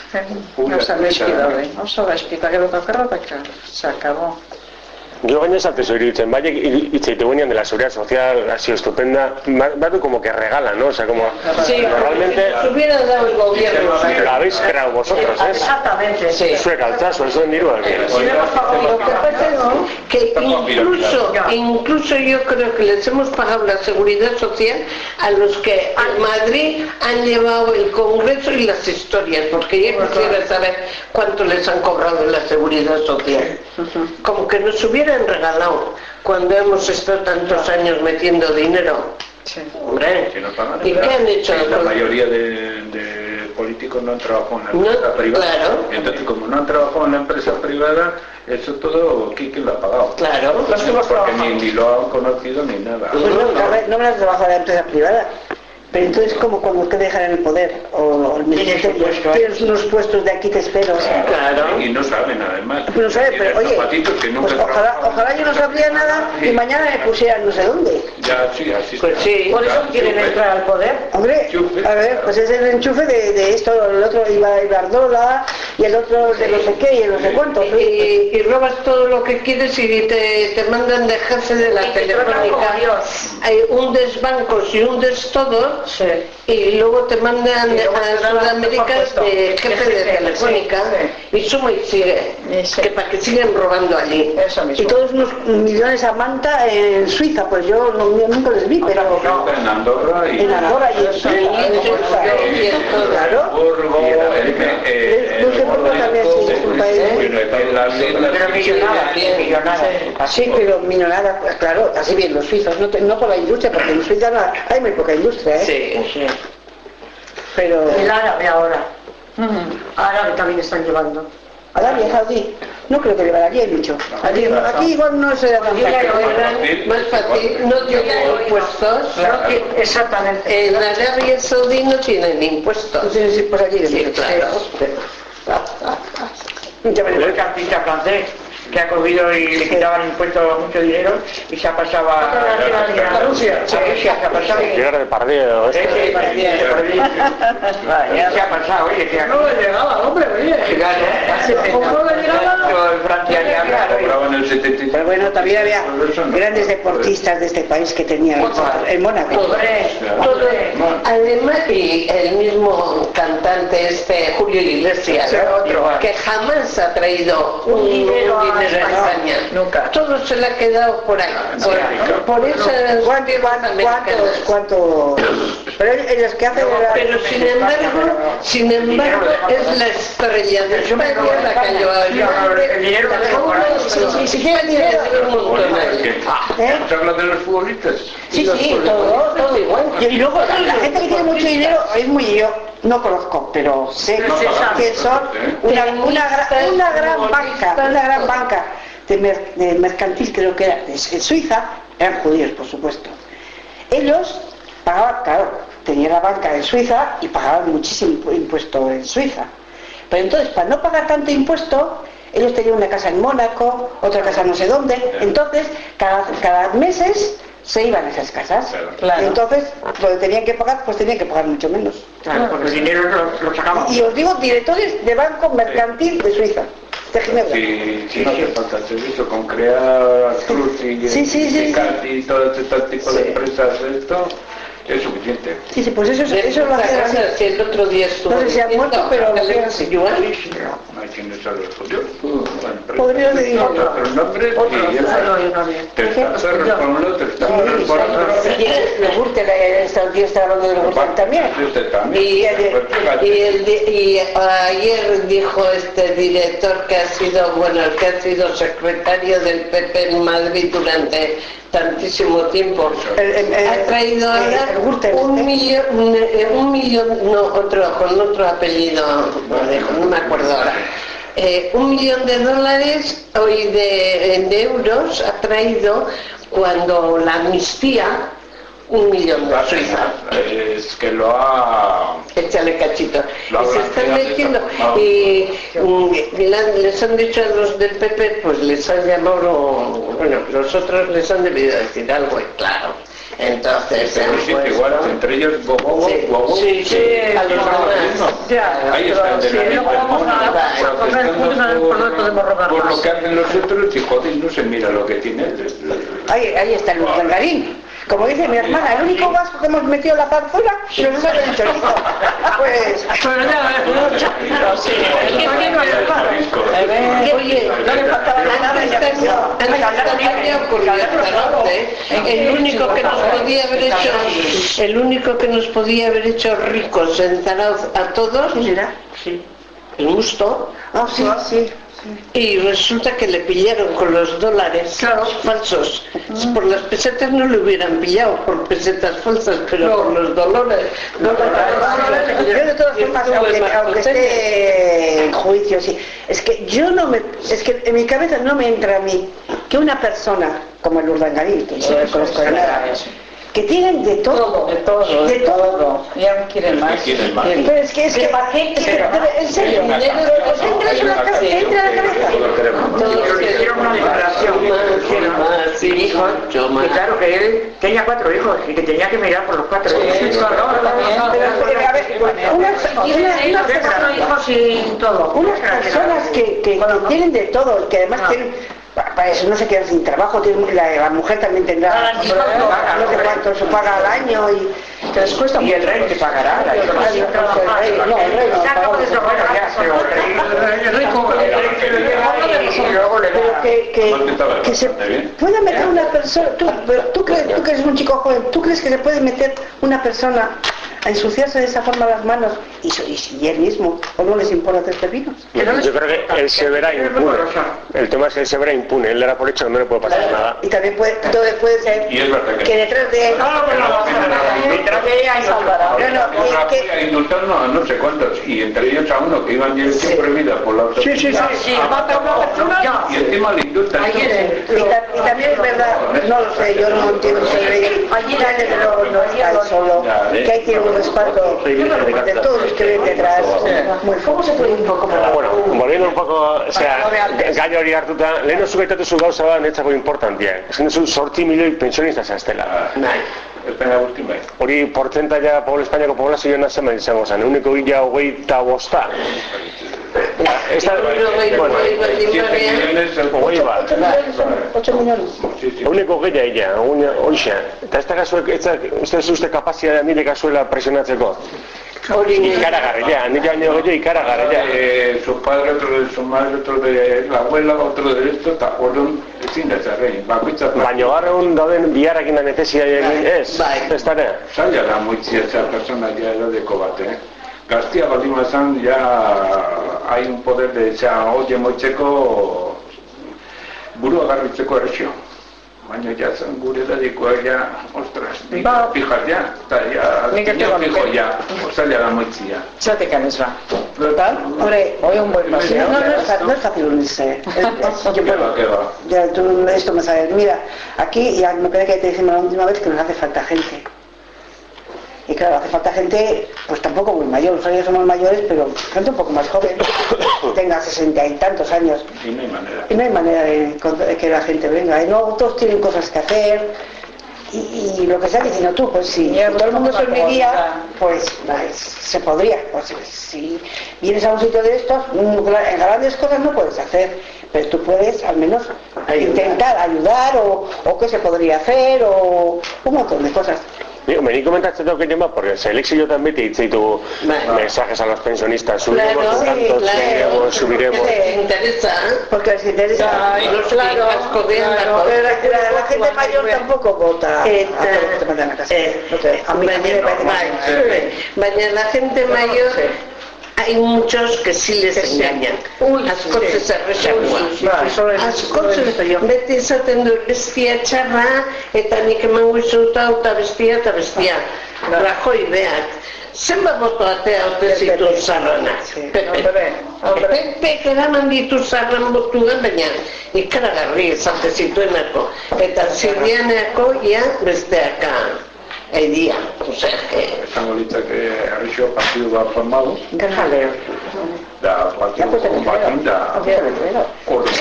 Oso gaizki daude, oso gaizki, eta gero takarra, se acabó. Yo gaño esa tesoría, vaya y te venían de la seguridad social, ha sido estupenda, va como que regala, ¿no? O sea, como sí, realmente se hubiera dado el gobierno. La habéis creado vosotros, ¿eh? Exactamente, sí. Sueca el caso, eso en Dirua. Lo que pasa es que incluso yo creo que les hemos pagado la seguridad social a los que en Madrid han llevado el Congreso y las historias, porque yo quisiera saber cuánto les han cobrado en la seguridad social. Como que nos hubieran regalado cuando hemos estado tantos años metiendo dinero. Sí. Hombre, ¿y qué han hecho? La mayoría de políticos no han trabajado en la empresa privada. Claro. Entonces, como no han trabajado en la empresa privada, eso todo, ¿quién lo ha pagado? Claro, los que hemos porque ni lo han conocido ni nada. No me las trabajo en la empresa privada. Pero entonces, como cuando te dejan en el poder o el ministerio, tienes unos puestos de aquí te espero. Claro. Y no saben además. Pues no saben, pero oye, pues ojalá yo no sabría nada y mañana me pusieran no sé dónde. Ya, sí, así. Pues sí. Por eso quieren entrar al poder. Hombre, a ver, pues es el enchufe de esto, el otro Iberdrola y el otro de no sé qué y el no sé cuánto. Y robas todo lo que quieres y te mandan de jefe de la telefónica. Hay un desbancos y un des todo. Sí. Y luego te mandan a Sudamérica de jefe de Telefónica y suma y sigue, que para que sigan robando allí. Y todos unos millones a manta en Suiza, pues yo nunca les vi, pero en Andorra y en Andorra y en Suiza y en todo, claro. Luxemburgo también sí es un país. Pero millonada. Sí, pero millonada, claro, así bien los suizos, no por la industria, porque en Suiza hay muy poca industria, ¿eh? Sí. Pero el árabe ahora. Árabe también están llevando. Arabia Saudí. No creo que llevaría mucho. Aquí igual no será tan fácil. Más fácil. No tienen impuestos. Exactamente. En Arabia Saudí no tienen impuestos. No tienen impuestos allí. Sí, claro. Ya me el artista francés que ha cogido y le quitaban impuestos mucho dinero y se ha pasado a Rusia. Se ha pasado. Llegar de partido. Se ha pasado, oye. No le llegaba, hombre, oye. ¿Cómo no le llegaba? En Francia ni hablar. Pero bueno, también había grandes deportistas de este país que tenían el Mónaco. Además, y el mismo cantante Julio Iglesias, que jamás ha traído un dinero a España. Nunca. Todo se le ha quedado por ahí. Por eso, ¿cuántos? Pero ellos que hacen. Pero sin embargo, es la estrella de España la que lleva el dinero. Ni siquiera dinero. ¿Estás hablando de los futbolistas? Sí, todo igual. Y luego la gente que tiene mucho dinero es muy yo. No conozco, pero sé que son una gran banca de mercantil, creo que era en Suiza, eran judíos, por supuesto. Ellos pagaban, claro, tenían la banca en Suiza y pagaban muchísimo impuesto en Suiza. Pero entonces, para no pagar tanto impuesto, ellos tenían una casa en Mónaco, otra casa no sé dónde. Entonces, cada meses se iban a esas casas. Claro. Y entonces, lo que tenían que pagar, pues tenían que pagar mucho menos. Claro, porque el dinero lo sacaban. Y os digo, directores de banco mercantil de Suiza, de Ginebra. Sí, no hace falta hacer eso, con crear Cruz y todo este tipo de empresas, esto es suficiente. Sí, pues eso lo hacen así. El otro día estuvo. No sé si han muerto, pero lo hacen así. No hay quien les hable suyo. Podría decir otro nombre y testaferros con uno, testaferros por otro. Le gusta el día está hablando de los gustan también. Y ayer dijo este director que ha sido secretario del PP en Madrid durante tantísimo tiempo, ha traído ahora un millón, no, otro, con otro apellido, no me acuerdo ahora, $1 millón hoy de euros ha traído cuando la amnistía, $1 millón de Suiza. Es que lo ha... Échale cachito. Y se están metiendo, les han dicho a los del PP, pues les han llamado, bueno, los otros les han debido decir algo, y claro. Entonces, pero sí, igual, entre ellos Gogo, sí, a los demás. Ahí está el de la por lo que hacen los otros y joder, no se mira lo que tiene. Ahí está el Urdangarín. Como dice mi hermana, el único vasco que hemos metido en la panzuela nos sale el chorizo. Pues... Oye, no le faltaba nada el único que nos podía haber hecho ricos en Zarauz a todos, sí, el Musto. Sí. Y resulta que le pillaron con los dólares falsos. Por las pesetas no le hubieran pillado, por pesetas falsas, pero por los dólares. Yo de todas formas, aunque esté en juicio, sí. Es que en mi cabeza no me entra a mí que una persona como el Urdangarín, que yo no conozco de nada, que tienen de todo. Ya no quieren más. Pero es que en serio, entra a la cabeza. Todos hicieron una declaración. Y claro que él tenía 4 hijos y que tenía que mirar por los 4 hijos. Unas personas que tienen de todo, que además tienen... Para eso no se quedan sin trabajo, la mujer también tendrá no sé cuánto se paga al año y que les cuesta. Y el rey que pagará. El rey no pero que se pueda meter una persona, tú que eres un chico joven, ¿tú crees que se puede meter una persona a ensuciarse de esa forma las manos y él mismo o no les importa hacer pepinos? Yo creo que él se verá impune. El tema es que él se verá impune, él le da por hecho que no le puede pasar nada. Y también puede ser que detrás de hay indultar no sé cuántos, y entre ellos a uno que iban dirección prohibida por la autoridad. Sí, mata a una persona y encima le indultan. Y también es verdad, no lo sé, yo no entiendo allí no está solo, que hay que un respaldo de todos los que ven detrás. ¿Cómo se puede un poco más? Bueno, volviendo un poco, gai hori hartuta, lehen oso gaitatuzu gauza bat netzako importantia. Esan duzu 8 milioi pentsionista zaztela. Hori portzentaia Espainiako poblazioa zeman izango zen, eguneko 25. Eguneko gehiagia, hoxe. Eta ez da kasuek, ez da zuzte kapazia nire kasuela presionatzeko. Ikaragarria, nik baino gehiago ikaragarria. Su padre, otro de su madre, otro de la abuela, otro de esto, eta orduan ezin da zerrein. Baino garreun dauden biharrekin da netesia egin, ez? Ez dara? Zaila da moitzia esa persona ya edadeko bat, Gaztia baldin bazan, ya hay un poder de oye moitzeko burua garritzeko errexio. Baina ja zen gure edadikoa ja, ostras, fijas ja, eta ja, fijo ja, zaila da moitzia. Zatek anez ba. Hombre, hoy un buen paseo. No es fácil unirse. Esto me sabe. Mira, aquí ya me parece que te dijimos la última vez que nos hace falta gente. Y claro, hace falta gente, pues tampoco muy mayor, nosotros ya somos mayores, pero gente un poco más joven, tenga 60 y tantos años. Y no hay manera. Y no hay manera de que la gente venga. Y no, todos tienen cosas que hacer. Y lo que estás diciendo tú, pues si todo el mundo se uniría, pues se podría. Pues, si vienes a un sitio de estos, en grandes cosas no puedes hacer, pero tú puedes al menos intentar ayudar o qué se podría hacer o un montón de cosas. Vení comentaste todo que llama porque selekzioetan beti hitz ditugu mensajes a los pensionistas, subiremos tanto, subiremos. Les interesa, porque les interesa. Claro, la gente mayor tampoco vota. Baina la gente mayor hay muchos que sí les engañan. Askoz erresagoa. Askoz beti esaten du bestia txarra eta nik emango izuta eta bestia. Rajoy beak. Zenbat boto atea ote zitu zarranak. Pepek eraman ditu zarran botuan, baina ikaragarri esate zituenako. Eta zirrianeko ja besteaka. el día, o sea que... Esango litzake Arrixo partidu bat formado. Déjale. Da partidu batin da... Ordu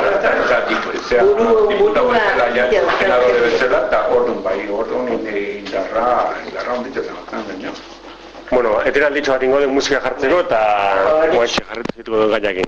senadore bezala, eta orduan bai, orduan indarra onditzetan baina. Bueno, etera alditxo bat ingo den musika jartzeko eta guaxe jarretu zituko dut gaiakin.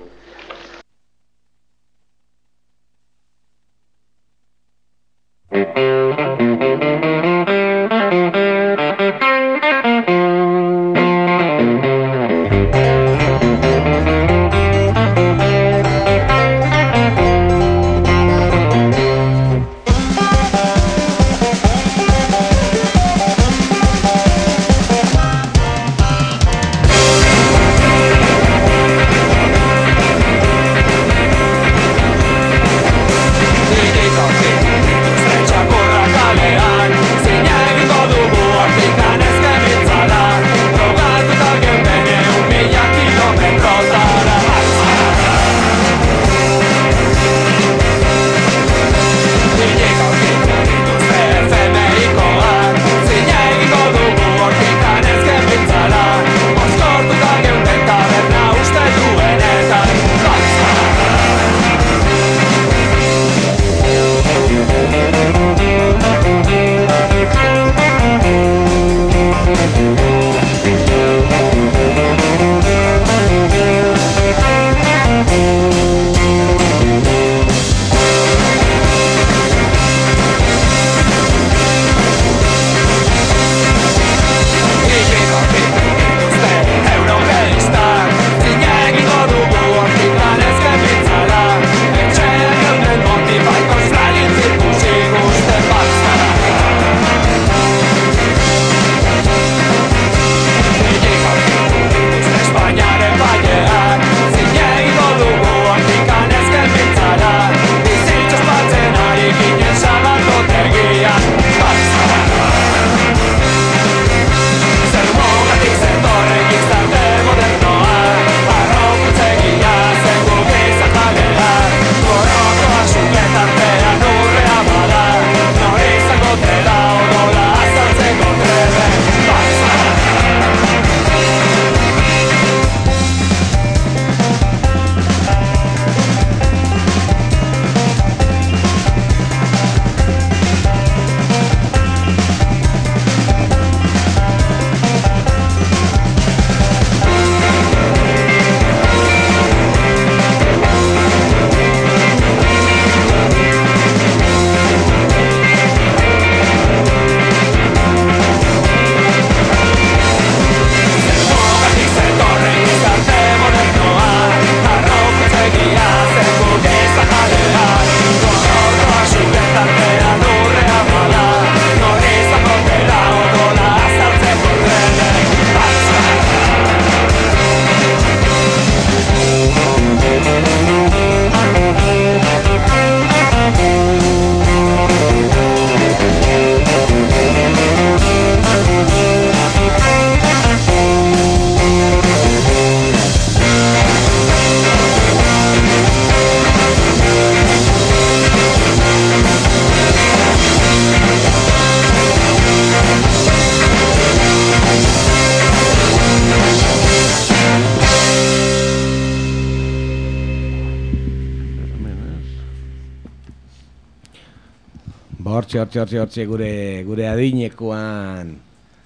Hortxe gure adinekoan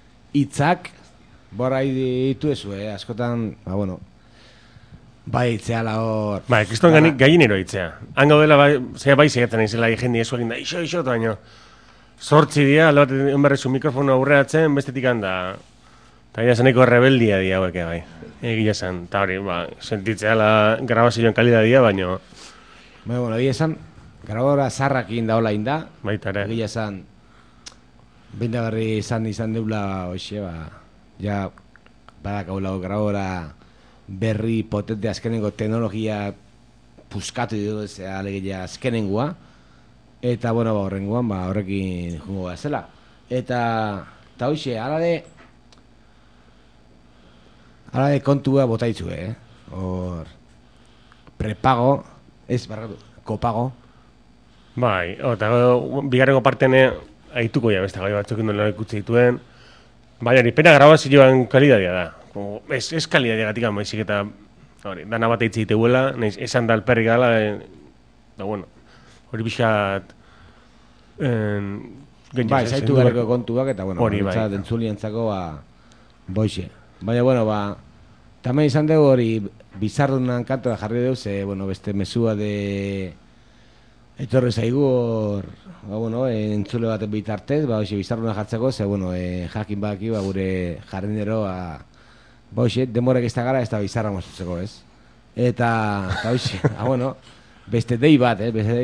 hitzak borai ditu ezu, askotan, bai itzeala hor... Bai, kriston gallinero itzea. Han gaudela, bai zegetan izela jendi esu egin da, iso, baina sortzi dia, alde bat enberrezu mikrofono aurreatzen, bestetik handa, eta gira zeneko rebeldia dia hauek, bai. Egia zen, eta hori, sentitzeala grabazioen kalidadia, baina... Egia zen, grabadora zarrakin da hola inda. Baita ere. Egia esan, bindagarri izan deula, hoxe, ja, badakaula grabadora berri potente azkenengo teknologia puskatu ditu, alegia azkenengoa. Eta, horrengoan, horrekin jungo zela. Eta hoxe, ala de kontua botaitzu, hor, prepago, kopago. Bai, eta bigarrengo partene Aituko ja beste gai batzuk nola ikutzen dituen. Baina, ni pena grabazioan kalidadea da. Ez kalidadiagatik baizik eta hori, dana bat eitzi diteguela, esan da alperrik dala, da bueno, hori pixat bai, zaitu gareko kontuak eta bueno, hori bai. Entzulientzako boixe. Baina, bueno, tamen izan dugu hori bizarrunan kantoa jarri dugu, ze, bueno, beste mesua de etorri zaigu hor, bueno, entzule baten bitartez, hoxe bizarrunan jartzeko, ze, bueno, jakin baki, gure jardinero, hoxe, demorak ez da gara, ez da bizarra mostratzeko, ez? Eta hoxe, bueno, beste dei bat,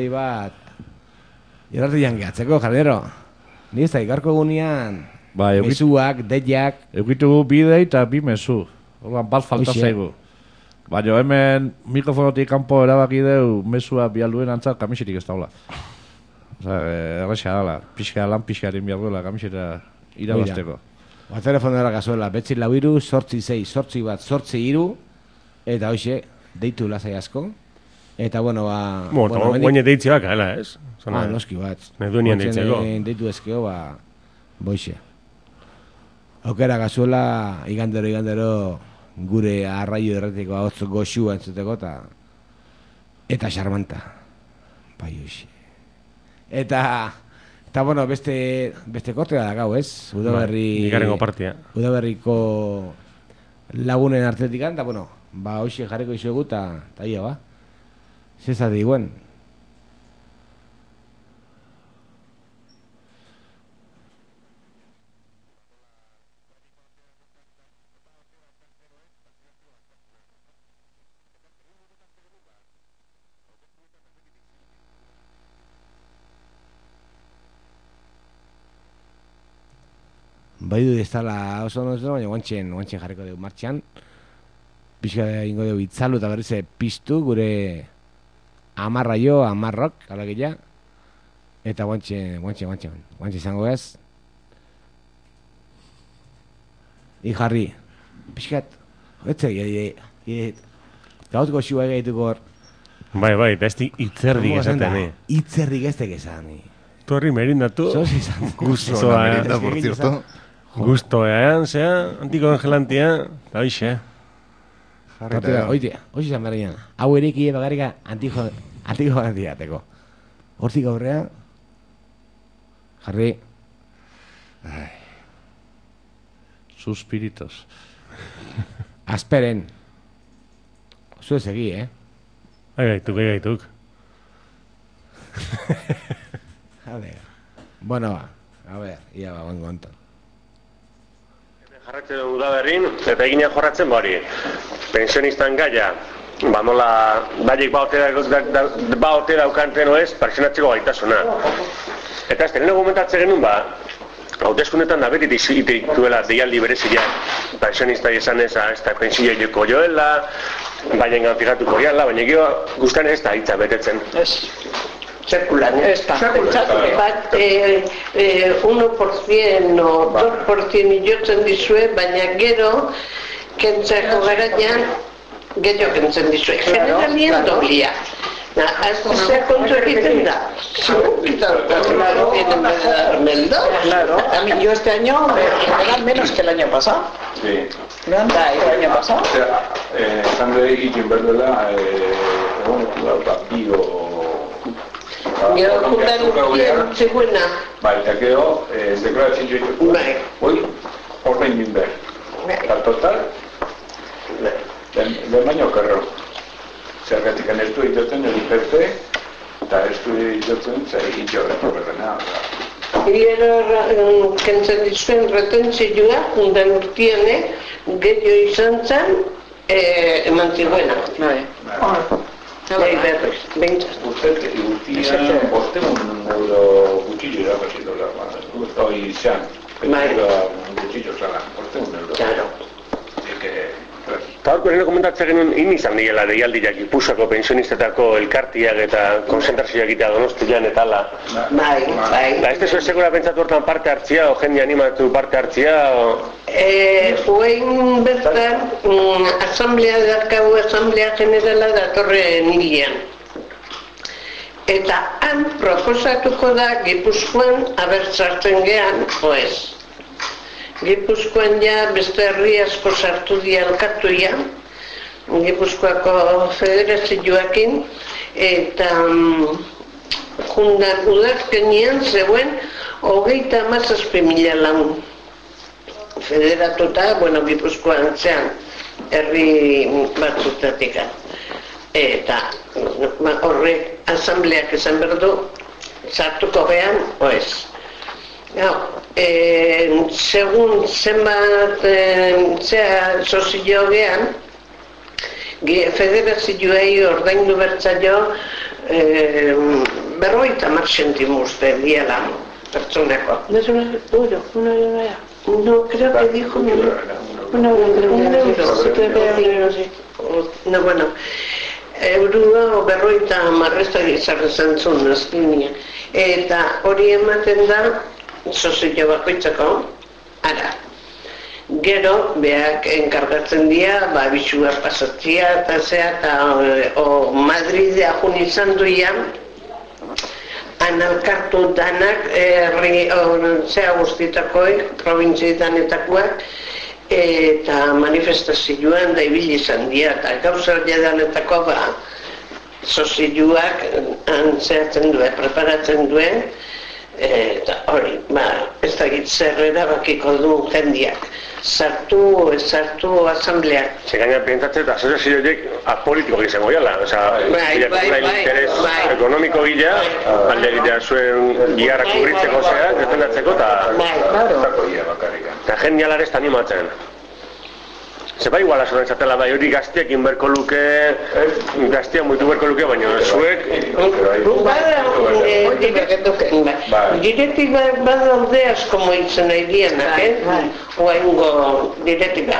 irratian gehatzeko, jardinero. Ni ez da, ikarko egunean, mesuak, deiak. Eukitugu bi dei eta bi mesu. Orduan bat falta zaigu. Baina hemen mikrofonotik kanpo erabaki deu mesua bialduen antzat kamisetik ez daula. Errexea dala, lan pixkaren behar duela kamiseta irabazteko. Telefonera gazuela, betzi 4 8 6 8 1 8 3, eta hoxe, deitu lasai asko. Eta bueno, guaine deitzi baka, hela, ez? Noski bat. Nedunian deitzeko. Deitu ezkeo, boixe. Aukera gazuela, igandero, gure arraio erretiko ahotz goxua entzuteko, eta xarmanta. Bai, hoxe. Eta, bueno, beste kortea da gau, ez? Ikarengo partia. Udaberriko lagunen artetikan, eta, bueno, hoxe jarriko izuegu, eta ia, Zeza diguen. Baidu ez dala oso nozu, baina guantxen jarriko dugu martxan. Pixka ingo dugu itzalu eta berriz piztu gure amarrok, alagila. Eta guantxe izango ez. Jarri, pixkat, gauzko xua egaituko hor. Bai, eta ez itzerrik esaten, Itzerrik ez esan, Torri merindatu. Gustoa merinda, por cierto. Gustoa, antiko angelantia, eta hoxe. Oite, izan berrean. Hau ereki bagarrika antiko antiateko. Hortik aurrea, jarri. Suspiritos. Asperen. Zue segi, Gaituk. Bueno, a ver, ia buen konta. Jarratzen dugu da berrin, eta eginean jorratzen hori. Pensionistan gaia, nola, baiek baote daukanten oez, pertsonatzeko gaitasuna. Eta ez tenengo komentatzen genuen, hauteskundetan da beti dituela deialdi bereziak, pensionista izan ez da pensioa joko joela, baina fijatuko joala, baina gero guztan ez da hitza betetzen. Zekulan, ez da. Bat, 1% o 2% jotzen dizue, baina gero, kentzeko garaian, gero kentzen dizue. Generalien doblia. Zer kontu egiten da. Claro, a mí yo este año me dan menos que el año pasado. Sí. ¿Me han dado el año pasado? Están de egiten berduela, Gero juntan urtien zegoena. Eta gero, deklaratzen joitu. Hoi, horrein jinber. Eta total, lehen baino okerro. Zergatik ez du itotzen IPC, eta ez du itotzen egin horretu berrena. Gero kentzen dizuen retentzioa, juntan urtien, gehiago izan zen, eman ziguena. Bai, berriz, behintzat. Urtian, €100 gutxillo irabazit dola. Hoi izan, gutxillo zala, €100. Claro. Eta horko nire komentatzen genuen izan digela deialdiak Ipusako pensionistetako elkartiak eta konzentrazioak egitea Donostian eta ala. Bai. Ez tezu segura pentsatu hortan parte hartzia, o jende animatu parte hartzia, o... Oen bertan, asamblea generala datorren hilean. Eta han proposatuko da Gipuzkoan abertzartzen gehan, oez. Gipuzkoan ja beste herri asko sartu di alkatuia, Gipuzkoako federazioakin, eta jundan udazkenian zegoen 37.000 lagun. Federatuta, Gipuzkoan zean, herri batzutatik. Eta horrek asambleak esan berdu, sartuko gehan, oez. Segun zenbat sozio gehan, federazioei ordaindu bertzaio 50 zentimo uste diela pertsoneko. No, creo que dijo un euro. No, bueno, eurua 50 marrezta gizarra zantzun azkinia. Eta hori ematen da sozio bakoitzako, ara. Gero, beak enkargatzen dira, bisua pasatzia eta zea, eta Madridea jun izan duian, han alkartu danak, zea guztietakoek, provintzietanetakoak, eta manifestazioan da ibili izan dira, eta gauza danetako sozioak zehatzen duen, preparatzen duen, eta hori, ez da zer erabakiko du jendiak. Sartu asambleak. Gaina pentsatzen, asoziazioek apolitiko izango gala. Interes ekonomiko gila, alde egitea zuen giharrak kubritzeko zea, defendatzeko, eta jendialar ez da animatzen. Zeba igual asoren zatela bai hori gaztiak inberko luke, gaztiak muitu berko luke, baina zuek... Diretik badaude asko moitzen nahi dienak, oaingo diretiba.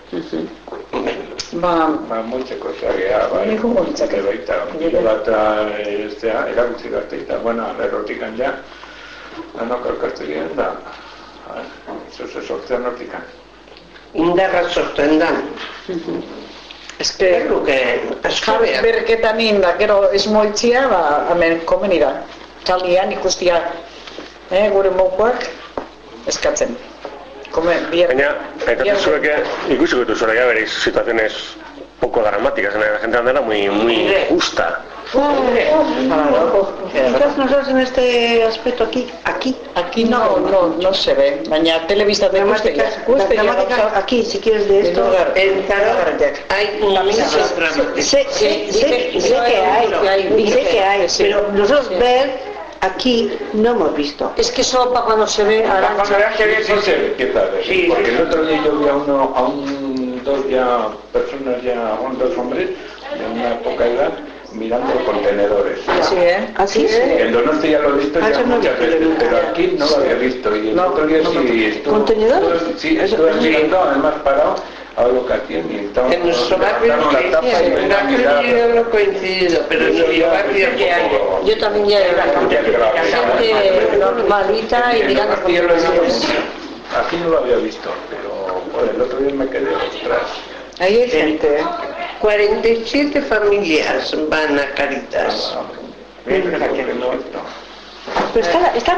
Moitzeko zagea, baita, bat erakutzi gazteita, errotik ja, anok alkartzegian da, zoze sortzean hortikan. Indarra sortzen dan. Berketan inda, gero ez moitzia, hemen komeni da. Talian ikustia, gure mokoak eskatzen. Baina, aitatzen zueke, ikusiko dutu zuela bere situaciones poco dramáticas, la gente andara muy justa. Quizás nosotros en este aspecto aquí no se ve, baina telebista de aquí, si quieres de esto, en Tarot hay muchas dramas. Sé que hay, pero nosotros ver aquí no hemos visto. Es que eso para cuando se ve... Cuando se ve sí se ve, ¿qué tal? Sí, porque el otro día yo vi dos hombres de una poca edad mirando contenedores. ¿Así es? En Donosti ya lo he visto ya muchas veces, pero aquí no lo había visto. Y el otro día sí estuvo... ¿Contenedores? Sí, estuve mirando, además parado, a lo que hacían y estaban... En nuestro barrio yo no he coincidido, pero en nuestro barrio yo también ya era gente normalita y mirando contenedores. Aquí no lo había visto, pero el otro día me quedé, ostras. Ahí hay gente, 47 familias van a Caritas. Pero está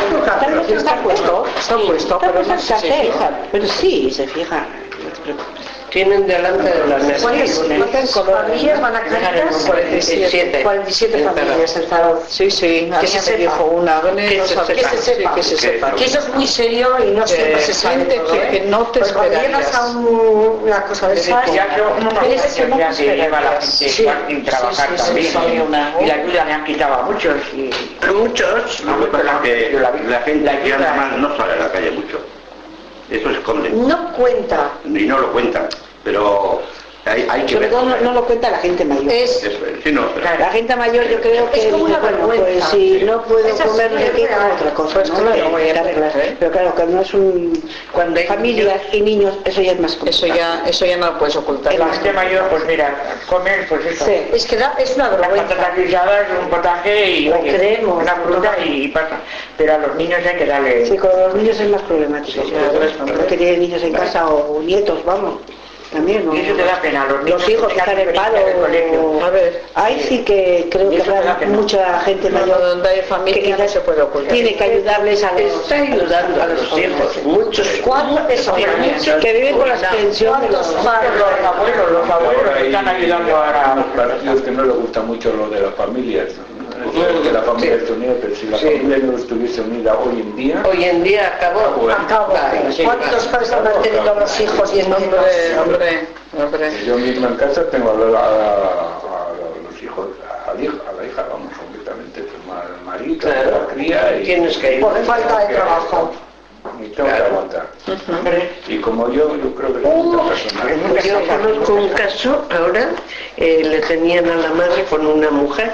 puesto, pero no se fija. Pero sí, se fija. Tienen delante de la mesa. ¿Cuántas familias van a Caritas? 47 familias en Zaragoza. Sí, que se dijo una. Que se sepa. Que eso es muy serio y no siempre se sabe. Que no te cuando llegas a una cosa de esas, tienes que no te esperas. Sin trabajar también. Y la ayuda le han quitado a muchos. ¿A muchos? La gente aquí además no sale a la calle mucho. Eso esconde. No cuenta. Y no lo cuentan, pero hay que sobre ver. todo no lo cuenta la gente mayor. La gente mayor yo creo que es como una vergüenza. Pues si no puedo comer de qué otra cosa, ¿no? Pero claro, que no es cuando hay familias y niños, eso ya es más complicado. Eso ya no lo puedes ocultar. La gente mayor, pues mira, comen, pues eso. Sí, es que es una vergüenza. Las patatas guisadas, un potaje y una fruta y pasa. Pero a los niños hay que darle... Sí, con los niños es más problemático. Porque tienen niños en casa o nietos, vamos. También, ¿no? Y eso te da pena. Los hijos que están en paro. A ver, ahí sí que creo que habrá mucha gente mayor donde hay familia que quizás se puede ocultar. Tiene que ayudarles a los... Está ayudando a los hijos. Muchos. Que viven con las pensiones. Los abuelos están ayudando a los partidos que no les gusta mucho lo de las familias. Que la familia esté unida, pero si la familia no estuviese unida hoy en día... Hoy en día acabó. ¿Cuántos padres han mantenido a los hijos y en Hombre. Yo mismo en casa tengo a los hijos, a la hija, vamos, completamente, el marido, la cría y... Tienes que ir. Por falta de trabajo. Y tengo que aguantar. Y como yo creo que es Yo conozco un caso, ahora, le tenían a la madre con una mujer.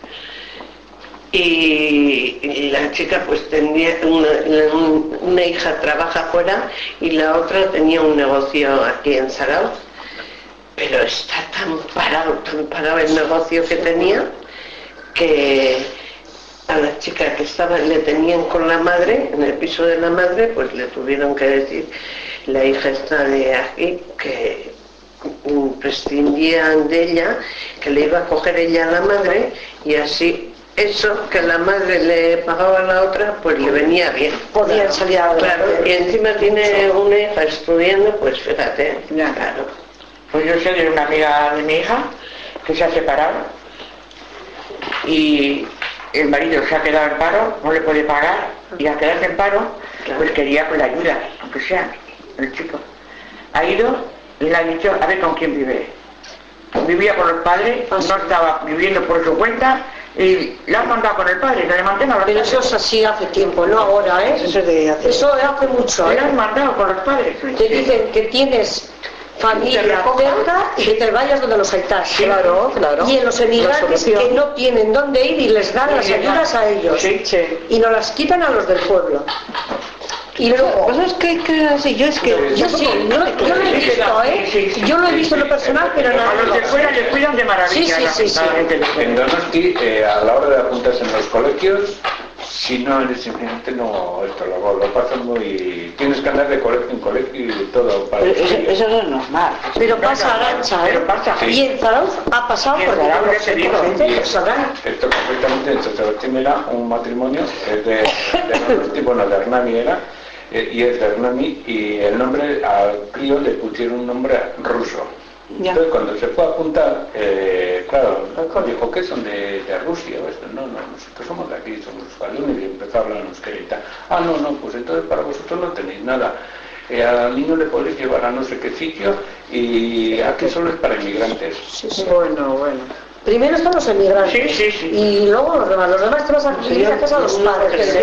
Y la chica pues tenía una hija trabaja fuera y la otra tenía un negocio aquí en Zarauz, pero está tan parado el negocio que tenía, que a la chica que le tenían con la madre, en el piso de la madre, pues le tuvieron que decir, la hija está de aquí, que prescindían de ella, que le iba a coger ella a la madre y así eso que la madre le pagaba a la otra, pues le venía bien. Podían salir a Claro, y encima tiene una hija estudiando, pues fíjate, claro. Pues yo sé de una amiga de mi hija que se ha separado y el marido se ha quedado en paro, no le puede pagar y al quedarse en paro, pues quería pues la ayuda, aunque sea el chico. Ha ido y le ha dicho a ver con quién vive. Vivía con los padres, no estaba viviendo por su cuenta y la han mandado con el padre, que le mantenga los padres. Pero eso es así hace tiempo, no ahora, ¿eh? Eso hace mucho, Le han mandado con los padres. Te dicen que tienes familia cerca y que te vayas donde los aitas. Claro. Y en los emigrantes que no tienen dónde ir y les dan las ayudas a ellos. Y nos las quitan a los del pueblo. Y luego, ¿Cosas que así? Yo sí, yo lo he visto, ¿eh? Yo lo he visto en lo personal, pero nada. A los de fuera les cuidan de maravilla. Sí. En Donosti, a la hora de apuntarse en los colegios, si no eres estudiante, no, esto lo pasan muy... Tienes que andar de colegio en colegio y todo. Para eso no es normal. Pero pasa Arancha, ¿eh? Sí. Y en Zarauz ha pasado porque yo lo sé, lo sabrán. Esto completamente, en San Sebastián era un matrimonio de Donosti, bueno, de Hernani era, y es de Hernani, y el nombre al crío le pusieron un nombre ruso. Entonces cuando se fue a apuntar, claro, dijo que son de Rusia o esto. No, nosotros somos de aquí, somos alumnos, y empezó a hablar en euskera y tal. No, pues entonces para vosotros no tenéis nada. Al niño le podéis llevar a no sé qué sitio y aquí solo es para inmigrantes. Bueno. Primero están los emigrantes. Sí. Y luego los demás te vas a ir a casa a los padres.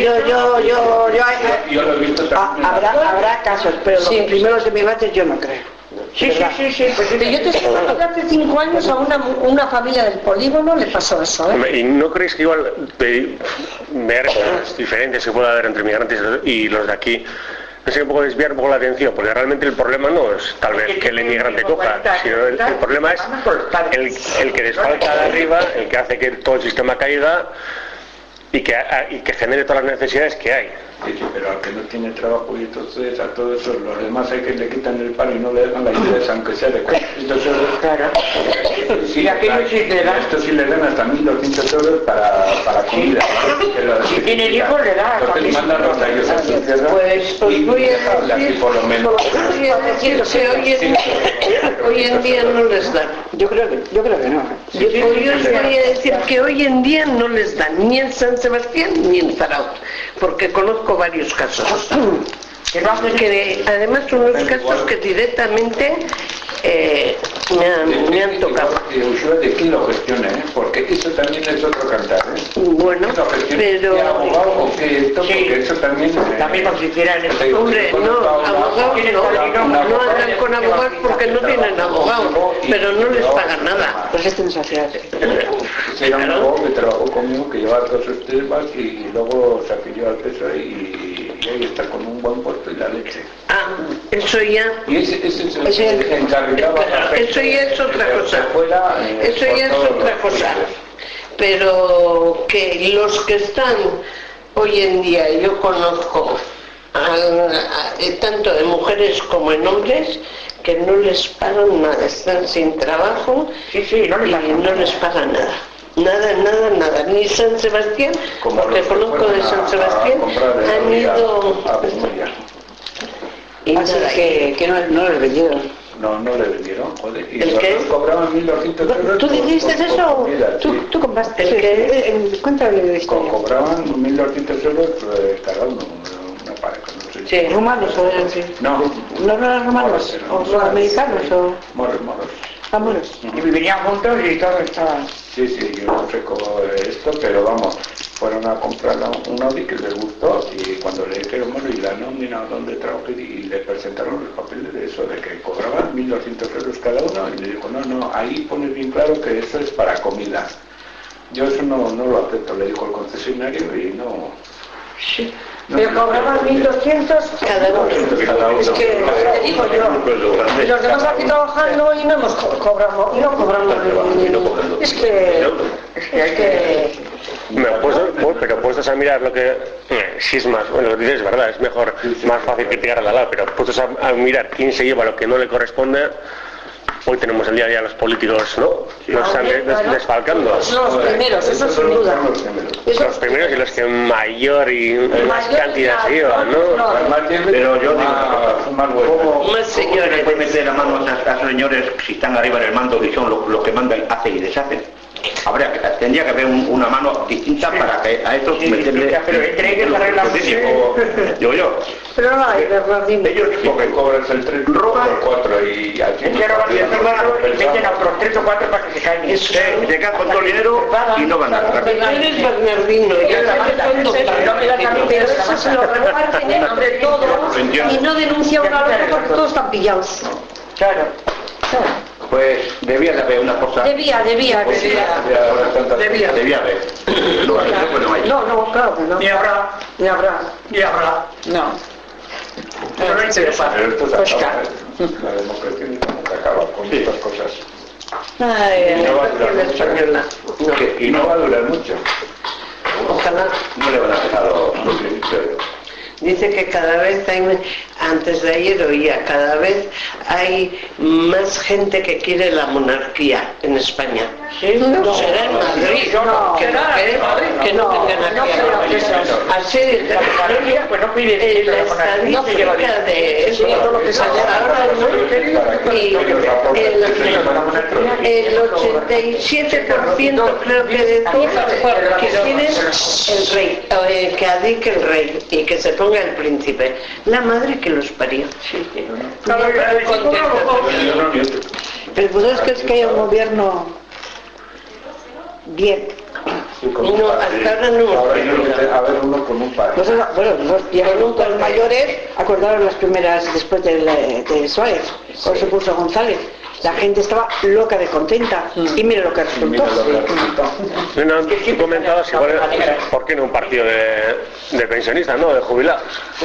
Yo lo he visto también. Habrá casos, pero los primeros emigrantes yo no creo. Sí. Pues yo te estoy hablando que hace 5 años a una familia del polígono le pasó eso, ¿eh? ¿Y no creéis que igual ver las diferencias que puede haber entre migrantes y los de aquí no sé, un poco desviar un poco la atención, porque realmente el problema no es tal vez que el inmigrante coja, sino el problema es el que desfalca de arriba, el que hace que todo el sistema caiga y que genere todas las necesidades que hay. Sí, pero al que no tiene trabajo y entonces a todo eso, los demás hay que le quitan el palo y no le dan la ayuda, aunque sea de cuenta. Entonces, claro, sí, esto sí le dan hasta 1.200 euros para comida. Si tiene hijos le dan. Entonces mandan a ellos a su tierra pues voy a decir, por lo menos. Hoy en día no les dan. Yo creo que no. Yo os voy a decir que hoy en día no les dan, ni en San Sebastián ni en Zarauz, porque conozco varios casos. Que además son unos casos que directamente me han tocado. De quién lo gestiona, porque eso también es otro cantar. Bueno, pero... ¿Qué abogado o qué esto? Porque eso también... También consideran eso. Hombre, no, abogados no andan con abogados porque no tienen abogado, pero no les pagan nada. Pues esto no se hace. Era un abogado que trabajó conmigo, que llevaba todos sus temas y luego se afilió al PSOE y ahí está con un buen puesto y la leche. Eso ya... Y ese es el que encargaba... Eso ya es otra cosa. Eso ya es otra cosa. Pero que los que están hoy en día, yo conozco tanto en mujeres como en hombres, que no les pagan nada, están sin trabajo y no les pagan nada. Nada, ni San Sebastián, porque conozco de San Sebastián, han ido... Y así que no les vendieron. No le vendieron, joder. Y ¿El qué? cobraban 1.200 euros. ¿Tú dijiste eso? Comida, sí. ¿Tú compraste? ¿El qué? Cuéntale la historia. Cobraban 1.200 euros cada uno, una pareja, no sé. Sí. ¿Rumanos o eran? ¿No eran rumanos? ¿O son americanos? Moros. Moros. Y vivían juntos y todo estaba... Sí, yo no sé cómo esto, pero vamos, fueron a comprar un Audi que les gustó y cuando le dijeron, bueno, y la nómina donde trabajé, y le presentaron los papeles de eso, de que cobraban 1.200 euros cada uno, y le dijo, no, ahí pone bien claro que eso es para comida. Yo eso no lo acepto, le dijo el concesionario y no... Sí. Pero cobraban 1.200 cada uno. Es que, te digo yo, y los demás aquí trabajando y no hemos cobrado, y no cobramos. Es que... Pero puestos a mirar lo que... sí es más, bueno, lo que dices es verdad, es mejor, más fácil criticar a la lado, pero puestos a mirar quién se lleva lo que no le corresponde... Hoy tenemos el día a día los políticos, ¿no? Los están desfalcando. Son los primeros, eso sin duda. Los primeros y los que mayor cantidad se llevan, ¿no? Pero yo digo, ¿cómo se puede meter la mano a señores si están arriba en el mando y son los que mandan, hacen y deshacen? Tendría que haber una mano distinta para que a estos meterle... Pero entre ellos arreglan... Digo yo. Pero no hay, ellos porque cobran el 3 roban 4 y aquí... meten a otros 3 o 4 para que se caigan. Se quedan con todo el dinero y no van a ganar. Eres Bernardino, pero eso se lo reparten entre todos y no denuncia uno al otro porque todos están pillados. Claro. Pues debía de haber una cosa. Debía haber. No, claro que no. Ni habrá. No. Pero esto se acaba, la democracia se acaba con estas cosas. Y no va a durar mucho. Ojalá. No le van a dejar los ministerios. Dice que cada vez hay, antes de ayer oía, cada vez hay más gente que quiere la monarquía en España. ¿Sí? No será en Madrid, que no vengan aquí. Así, pues no pide la estadística de eso, lo que se ahora, y el 87% creo que decía que quieren el rey, que adique el rey y que se ponga el príncipe. La madre que los parió. Pero ¿vosotros crees que haya un gobierno bien? No, hasta ahora no. A ver, uno con un par. Bueno, ya nunca los mayores acordaron las primeras después de Suárez, cuando se puso González. La gente estaba loca de contenta y mira lo que resultó. Tú comentabas igual, ¿por qué no un partido de pensionistas, no? De jubilados.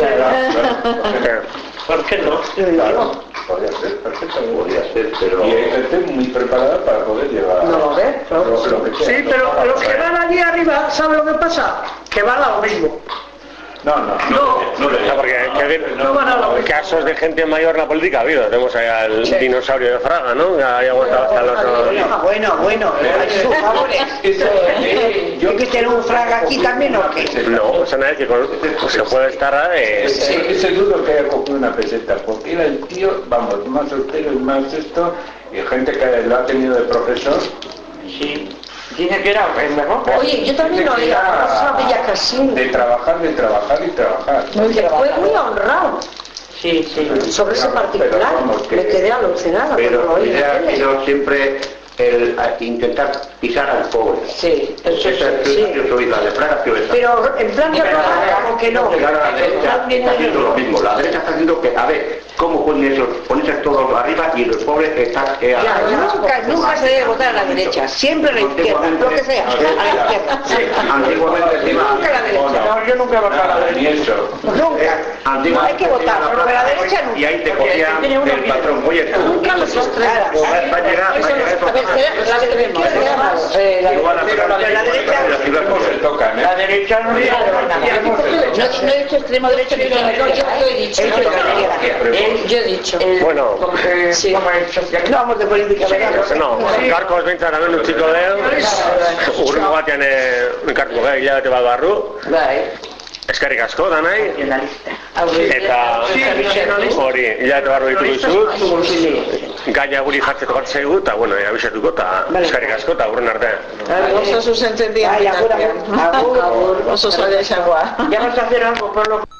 ¿Por qué no? Podría ser, perfectamente podría ser, pero... Y hay gente muy preparada para poder llevar... No, lo que sea. sí, pero los que van allí arriba, ¿saben lo que pasa? Que van a lo mismo. No, porque casos de gente mayor en la política ha habido. Tenemos ahí al dinosaurio de Fraga, ¿no? Que ha aguantado hasta los... Bueno, hay sus favores. ¿Hay que tener un Fraga aquí también o qué? No, eso no es que se puede estar... Ese dudo que haya cogido una peseta, porque era el tío, vamos, más soltero y más esto, y gente que lo ha tenido de profesor. Sí. Tiene que ir a mejor. Oye, yo también lo oía, sabía casi. De trabajar. Fue muy honrado. Sí. Sobre ese particular, me quedé alucinada. Pero ella quiero siempre el intentar pisar al pobre. Sí, yo soy la de Fraga, pero en plan de como que no. La derecha está haciendo lo mismo. La derecha está haciendo que, a ver, ¿cómo pueden ponerse todos arriba y los pobres están... Nunca se debe votar a la derecha, siempre a la izquierda, lo que sea, a la izquierda. Sí, antiguamente nunca a la derecha. No, yo nunca he votado a la derecha. Nunca. Hay que votar, pero a la derecha nunca. Y ahí te cogían del patrón. Oye, tú... Nunca los extremos. Va a llegar la de la derecha se tocan, La derecha no No he dicho extremo derecho ni extremo izquierda. Yo he dicho. Bueno. Sí. No vamos de política, ¿verdad? No, Garkoz bintzat hemen utziko deu, urrengo batean elkartuko gara hilabete bat barru. Eskerrik asko, danai. Eta hori, hilabete barru ditugu izut. Gaina guri jartzeko jartzaigu, eta bueno, abisatuko, eta eskerrik asko, eta urren artean. Oso zuzentzen dira. Agur. Oso zaila izangoa. Ya vamos a hacer algo por lo...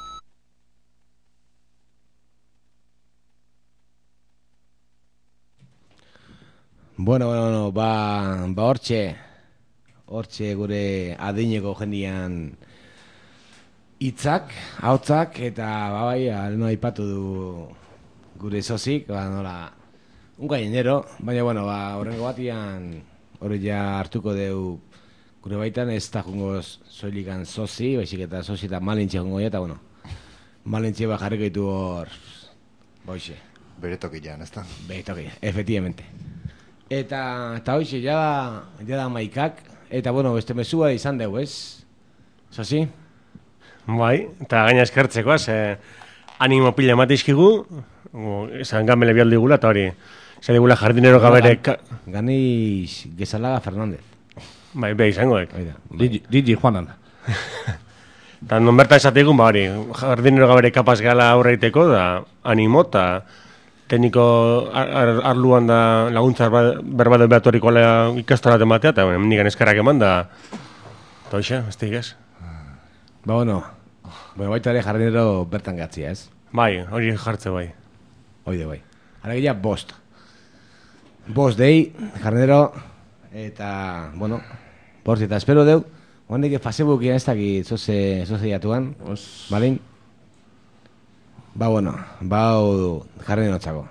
Bueno, ba hortxe gure adineko jendian hitzak, ahotsak, eta bai, aleno aipatu du gure sozik, nola, un gallinero, baina, bueno, horrengo batian, hori ja hartuko deu gure baitan, ez da jungo soilikan sozi, baizik eta sozi eta malintxe jungo eta, bueno, malintxe jarriko ditu hor, boixe. Bere tokian, ez da? Bere tokian, efectivamente. Eta hoxe, ja da maikak, eta, bueno, beste mesua izan deu, ez? Sozi? Bai, eta gaina eskertzeko, animo pila ematizkigu, esan gamele bialdu digula, eta hori, esan digula jardinero gabere... Ganiz Gezalaga Fernández. Bai, izangoek. Digi Juanan. Eta non berta esategun, hori, jardinero gabere kapaz gala aurreiteko, da animo, eta tekniko arluan da laguntza berbado beatoriko ikastorat ematea, eta nigan eskerrak eman, da hoxe, ez tigez. Bueno, baita ere jardinero bertan gatzia, ez? Bai, hori jartze bai. Oide bai. Ara gila, bost dei, jardinero, eta, bueno, bortzi, eta espero deu, hondik Facebookian ez dakit zoze jatuan, balin? Bueno, jardinero txako.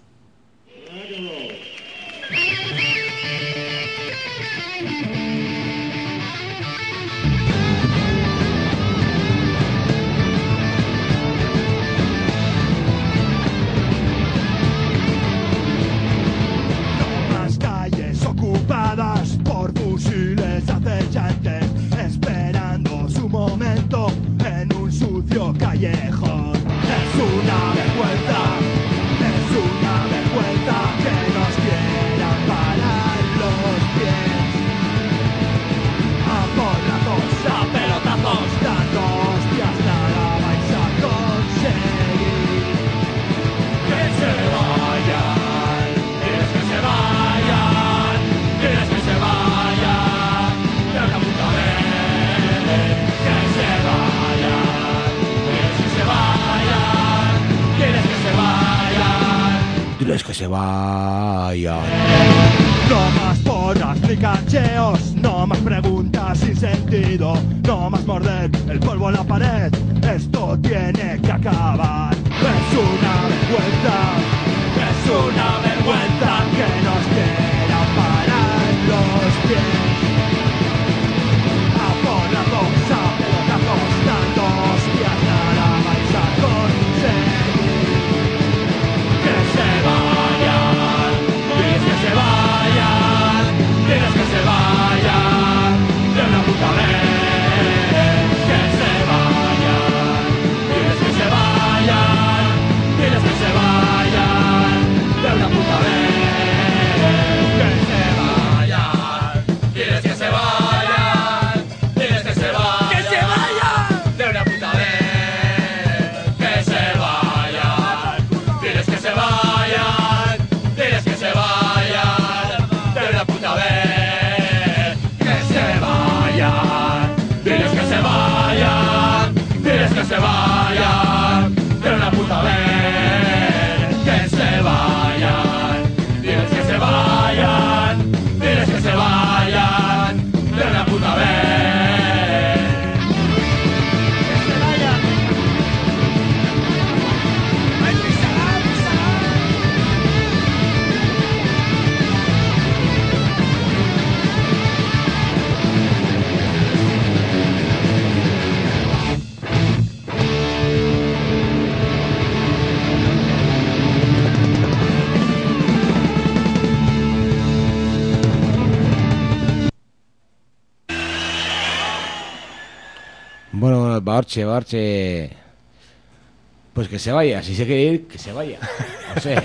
Por fusiles acechantes, esperando su momento en un sucio callejón. Es una vergüenza que nos quieran parar los pies. A porrazos, a pelotazos, dando hostias, nada vais a conseguir. Que se vayan, tienes que se vayan. Tienes que se vayan, te la puta vez. Que se vayan, tienes que se vayan. Tienes que se vayan. Tienes que se vayan. No más porras ni cacheos, no más preguntas sin sentido, no más morder el polvo en la pared. Esto tiene que acabar. Es una vergüenza que nos quieran parar los pies. A porrazos, a pelotazos, dando hostias, nada vais a conseguir. Que se vayan, tienes que se vayan, tienes que se vayan, de una puta vez. Que se vayan, tienes que se vayan. hortxe... Pues que se vaya, si se quiere ir, que se vaya. No sé.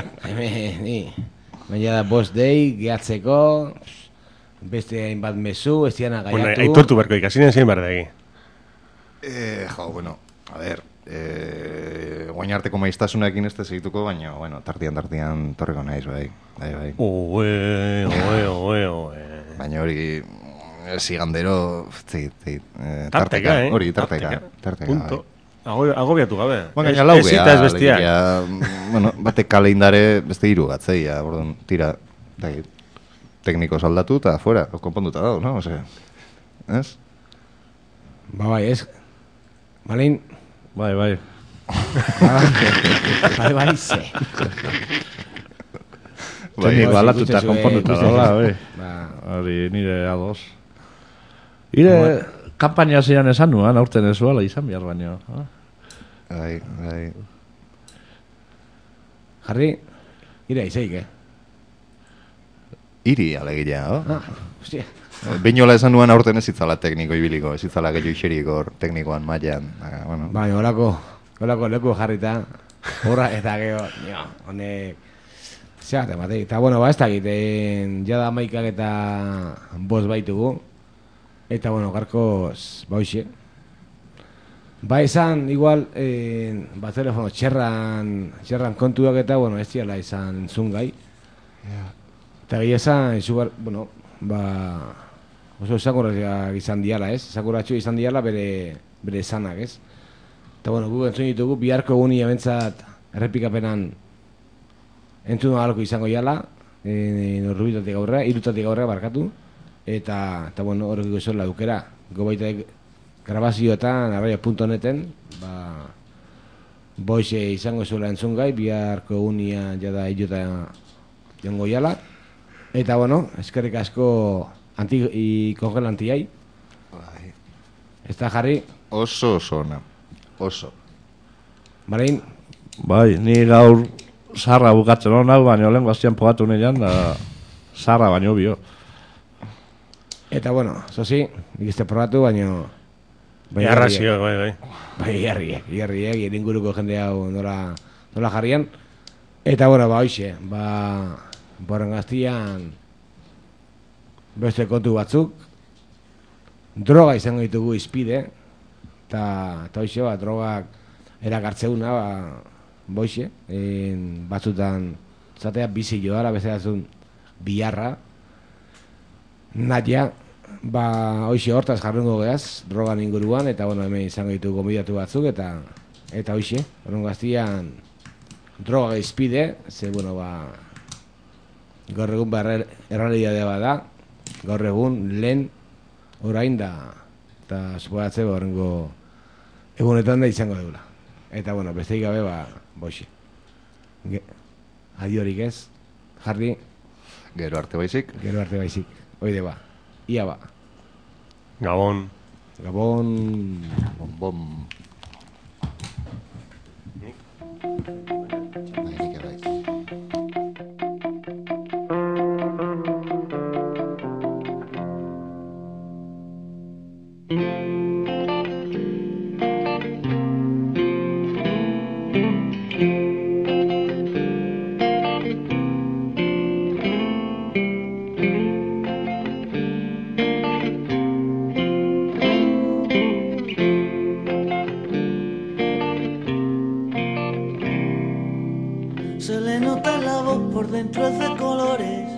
Baina da bost dei, gehatzeko, beste hainbat mezu, ez diana gaiatu. Bueno, aitortu berko ikasinen zein behar dagi. Bueno, a ver, guain arteko maiztasunakin ez segituko, baina, bueno, tartian torreko naiz, bai. Baina hori, zigandero, tarteka, hori, tarteka. Punto. Agobiatu gabe. Gaina lau Ezita ez bestiak. Bueno, batek kale indare beste hiru gatzeia, bordun, tira, tekniko saldatu eta fuera, konponduta dago, no? Ose, ez? Bai, ez. Malin? Bai. Bai, ze. Tekniko aldatuta konponduta dago, hori nire ados. Ire kampaina ziren esan nuan, aurten ez bala izan behar baino. Bai. Jarri, ire izeik, Iri alegilea, hostia. Binola esan nuan aurten ez itzala tekniko ibiliko, ez itzala gehiago iseriko teknikoan mailan. Bueno. Bai, holako leku jarrita, horra eta geho, honek, zeak tematei. Eta, bueno, ez da egiten, jada maikak eta bost baitugu, eta, bueno, garkoz, hoxe. Esan, igual, telefono txerran kontuak eta, bueno, ez diala izan zungai. Eta gehi esan, bueno, oso esakurratxoak izan diala, ez? Esakurratxo izan diala bere esanak, ez? Eta, bueno, gu entzun ditugu, biharko eguni abentzat errepikapenan entzun ahalko izango jala, irutatik aurrera barkatu, eta, bueno, horrekiko zola dukera, gobaitek grabazioetan, arraio.neten, boixe izango zuela entzun gai, biharko egunia jada hilota jongo jala, eta, bueno, eskerrik asko kongelantiai. Ez da, Jarri? Oso ona, oso. Marein? Bai, ni gaur sarra bukatzen hau, baina olen guaztian pogatu nean, da sarra baino bio. Eta, bueno, zozi, ikizte probatu, baina... Arrazio, bai. Bai, iarriek, iringuruko jende hau nola jarrian. Eta, bueno, hoxe, borren gaztian beste kontu batzuk, droga izango ditugu izpide, eta hoxe, drogak erakartzeuna, boixe, batzutan, zatea bizi joara, bezalatzen biharra, natia, hoxe hortaz jarrengo geaz, drogan inguruan, eta, bueno, hemen izango ditugu gonbidatu batzuk, eta hoxe, borren gaztian droga izpide, ze, bueno, gaur egun errealidadea bada, gaur egun lehen orain da, eta suporatze horrengo egunetan da izango deula. Eta, bueno, besteik gabe, boixi. Adiorik ez, Jarri. Gero arte baizik. Oide ia Gabon. Bom. Se le nota la voz por dentro es de colores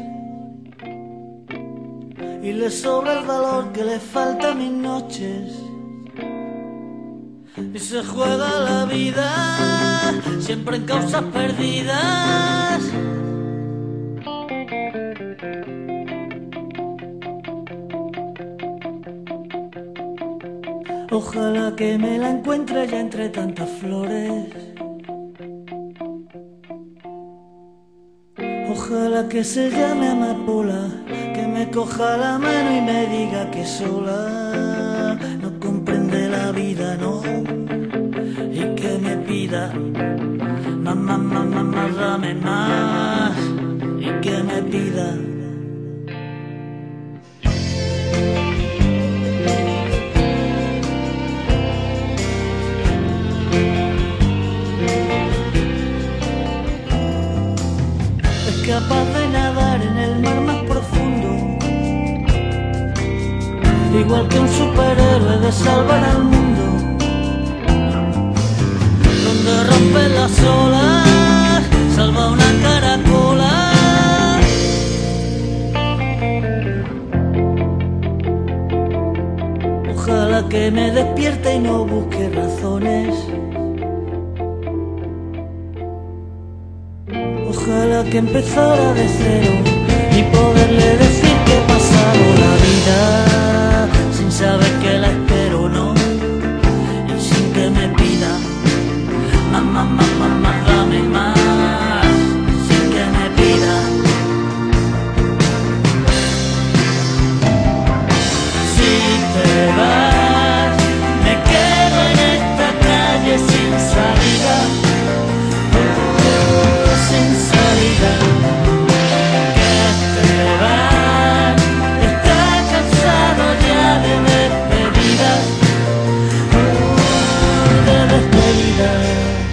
y le sobra el valor que le falta a mis noches. Y se juega la vida siempre en causas perdidas. Ojalá que me la encuentre ya entre tantas flores. Ojalá que se llame amapola, que me coja la mano y me diga que sola no comprende la vida, no, y que me pida más, dame más, y que me pida. capaz de nadar en el mar más profundo, igual que un superhéroe de salvar al mundo, donde rompe las olas, salva una caracola. Ojalá que me despierte y no busque razones. Ojalá que empezara de cero y poderle decir que he pasado la vida sin saber que la espero, ¿no? Y sin que me pida mamá, mamá, mamá, dame más, sin que me pida. Si te vas, me quedo en esta calle sin salida, sin salida. Que te vas, está cansado ya de despedidas, de despedidas.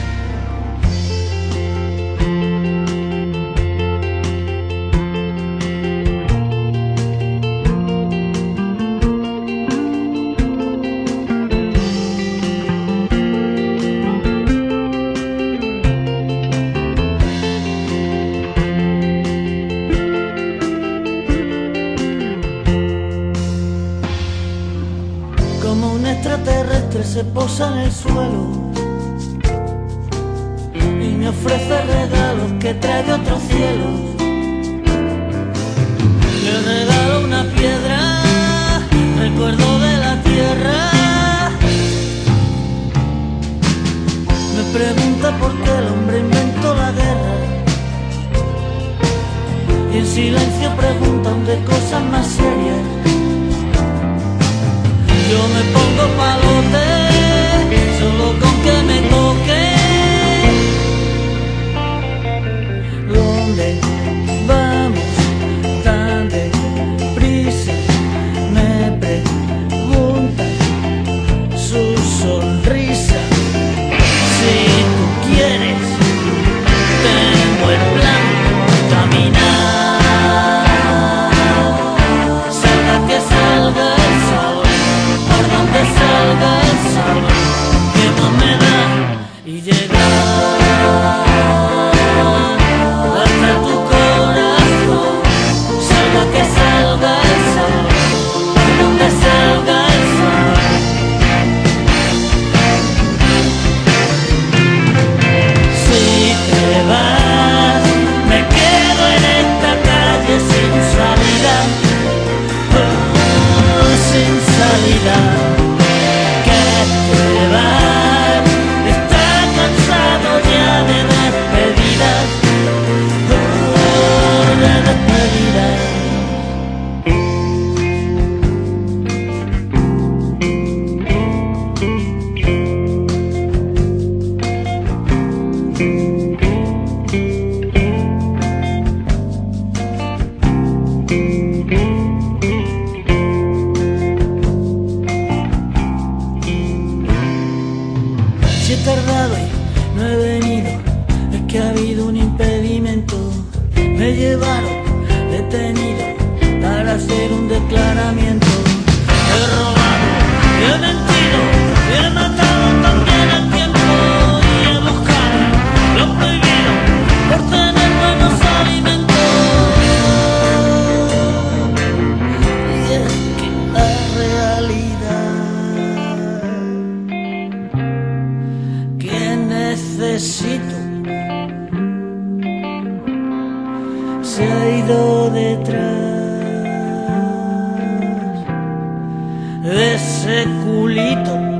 Como un extraterrestre se posa en el suelo y me ofrece regalos que trae de otros cielos. Le regalo una piedra, recuerdo de la tierra. Me pregunta por qué el hombre inventó la guerra y en silencio preguntan de cosas más serias. Yo me pongo palote, solo con que me toque. ¿Dónde vamos tan deprisa? Me pregunta su sonrisa. Si tú quieres, tengo el plan, caminar. Salga que salga el sol, por donde salga el sol, que no me da y llegar hasta tu corazón. Salga que salga el sol, por donde salga el sol. Si te vas, me quedo en esta calle sin salida, sin salida. Que te vas, está cansado ya de despedidas, de despedidas. Si he tardado y no he venido, es que ha habido un impedimento. Me llevaron detenido para hacer un declaramiento. He robado, he mentido, he matado también al tiempo y he buscado lo prohibido por tener buenos alimentos. Y es que la realidad que necesito se ha ido detrás de ese culito